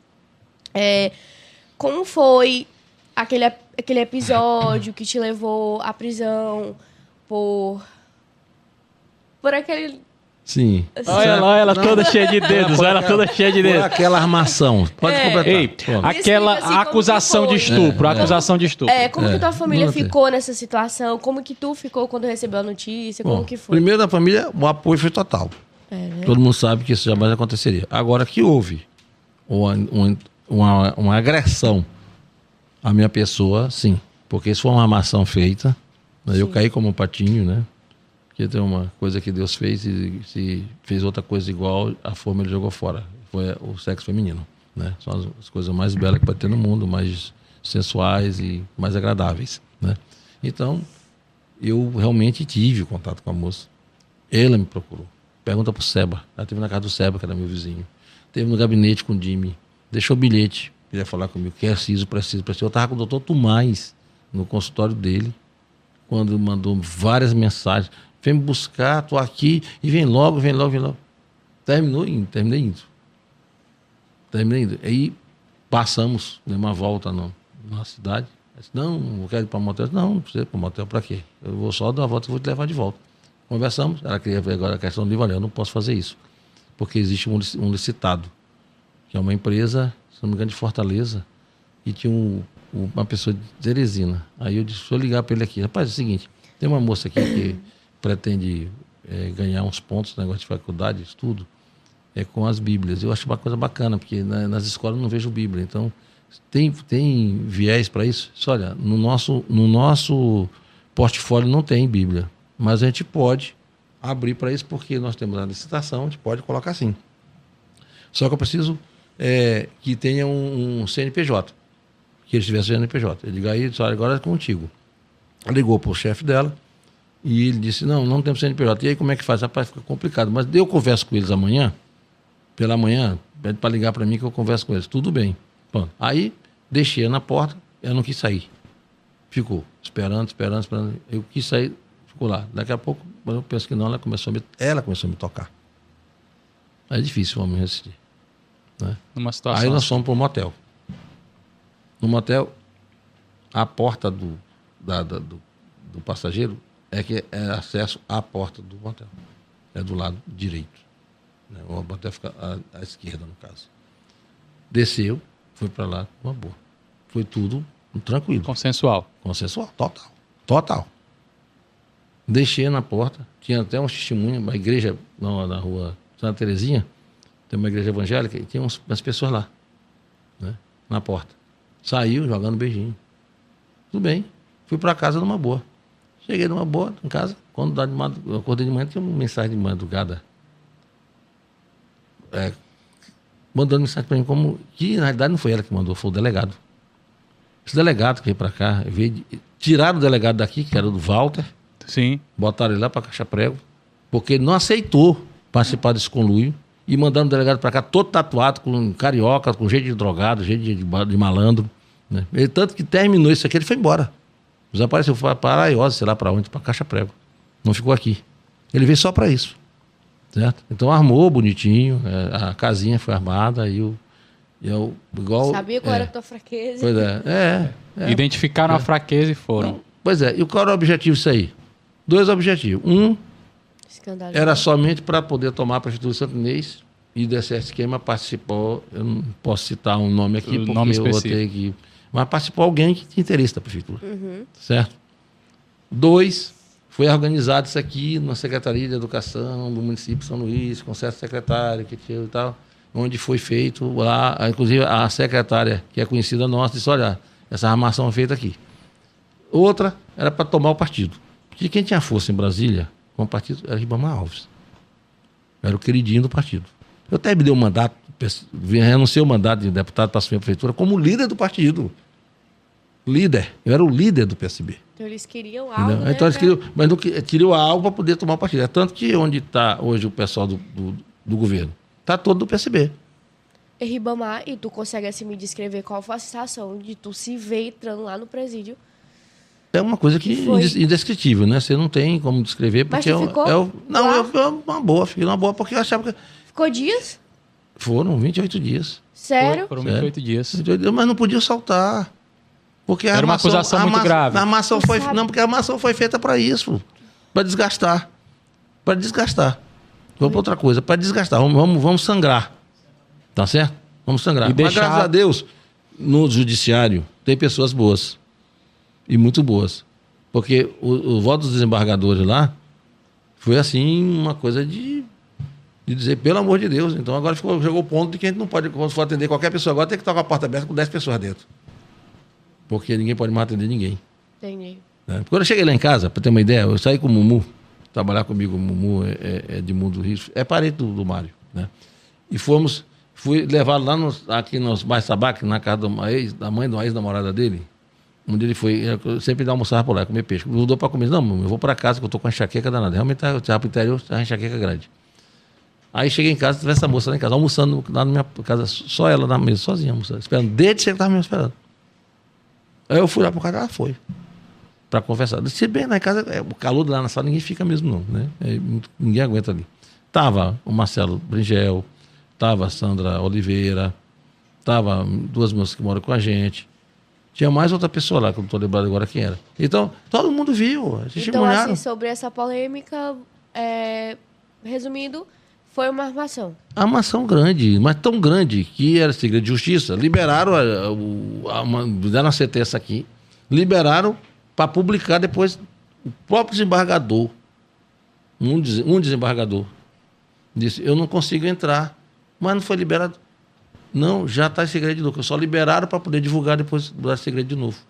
B: Como foi aquele episódio que te levou à prisão por aquele...
C: Sim.
A: Olha lá, ela toda cheia de dedos. Ela toda cheia de
C: Por
A: dedos.
C: aquela armação. Pode completar.
A: Ei,
C: Pronto.
A: aquela
B: Explica, assim,
A: acusação
B: como
A: de
B: que foi.
A: estupro. Acusação de estupro.
B: Como que tua família
C: Não tem.
B: ficou nessa situação? Como que tu ficou quando recebeu a notícia? Como
C: Bom,
B: que foi?
C: primeiro da família, o apoio foi total.
B: Né?
C: Todo mundo sabe que isso jamais aconteceria. Agora que houve uma agressão à minha pessoa, sim. Porque isso foi uma armação feita. Né? Eu caí como um patinho, né? Porque tem uma coisa que Deus fez e se fez outra coisa igual, a forma ele jogou fora. Foi o sexo feminino. Né? São as coisas mais belas que pode ter no mundo, mais sensuais e mais agradáveis. Né? Então, eu realmente tive contato com a moça. Ela me procurou, Pergunta pro Seba. Ela teve na casa do Seba, que era meu vizinho. Teve no gabinete com o Jimmy. Deixou bilhete. Queria falar comigo. Preciso. Eu estava com o doutor Tomás no consultório dele, quando mandou várias mensagens. Vem me buscar, tô aqui, e vem logo. Terminei indo. Aí passamos, dei uma volta na cidade. Eu disse, não quero ir para o motel. Não precisa ir para o motel, para quê? Eu vou só dar uma volta e vou te levar de volta. Conversamos, ela queria ver agora a questão do livro. Olha, eu não posso fazer isso, porque existe um licitado, que é uma empresa, se não me engano, de Fortaleza, e tinha uma pessoa de Teresina. Aí eu disse, vou ligar para ele aqui. Rapaz, é o seguinte, tem uma moça aqui que pretende ganhar uns pontos no negócio de faculdade, estudo, com as Bíblias. Eu acho uma coisa bacana, porque nas escolas eu não vejo Bíblia. Então, tem viés para isso? Isso, olha, no nosso portfólio não tem Bíblia, mas a gente pode abrir para isso, porque nós temos a licitação, a gente pode colocar assim. Só que eu preciso que tenha um CNPJ, que ele tivesse CNPJ. Ele liga aí e disse, olha, agora é contigo. Ligou para o chefe dela e ele disse, não temos CNPJ. E aí como é que faz? Rapaz, fica complicado. Mas eu converso com eles amanhã, pela manhã, pede para ligar para mim que eu converso com eles. Tudo bem. Bom, aí deixei na porta, ela não quis sair. Ficou esperando. Eu quis sair, ficou lá. Daqui a pouco, eu penso que não, ela começou a me tocar. Aí é difícil o homem resistir. Né?
A: Numa situação
C: aí nós
A: assim.
C: fomos para o motel. No motel, a porta do passageiro é acesso à porta do motel. É do lado direito. Né? O motel fica à esquerda, no caso. Desceu, foi para lá, uma boa. Foi tudo tranquilo.
A: Consensual,
C: total. Deixei na porta, tinha até um testemunho, uma igreja na rua Santa Terezinha, tem uma igreja evangélica, e tinha umas pessoas lá, né, na porta. Saiu jogando beijinho. Tudo bem, fui para casa numa boa. Cheguei numa boa, em casa, quando eu acordei de manhã, tinha uma mensagem de madrugada, mandando mensagem para mim, que na realidade não foi ela que mandou, foi o delegado. Esse delegado que veio para cá, tiraram o delegado daqui, que era o do Walter,
A: sim,
C: botaram ele lá para Caixa Prego, porque ele não aceitou participar desse conluio, e mandando o delegado para cá todo tatuado, com carioca, com jeito de drogado, jeito de malandro. Né? Ele, tanto que terminou isso aqui, ele foi embora. Desapareceu, foi para Araiose, sei lá para onde, para Caixa Prego. Não ficou aqui. Ele veio só para isso. Certo? Então armou bonitinho, a casinha foi armada, igual...
B: Sabia qual era a tua fraqueza.
C: Pois é.
A: Identificaram a fraqueza e foram.
C: Não, pois é, e qual era o objetivo disso aí? 2 objetivos. Era somente para poder tomar a Prefeitura de Santo Inês e desse esquema participou, eu não posso citar um nome aqui, porque
A: nome
C: eu vou ter que... Mas participou alguém que tinha interesse da Prefeitura. Certo? 2, foi organizado isso aqui na Secretaria de Educação do município de São Luís, com certo secretário que tinha e tal, onde foi feito lá, inclusive a secretária, que é conhecida nossa, disse, olha, essa armação é feita aqui. Outra era para tomar o partido. Porque quem tinha força em Brasília, com o partido, era Ribamar Alves. Era o queridinho do partido. Eu até me dei um mandato, renunciei o mandato de deputado para assumir a prefeitura como líder do partido. Líder. Eu era o líder do PSB.
B: Então eles queriam algo, né?
C: Então eles queriam, mas não queriam algo para poder tomar o partido. É tanto que onde está hoje o pessoal do governo, está todo do PSB.
B: E Ribamar, e tu consegue assim me descrever qual foi a sensação de tu se ver entrando lá no presídio?
C: É uma coisa que indescritível, né? Você não tem como descrever, porque
B: mas tu ficou
C: uma boa, fiquei uma boa, porque eu achava que...
B: Ficou dias?
C: Foram 28 dias.
B: Sério?
A: Foram 28 dias.
C: 28 dias, mas não podia soltar. Porque
A: era uma acusação muito grave.
C: A armação porque a armação foi feita para isso, para desgastar. Vamos para outra coisa, para desgastar. Vamos sangrar. Tá certo? Vamos sangrar. Mas graças a Deus, no judiciário, tem pessoas boas. E muito boas. Porque o voto dos desembargadores lá foi assim, uma coisa de dizer, pelo amor de Deus. Então agora chegou o ponto de que a gente não pode, quando for atender qualquer pessoa agora, tem que estar com a porta aberta com 10 pessoas dentro. Porque ninguém pode mais atender ninguém.
B: Entendi.
C: Né? Quando eu cheguei lá em casa, para ter uma ideia, eu saí com o Mumu, trabalhar comigo, o Mumu é de Mundo Rio, é parente do Mário. Né? E fui levá-lo lá aqui nos Bairros Sabac, na casa da mãe de uma ex-namorada dele, onde ele foi, eu sempre dá almoçar por lá, comer peixe. Mudou para comer, não, eu vou para casa que eu estou com a enxaqueca danada. Realmente eu estava para o interior, a enxaqueca grande. Aí cheguei em casa, tivesse essa moça lá em casa, almoçando lá na minha casa, só ela na mesa, sozinha, almoçando, esperando. Desde que ela estava me esperando. Aí eu fui lá pro cara, ela foi. Para conversar. Eu disse, bem, lá em casa, o calor lá na sala, ninguém fica mesmo, não. Né? Ninguém aguenta ali. Tava o Marcelo Bringel, tava a Sandra Oliveira, tava 2 moças que moram com a gente. Tinha mais outra pessoa lá, que eu não estou lembrado agora quem era. Então, todo mundo viu.
B: Então, assim, sobre essa polêmica, resumindo, foi uma armação.
C: Armação grande, mas tão grande que era segredo de justiça. Liberaram, deram a sentença aqui, liberaram para publicar depois o próprio desembargador. Um desembargador disse, eu não consigo entrar, mas não foi liberado. Não, já está em segredo de novo. Só liberaram para poder divulgar depois do segredo de novo.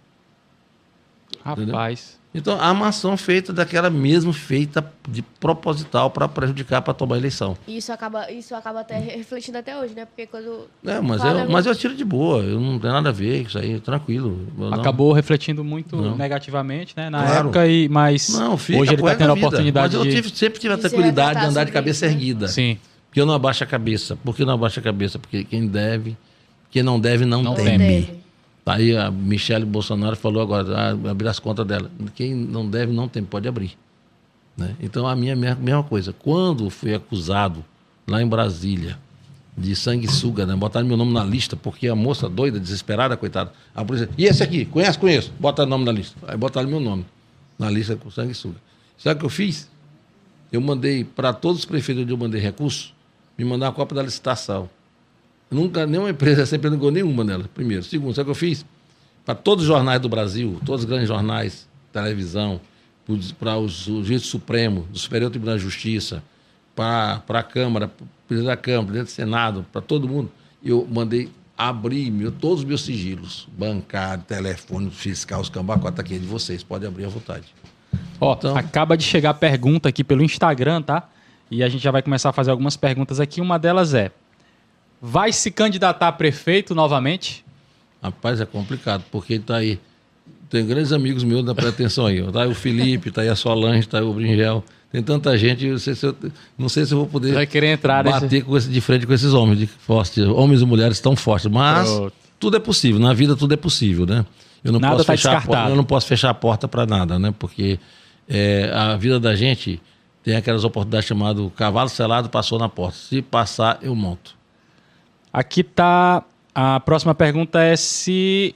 A: Rapaz.
C: Entendeu? Então, a armação feita daquela mesmo feita de proposital para prejudicar, para tomar a eleição.
B: Isso acaba até refletindo até hoje, né? Porque quando...
C: Mas eu tiro de boa, eu não tenho nada a ver com isso aí, tranquilo.
A: Acabou refletindo muito negativamente, né? Na época, mas hoje ele está tendo a oportunidade
C: mas eu sempre tive a tranquilidade de andar de cabeça erguida.
A: Sim.
C: Porque eu não abaixo a cabeça. Por que não abaixo a cabeça? Porque quem não deve, não teme. Aí a Michele Bolsonaro falou agora, abrir as contas dela. Quem não deve, não tem, pode abrir. Né? Então, a mesma coisa. Quando fui acusado, lá em Brasília, de sanguessuga, né? Botaram meu nome na lista, porque a moça doida, desesperada, coitada, a polícia, e esse aqui, conheço, bota o nome na lista. Aí botaram meu nome na lista com sanguessuga. Sabe o que eu fiz? Eu mandei para todos os prefeitos onde eu mandei recurso, me mandar uma cópia da licitação. Nunca, nenhuma empresa sempre negou nenhuma nela, primeiro. Segundo, sabe o que eu fiz? Para todos os jornais do Brasil, todos os grandes jornais, televisão, para o juiz supremo, do Superior Tribunal de Justiça, para a Câmara, para o presidente da Câmara, presidente do Senado, para todo mundo, eu mandei abrir todos os meus sigilos, bancário, telefone, fiscal, os cambacota aqui é de vocês, pode abrir à vontade.
A: Então, acaba de chegar a pergunta aqui pelo Instagram, tá? E a gente já vai começar a fazer algumas perguntas aqui. Uma delas é, vai se candidatar a prefeito novamente?
C: Rapaz, é complicado, porque tá aí, tem grandes amigos meus da pré-atenção aí. Tá aí o Felipe, tá aí a Solange, tá aí o Bringel. Tem tanta gente, não sei se eu vou poder
A: vai querer entrar
C: bater de frente com esses homens, homens e mulheres tão fortes. Mas tudo é possível, na vida tudo é possível, né? Eu não posso fechar eu não posso fechar a porta para nada, né? Porque a vida da gente tem aquelas oportunidades chamadas cavalo selado passou na porta. Se passar, eu monto.
A: Aqui tá. A próxima pergunta é se.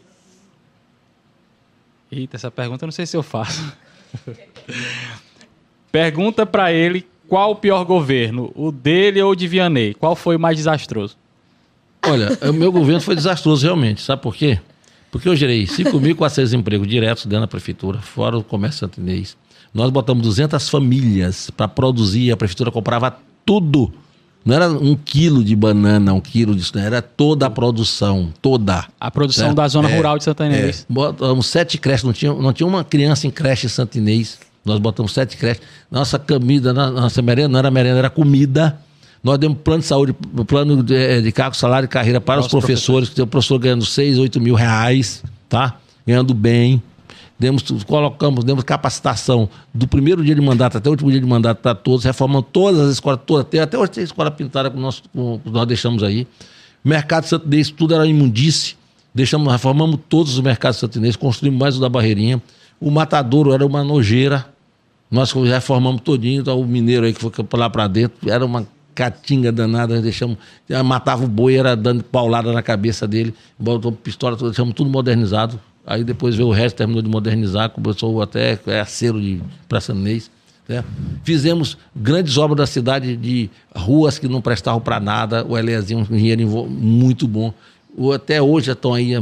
A: Eita, essa pergunta eu não sei se eu faço. Pergunta para ele qual o pior governo, o dele ou o de Vianney? Qual foi o mais desastroso?
C: Olha, o meu governo foi desastroso realmente. Sabe por quê? Porque eu gerei 5.400 empregos diretos dentro da prefeitura, fora o comércio santinês. Nós botamos 200 famílias para produzir, a prefeitura comprava tudo. Não era 1 quilo de banana, 1 quilo disso, era toda a produção, toda.
A: A produção da zona rural de Santa Inês.
C: Botamos 7 creches, não tinha uma criança em creche em Santa Inês. Nós botamos 7 creches. Nossa comida, nossa merenda, não era merenda, era comida. Nós demos plano de saúde, plano de cargo, salário e carreira para os professores, que tem o professor ganhando 6, 8 mil reais, tá? Ganhando bem. Demos capacitação do primeiro dia de mandato até o último dia de mandato para todos, reformamos todas as escolas, até hoje tem escola pintada que nós deixamos aí. Mercado santinês, tudo era imundície, reformamos todos os mercados santinês, construímos mais o da Barreirinha. O matadouro era uma nojeira, nós reformamos todinho, então, o mineiro aí que foi lá para dentro, era uma catinga danada, matava o boi, era dando paulada na cabeça dele, botou pistola, deixamos tudo modernizado. Aí depois veio o resto, terminou de modernizar, começou até acero de Praça Inês. Né? Fizemos grandes obras da cidade de ruas que não prestavam para nada. O Eleazinho, um engenheiro muito bom. Até hoje já estão aí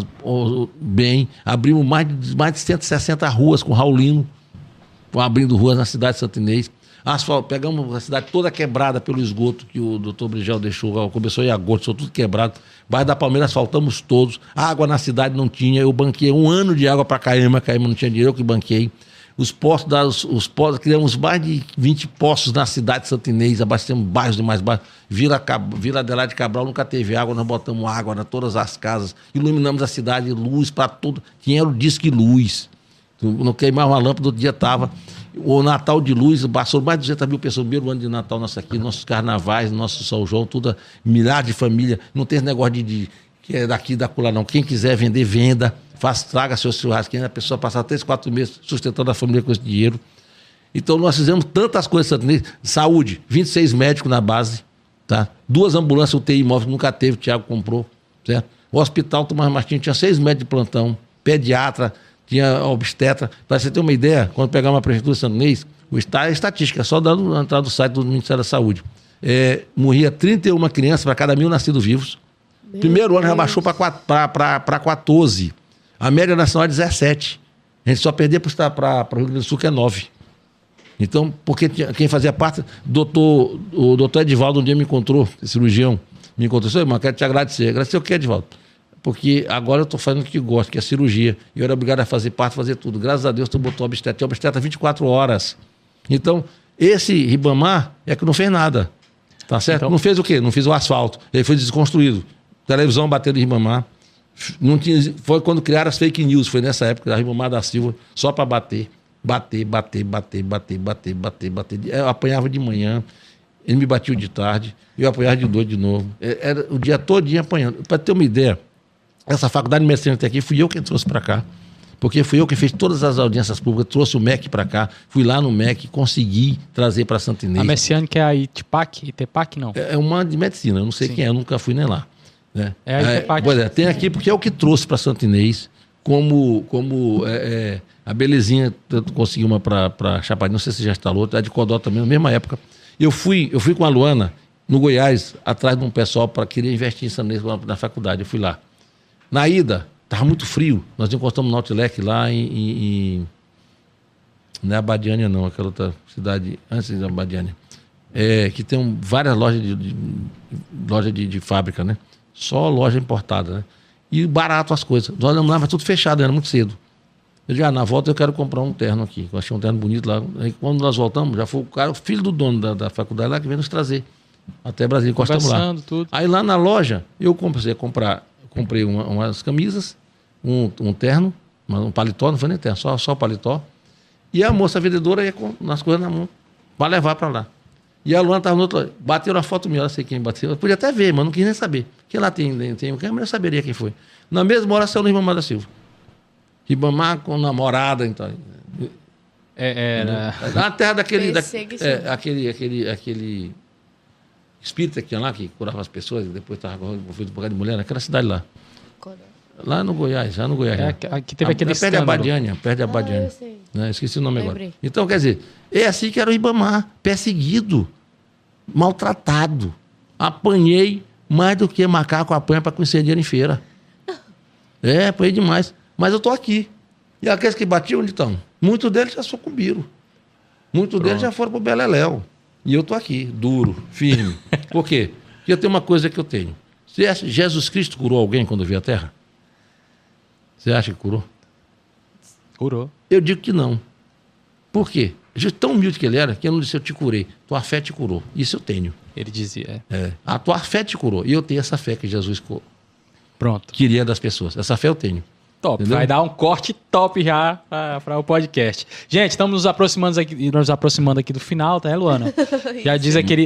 C: bem. Abrimos mais de 160 ruas com Raulino, abrindo ruas na cidade de Santa Inês. Pegamos a cidade toda quebrada pelo esgoto que o doutor Brigel deixou, começou em agosto, tudo quebrado. Bairro da Palmeira asfaltamos todos. Água na cidade não tinha. Eu banquei 1 ano de água para Caema não tinha dinheiro, eu que banquei. Os postos, criamos mais de 20 postos na cidade de Santa Inês, abastecemos bairros e mais bairros. Vila Adelaide Cabral nunca teve água, nós botamos água em todas as casas, iluminamos a cidade, luz para tudo. Tinha o disque luz. Não queimava uma lâmpada, outro dia estava. O Natal de Luz, passou mais de 200 mil pessoas no primeiro ano de Natal nosso aqui, nossos carnavais, nosso São João, tudo, milhares de famílias. Não tem esse negócio de que é daqui, da lá, não. Quem quiser vender, venda. Traga seu churrasquinho, a pessoa passar 3, 4 meses sustentando a família com esse dinheiro. Então, nós fizemos tantas coisas. Saúde, 26 médicos na base, tá? 2 ambulâncias UTI imóvel, nunca teve, o Thiago comprou, certo? O hospital Tomás Martins tinha 6 médicos de plantão, pediatra, tinha obstetra. Para você ter uma ideia, quando pegar uma prefeitura de Santo Inês, é estatística, só dando a entrada do site do Ministério da Saúde. Morria 31 crianças para cada 1.000 nascidos vivos. Primeiro ano já baixou para 14. A média nacional é 17. A gente só perdia para o Rio Grande do Sul, que é 9. Então, porque quem fazia parte, o doutor Edivaldo um dia me encontrou, cirurgião, me encontrou, seu irmão, quero te agradecer. Agradecer o que, Edivaldo? Porque agora eu estou fazendo o que gosto, que é cirurgia. E eu era obrigado a fazer parte, fazer tudo. Graças a Deus, tu botou obstetra. Tinha obstetra 24 horas. Então, esse Ribamar é que não fez nada. Tá certo? Então, não fez o quê? Não fez o asfalto. Ele foi desconstruído. Televisão batendo em Ribamar. Não tinha, foi quando criaram as fake news. Foi nessa época, da Ribamar da Silva, só para bater. Bater. Eu apanhava de manhã, ele me batia de tarde, eu apanhava de noite de novo. Era o dia todinho apanhando. Para ter uma ideia, essa faculdade de medicina até aqui, fui eu quem trouxe para cá. Porque fui eu que fiz todas as audiências públicas, trouxe o MEC para cá, fui lá no MEC, consegui trazer para Santo Inês.
A: A Messiânica é a ITPAC, não?
C: É uma de medicina, eu não sei quem é, eu nunca fui nem lá. Né?
A: É a ITPAC.
C: Tem aqui porque é o que trouxe para Santo Inês, como a Belezinha conseguiu uma para Chapadinho, não sei se já instalou, a de Codó também, na mesma época. Eu fui com a Luana, no Goiás, atrás de um pessoal para querer investir em Santo Inês na faculdade, eu fui lá. Na ida, estava muito frio, nós encostamos no Outlet lá não é Abadiânia não, aquela outra cidade antes da Abadiânia, que tem várias lojas de fábrica, né? Só loja importada, né? E barato as coisas. Nós olhamos lá, mas tudo fechado, era muito cedo. Eu disse, na volta eu quero comprar um terno aqui. Eu achei um terno bonito lá. Aí quando nós voltamos, já foi o filho do dono da faculdade lá que veio nos trazer. Até Brasília, encostamos lá.
A: Tudo.
C: Aí lá na loja, eu comprei umas camisas, um terno, um paletó, não foi nem terno, só paletó. E a moça vendedora ia com nas coisas na mão, para levar para lá. E a Luana estava no outro lado, bateu na foto minha, eu sei quem bateu. Eu podia até ver, mas não quis nem saber. Porque lá tem câmera, eu saberia quem foi. Na mesma hora saiu o Ribamar da Silva. Ribamar com namorada, então. Na terra daquele espírita que tinha lá, que curava as pessoas, e depois estava envolvido por causa de mulher, naquela cidade lá. Lá no Goiás,
A: Aqui teve aquele escândalo.
C: Perto de Abadiânia. Esqueci o nome agora. Então, quer dizer, é assim que era o Ribamar, perseguido, maltratado. Apanhei mais do que macaco apanha para conhecer dinheiro em feira. Apanhei demais. Mas eu estou aqui. E aqueles que batiam, onde estão? Muitos deles já sucumbiram. Muitos deles já foram para o Beleléu. E eu estou aqui, duro, firme. Por quê? Porque eu tenho uma coisa que eu tenho. Você acha que Jesus Cristo curou alguém quando veio à Terra? Você acha que curou?
A: Curou.
C: Eu digo que não. Por quê? Jesus tão humilde que ele era, que eu não disse, eu te curei. Tua fé te curou. Isso eu tenho.
A: Ele dizia.
C: A tua fé te curou. E eu tenho essa fé que Jesus
A: Pronto.
C: queria das pessoas. Essa fé eu tenho.
A: Top. Entendeu? Vai dar um corte top já para o podcast. Gente, estamos nos aproximando aqui do final, tá, Luana? Já diz aquele...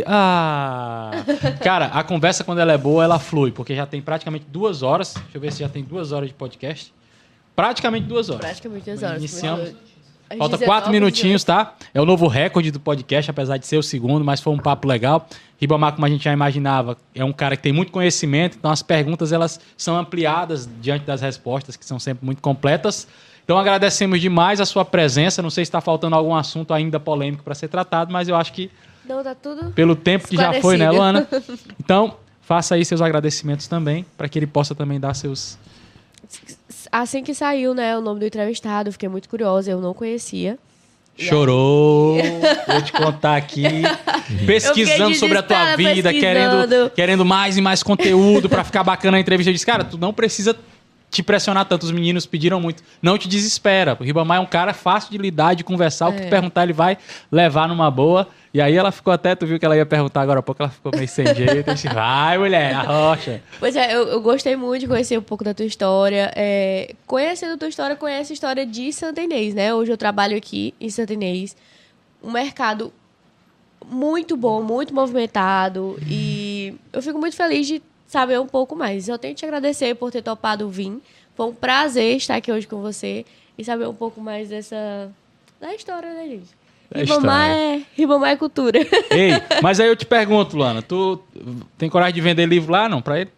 A: Cara, a conversa, quando ela é boa, ela flui, porque já tem praticamente 2 horas. Deixa eu ver se já tem 2 horas de podcast. Praticamente 2 horas.
B: Praticamente 2 horas.
A: Iniciamos. Falta 4 minutinhos, tá? É o novo recorde do podcast, apesar de ser o segundo, mas foi um papo legal. Ribamar, como a gente já imaginava, é um cara que tem muito conhecimento, então as perguntas elas são ampliadas diante das respostas, que são sempre muito completas. Então agradecemos demais a sua presença. Não sei se está faltando algum assunto ainda polêmico para ser tratado, mas eu acho que
B: não, tá tudo
A: pelo tempo que já foi, né, Luana? Então, faça aí seus agradecimentos também, para que ele possa também dar seus...
B: Assim que saiu, né, o nome do entrevistado, eu fiquei muito curiosa, eu não conhecia.
A: Chorou, vou te contar aqui, pesquisando sobre a tua vida, querendo mais e mais conteúdo para ficar bacana a entrevista. Eu disse, cara, tu não precisa te pressionar tanto, os meninos pediram muito. Não te desespera, o Ribamar é um cara fácil de lidar, de conversar, o que tu perguntar ele vai levar numa boa. E aí ela ficou até, tu viu que ela ia perguntar agora há pouco, ela ficou meio sem jeito. Eu disse, vai, mulher, arrocha.
B: Pois é, eu gostei muito de conhecer um pouco da tua história. Conhecendo a tua história, conhece a história de Santo Inês, né? Hoje eu trabalho aqui em Santo Inês. um mercado muito bom, muito movimentado. E eu fico muito feliz de saber um pouco mais. Eu tenho que te agradecer por ter topado vir. Foi um prazer estar aqui hoje com você e saber um pouco mais da história, né, gente? Ribamar é cultura.
A: Ei, mas aí eu te pergunto, Luana, tu tem coragem de vender livro lá, não, pra ele?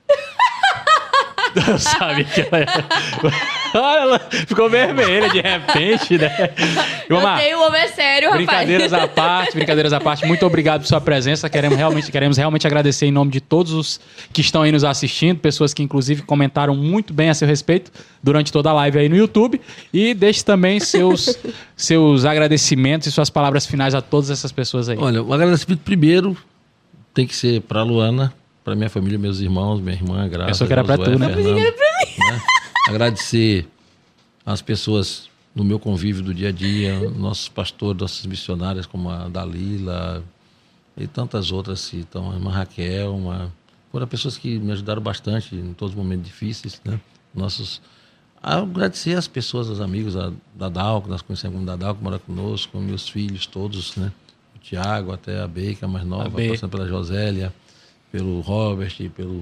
A: Eu sabia que ela Olha, ela ficou vermelha de repente, né?
B: Eu tenho um homem sério, rapaz.
A: Brincadeiras à parte, muito obrigado por sua presença. Queremos realmente agradecer em nome de todos os que estão aí nos assistindo, pessoas que inclusive comentaram muito bem a seu respeito durante toda a live aí no YouTube. E deixe também seus agradecimentos e suas palavras finais a todas essas pessoas aí.
C: Olha, o agradecimento primeiro tem que ser para a Luana, para minha família, meus irmãos, minha irmã, Graça.
A: Pensou que era para tu, né?
C: Fernando, né? Agradecer as pessoas no meu convívio do dia a dia, nossos pastores, nossas missionárias, como a Dalila e tantas outras que estão, a irmã Raquel, foram pessoas que me ajudaram bastante em todos os momentos difíceis, né? Agradecer as pessoas, os amigos da Dal, que nós conhecemos como da Dal, que mora conosco, meus filhos todos, né? O Tiago, até a B, que é a mais nova, passando pela Josélia, pelo Robert, pelo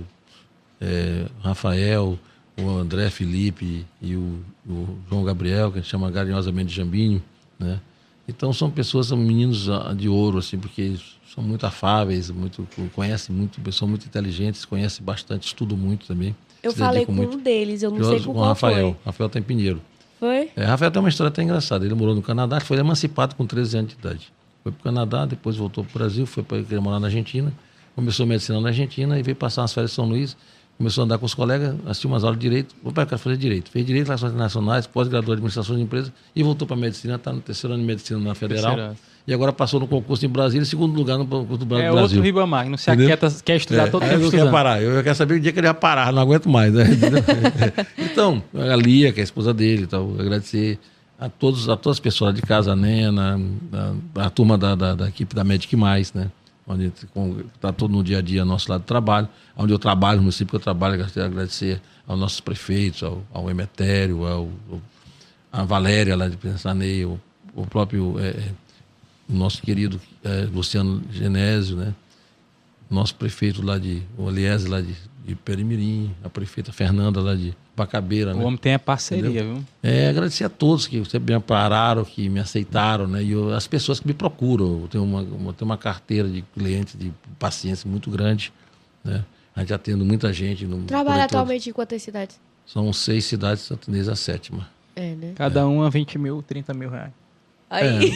C: Rafael, o André Felipe e o João Gabriel, que a gente chama carinhosamente de Jambinho, né? Então são meninos de ouro, assim, porque eles são muito afáveis, conhecem muito, são muito inteligentes, conhecem bastante, estudam muito também.
B: Eu falei com um deles, eu não sei com qual
C: Rafael.
B: foi.
C: Rafael está em Pinheiro.
B: Foi?
C: Rafael tem uma história até engraçada. Ele morou no Canadá, foi emancipado com 13 anos de idade. Foi para o Canadá, depois voltou para o Brasil, foi para querer morar na Argentina, começou medicina na Argentina e veio passar umas férias em São Luís. Começou a andar com os colegas, assistiu umas aulas de Direito. O pai quer fazer Direito. Fez Direito, Relações Internacionais, pós-graduou em Administração de Empresas e voltou para a Medicina. Está no 3º ano de Medicina na Federal. E agora passou no concurso em Brasília, segundo lugar no concurso do Brasil.
A: É outro Ribamar, que não se aquieta, quer estudar todo tempo.
C: Não quer parar. Eu quero saber o dia que ele vai parar, não aguento mais. Né? Então, a Lia, que é a esposa dele, então, agradecer a todas as pessoas de casa, a Nena, a turma da equipe da Medic Mais, né? Onde está todo no dia a dia nosso lado de trabalho, onde eu trabalho, no município que eu trabalho, agradecer aos nossos prefeitos, ao Emetério, a Valéria lá de Pensanei, o próprio o nosso querido Luciano Genésio, né? Nosso prefeito lá o Eliese lá de Perimirim, a prefeita Fernanda lá de Bacabeira.
A: O homem tem a parceria, viu?
C: Agradecer a todos que sempre me ampararam, que me aceitaram, né? E as pessoas que me procuram. Eu tenho uma carteira de clientes, de pacientes muito grande, né? A gente atende muita gente.
B: Trabalha atualmente em quantas cidades?
C: São 6 cidades, atendendo a 7ª.
B: Né?
A: Cada uma 20 mil, 30 mil reais.
B: Aí...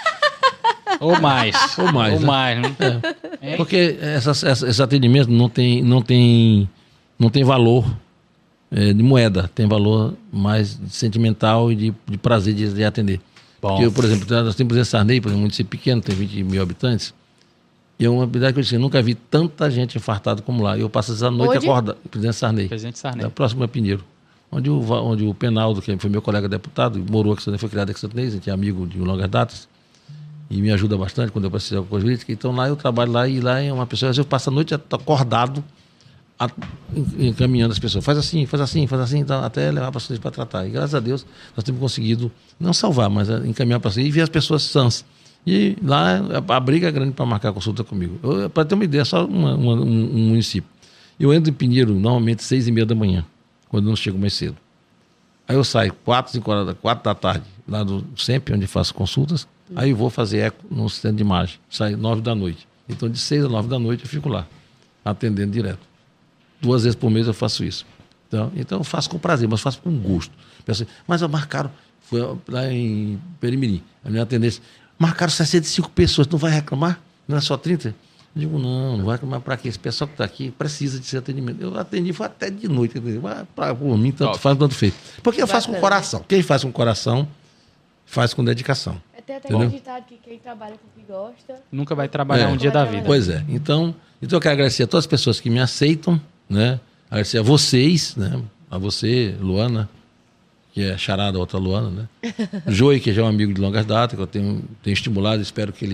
A: Ou mais.
C: Ou mais,
A: né?
C: Porque esse atendimento não tem valor de moeda, tem valor mais sentimental e de prazer de atender. Porque eu, por exemplo, nós temos Presidente Sarney, por exemplo, um município pequeno, tem 20 mil habitantes, e é uma habilidade que eu disse, eu nunca vi tanta gente infartada como lá. Eu passo essa noite acordado, Presidente Sarney. Da próxima Pinheiro. Onde o Penaldo, que foi meu colega deputado, morou aqui, foi criado aqui em Santo Inês, a gente é amigo de longas datas, e me ajuda bastante quando eu preciso de alguma coisa jurídica. Então lá eu trabalho lá e lá é uma pessoa, às vezes eu passo a noite acordado encaminhando as pessoas. Faz assim, então, até levar para para tratar. E graças a Deus nós temos conseguido não salvar, mas encaminhar para e ver as pessoas sãs. E lá a briga é grande para marcar consulta comigo. Para ter uma ideia, só um município. Eu entro em Pinheiro normalmente 6h30 da manhã, quando eu não chego mais cedo. Aí eu saio 4 da tarde, lá do SEMP, onde faço consultas. Aí eu vou fazer eco no centro de imagem. Saio 9 da noite. Então, de 6 a 9 da noite, eu fico lá, atendendo direto. 2 vezes por mês eu faço isso. Então eu faço com prazer, mas faço com gosto. Penso, mas marcaram, foi lá em Perimirim, a minha atendência, marcaram 65 pessoas, não vai reclamar? Não é só 30? Eu digo, não vai reclamar para quê? Esse pessoal que está aqui precisa de ser atendimento. Eu atendi, foi até de noite. Por mim, tanto faz, tanto feito. Porque eu faço com coração. Quem faz com coração, faz com dedicação.
B: Tem até acreditado que quem trabalha com o que gosta...
A: Nunca vai trabalhar um dia da vida.
C: Pois é. Então eu quero agradecer a todas as pessoas que me aceitam, né? Agradecer a vocês, né? A você, Luana, que é charada, outra Luana, né? Joey, que já é um amigo de longas datas, que eu tenho estimulado, espero que ele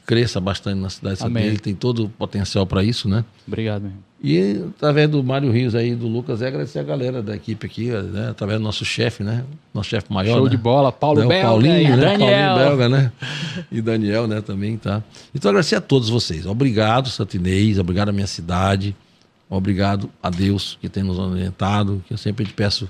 C: cresça bastante na cidade de Santo Inês. Ele tem todo o potencial para isso, né?
A: Obrigado, meu irmão.
C: E através do Mário Rios aí, do Lucas, agradecer a galera da equipe aqui, né? Através do nosso chefe, né? Nosso chefe maior,
A: Show
C: né?
A: de bola, Paulo
C: né?
A: Belga,
C: o Paulinho,
A: e
C: né?
A: Daniel.
C: Paulinho Belga, né? E Daniel, né? Também, tá? Então, agradecer a todos vocês. Obrigado, Santo Inês. Obrigado à minha cidade. Obrigado a Deus que tem nos orientado. Que eu sempre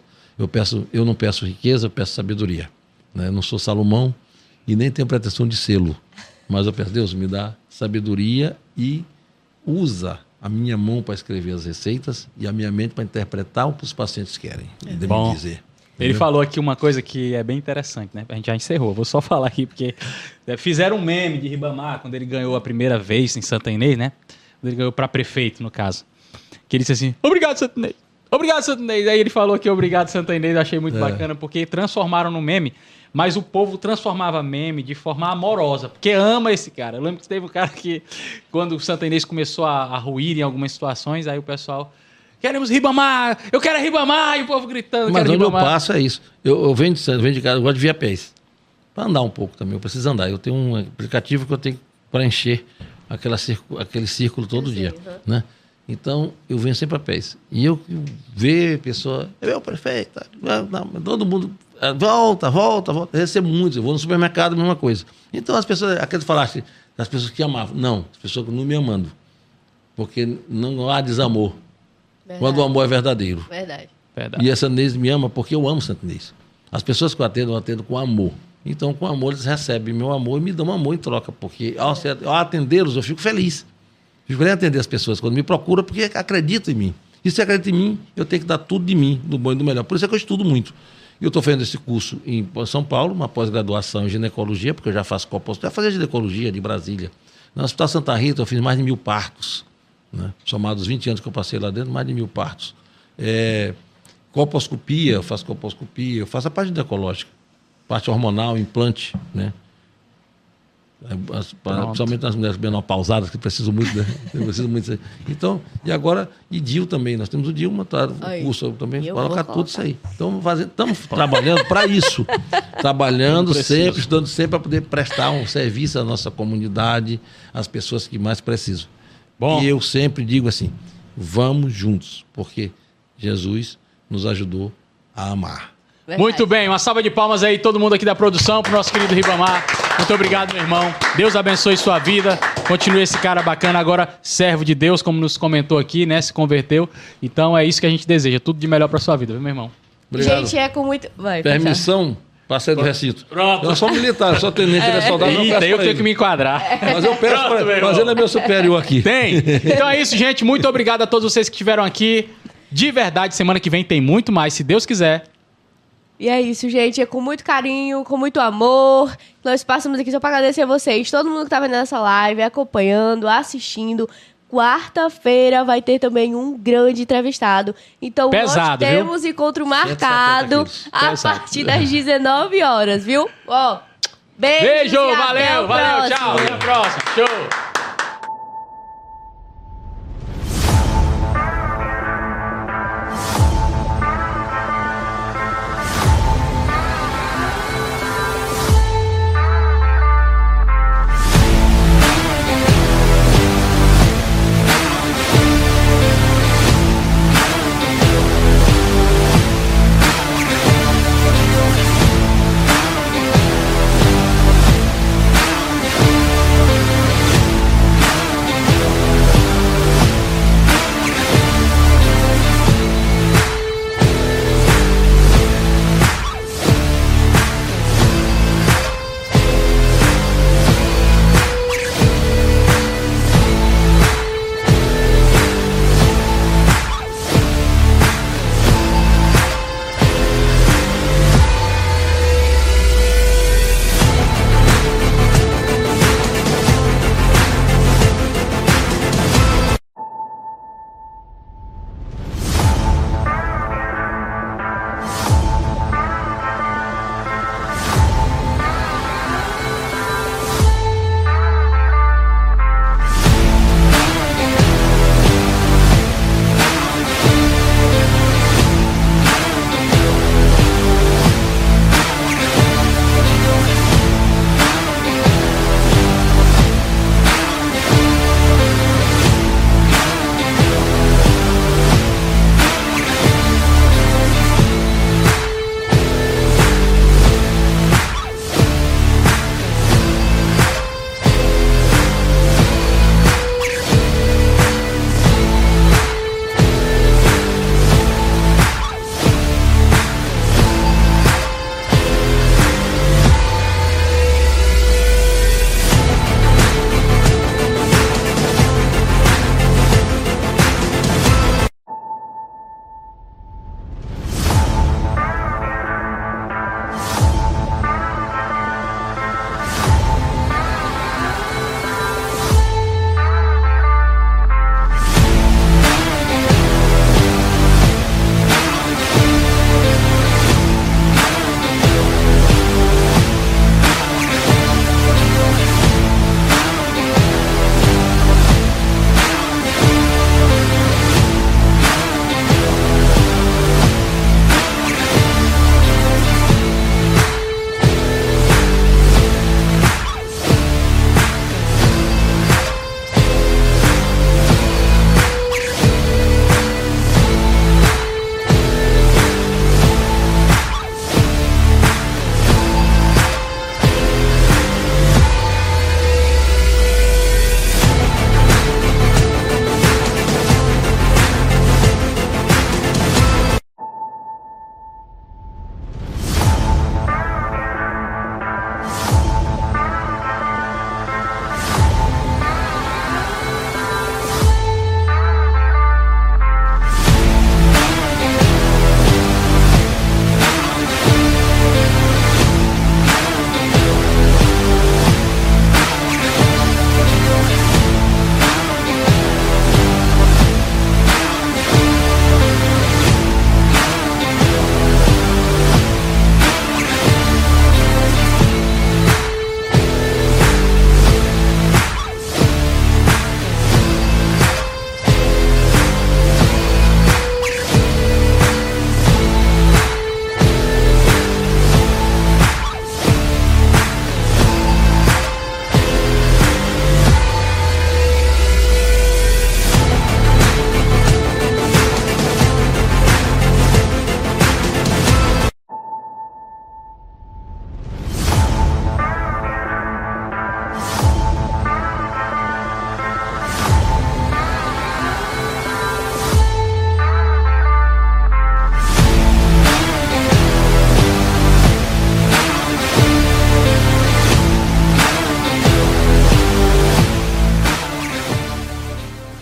C: eu não peço riqueza, eu peço sabedoria. Né? Eu não sou Salomão e nem tenho pretensão de sê-lo. Mas eu peço, Deus, me dá sabedoria e usa a minha mão para escrever as receitas e a minha mente para interpretar o que os pacientes querem.
A: Bom.
C: Dizer.
A: Ele falou aqui uma coisa que é bem interessante, né? A gente já encerrou, vou só falar aqui, porque fizeram um meme de Ribamar quando ele ganhou a primeira vez em Santa Inês, né? Quando ele ganhou para prefeito, no caso. Que ele disse assim, obrigado, Santa Inês. Obrigado, Santa Inês. Aí ele falou que obrigado, Santa Inês, eu achei muito bacana, porque transformaram no meme, mas o povo transformava meme de forma amorosa, porque ama esse cara. Eu lembro que teve um cara que, quando o Santa Inês começou a ruir em algumas situações, aí o pessoal... Queremos Ribamar, eu quero Ribamar, e o povo gritando,
C: mas
A: quero
C: onde
A: Ribamar.
C: eu passo é isso. Eu venho de casa, eu gosto de vir a pés. Para andar um pouco também, eu preciso andar. Eu tenho um aplicativo que eu tenho que preencher aquele círculo todo dia. Né? Então, eu venho sempre a pés. E eu vejo a pessoa, meu prefeito, não, todo mundo, volta. Eu recebo muitos, eu vou no supermercado, a mesma coisa. Então, as pessoas, aqueles falaste, as pessoas que amavam. Não, as pessoas que não me amando. Porque não há desamor. Verdade. Quando o amor é verdadeiro.
B: Verdade.
C: E a Santa Inês me ama porque eu amo Santa Inês. As pessoas que eu atendo com amor. Então, com amor, eles recebem meu amor e me dão amor em troca. Porque ao atendê-los, eu fico feliz. Fico feliz em atender as pessoas quando me procuram, porque acreditam em mim. E se acreditam em mim, eu tenho que dar tudo de mim, do bom e do melhor. Por isso é que eu estudo muito. Eu estou fazendo esse curso em São Paulo, uma pós-graduação em ginecologia, porque eu já faço coposcopia. Já fazia ginecologia de Brasília. No Hospital Santa Rita, eu fiz mais de 1000 partos. Né? Somados 20 anos que eu passei lá dentro, mais de 1000 partos. Coposcopia, eu faço coposcopia, eu faço a parte ginecológica, parte hormonal, implante, né? Principalmente nas mulheres menopausadas, que precisam muito, né? Então, e agora, e DIU também, nós temos o DIU montado, o curso também, colocar tudo isso aí. Então, estamos trabalhando para isso, trabalhando sempre, estudando sempre para poder prestar um serviço à nossa comunidade, às pessoas que mais precisam. Bom. E eu sempre digo assim, vamos juntos, porque Jesus nos ajudou a amar.
A: Verdade. Muito bem, uma salva de palmas aí, todo mundo aqui da produção, pro nosso querido Ribamar. Muito obrigado, meu irmão. Deus abençoe sua vida. Continue esse cara bacana, agora servo de Deus, como nos comentou aqui, né? Se converteu. Então é isso que a gente deseja, tudo de melhor pra sua vida, viu, meu irmão?
C: Obrigado.
B: Gente, é com muito... Vai,
C: permissão, passei do recinto.
A: Pronto.
C: Eu sou militar, eu sou tenente, ele é soldado.
A: Eu tenho que me enquadrar.
C: Mas eu peço para ele, mas ele é meu superior aqui.
A: Tem. Então é isso, gente. Muito obrigado a todos vocês que estiveram aqui. De verdade, semana que vem tem muito mais, se Deus quiser.
B: E é isso, gente. É com muito carinho, com muito amor. Nós passamos aqui só para agradecer a vocês. Todo mundo que tá vendo essa live, acompanhando, assistindo. Quarta-feira vai ter também um grande entrevistado. Então,
A: pesado,
B: nós temos encontro marcado a partir das 19 horas, viu? Ó,
A: beijo, valeu, tchau. Até a próxima. Show.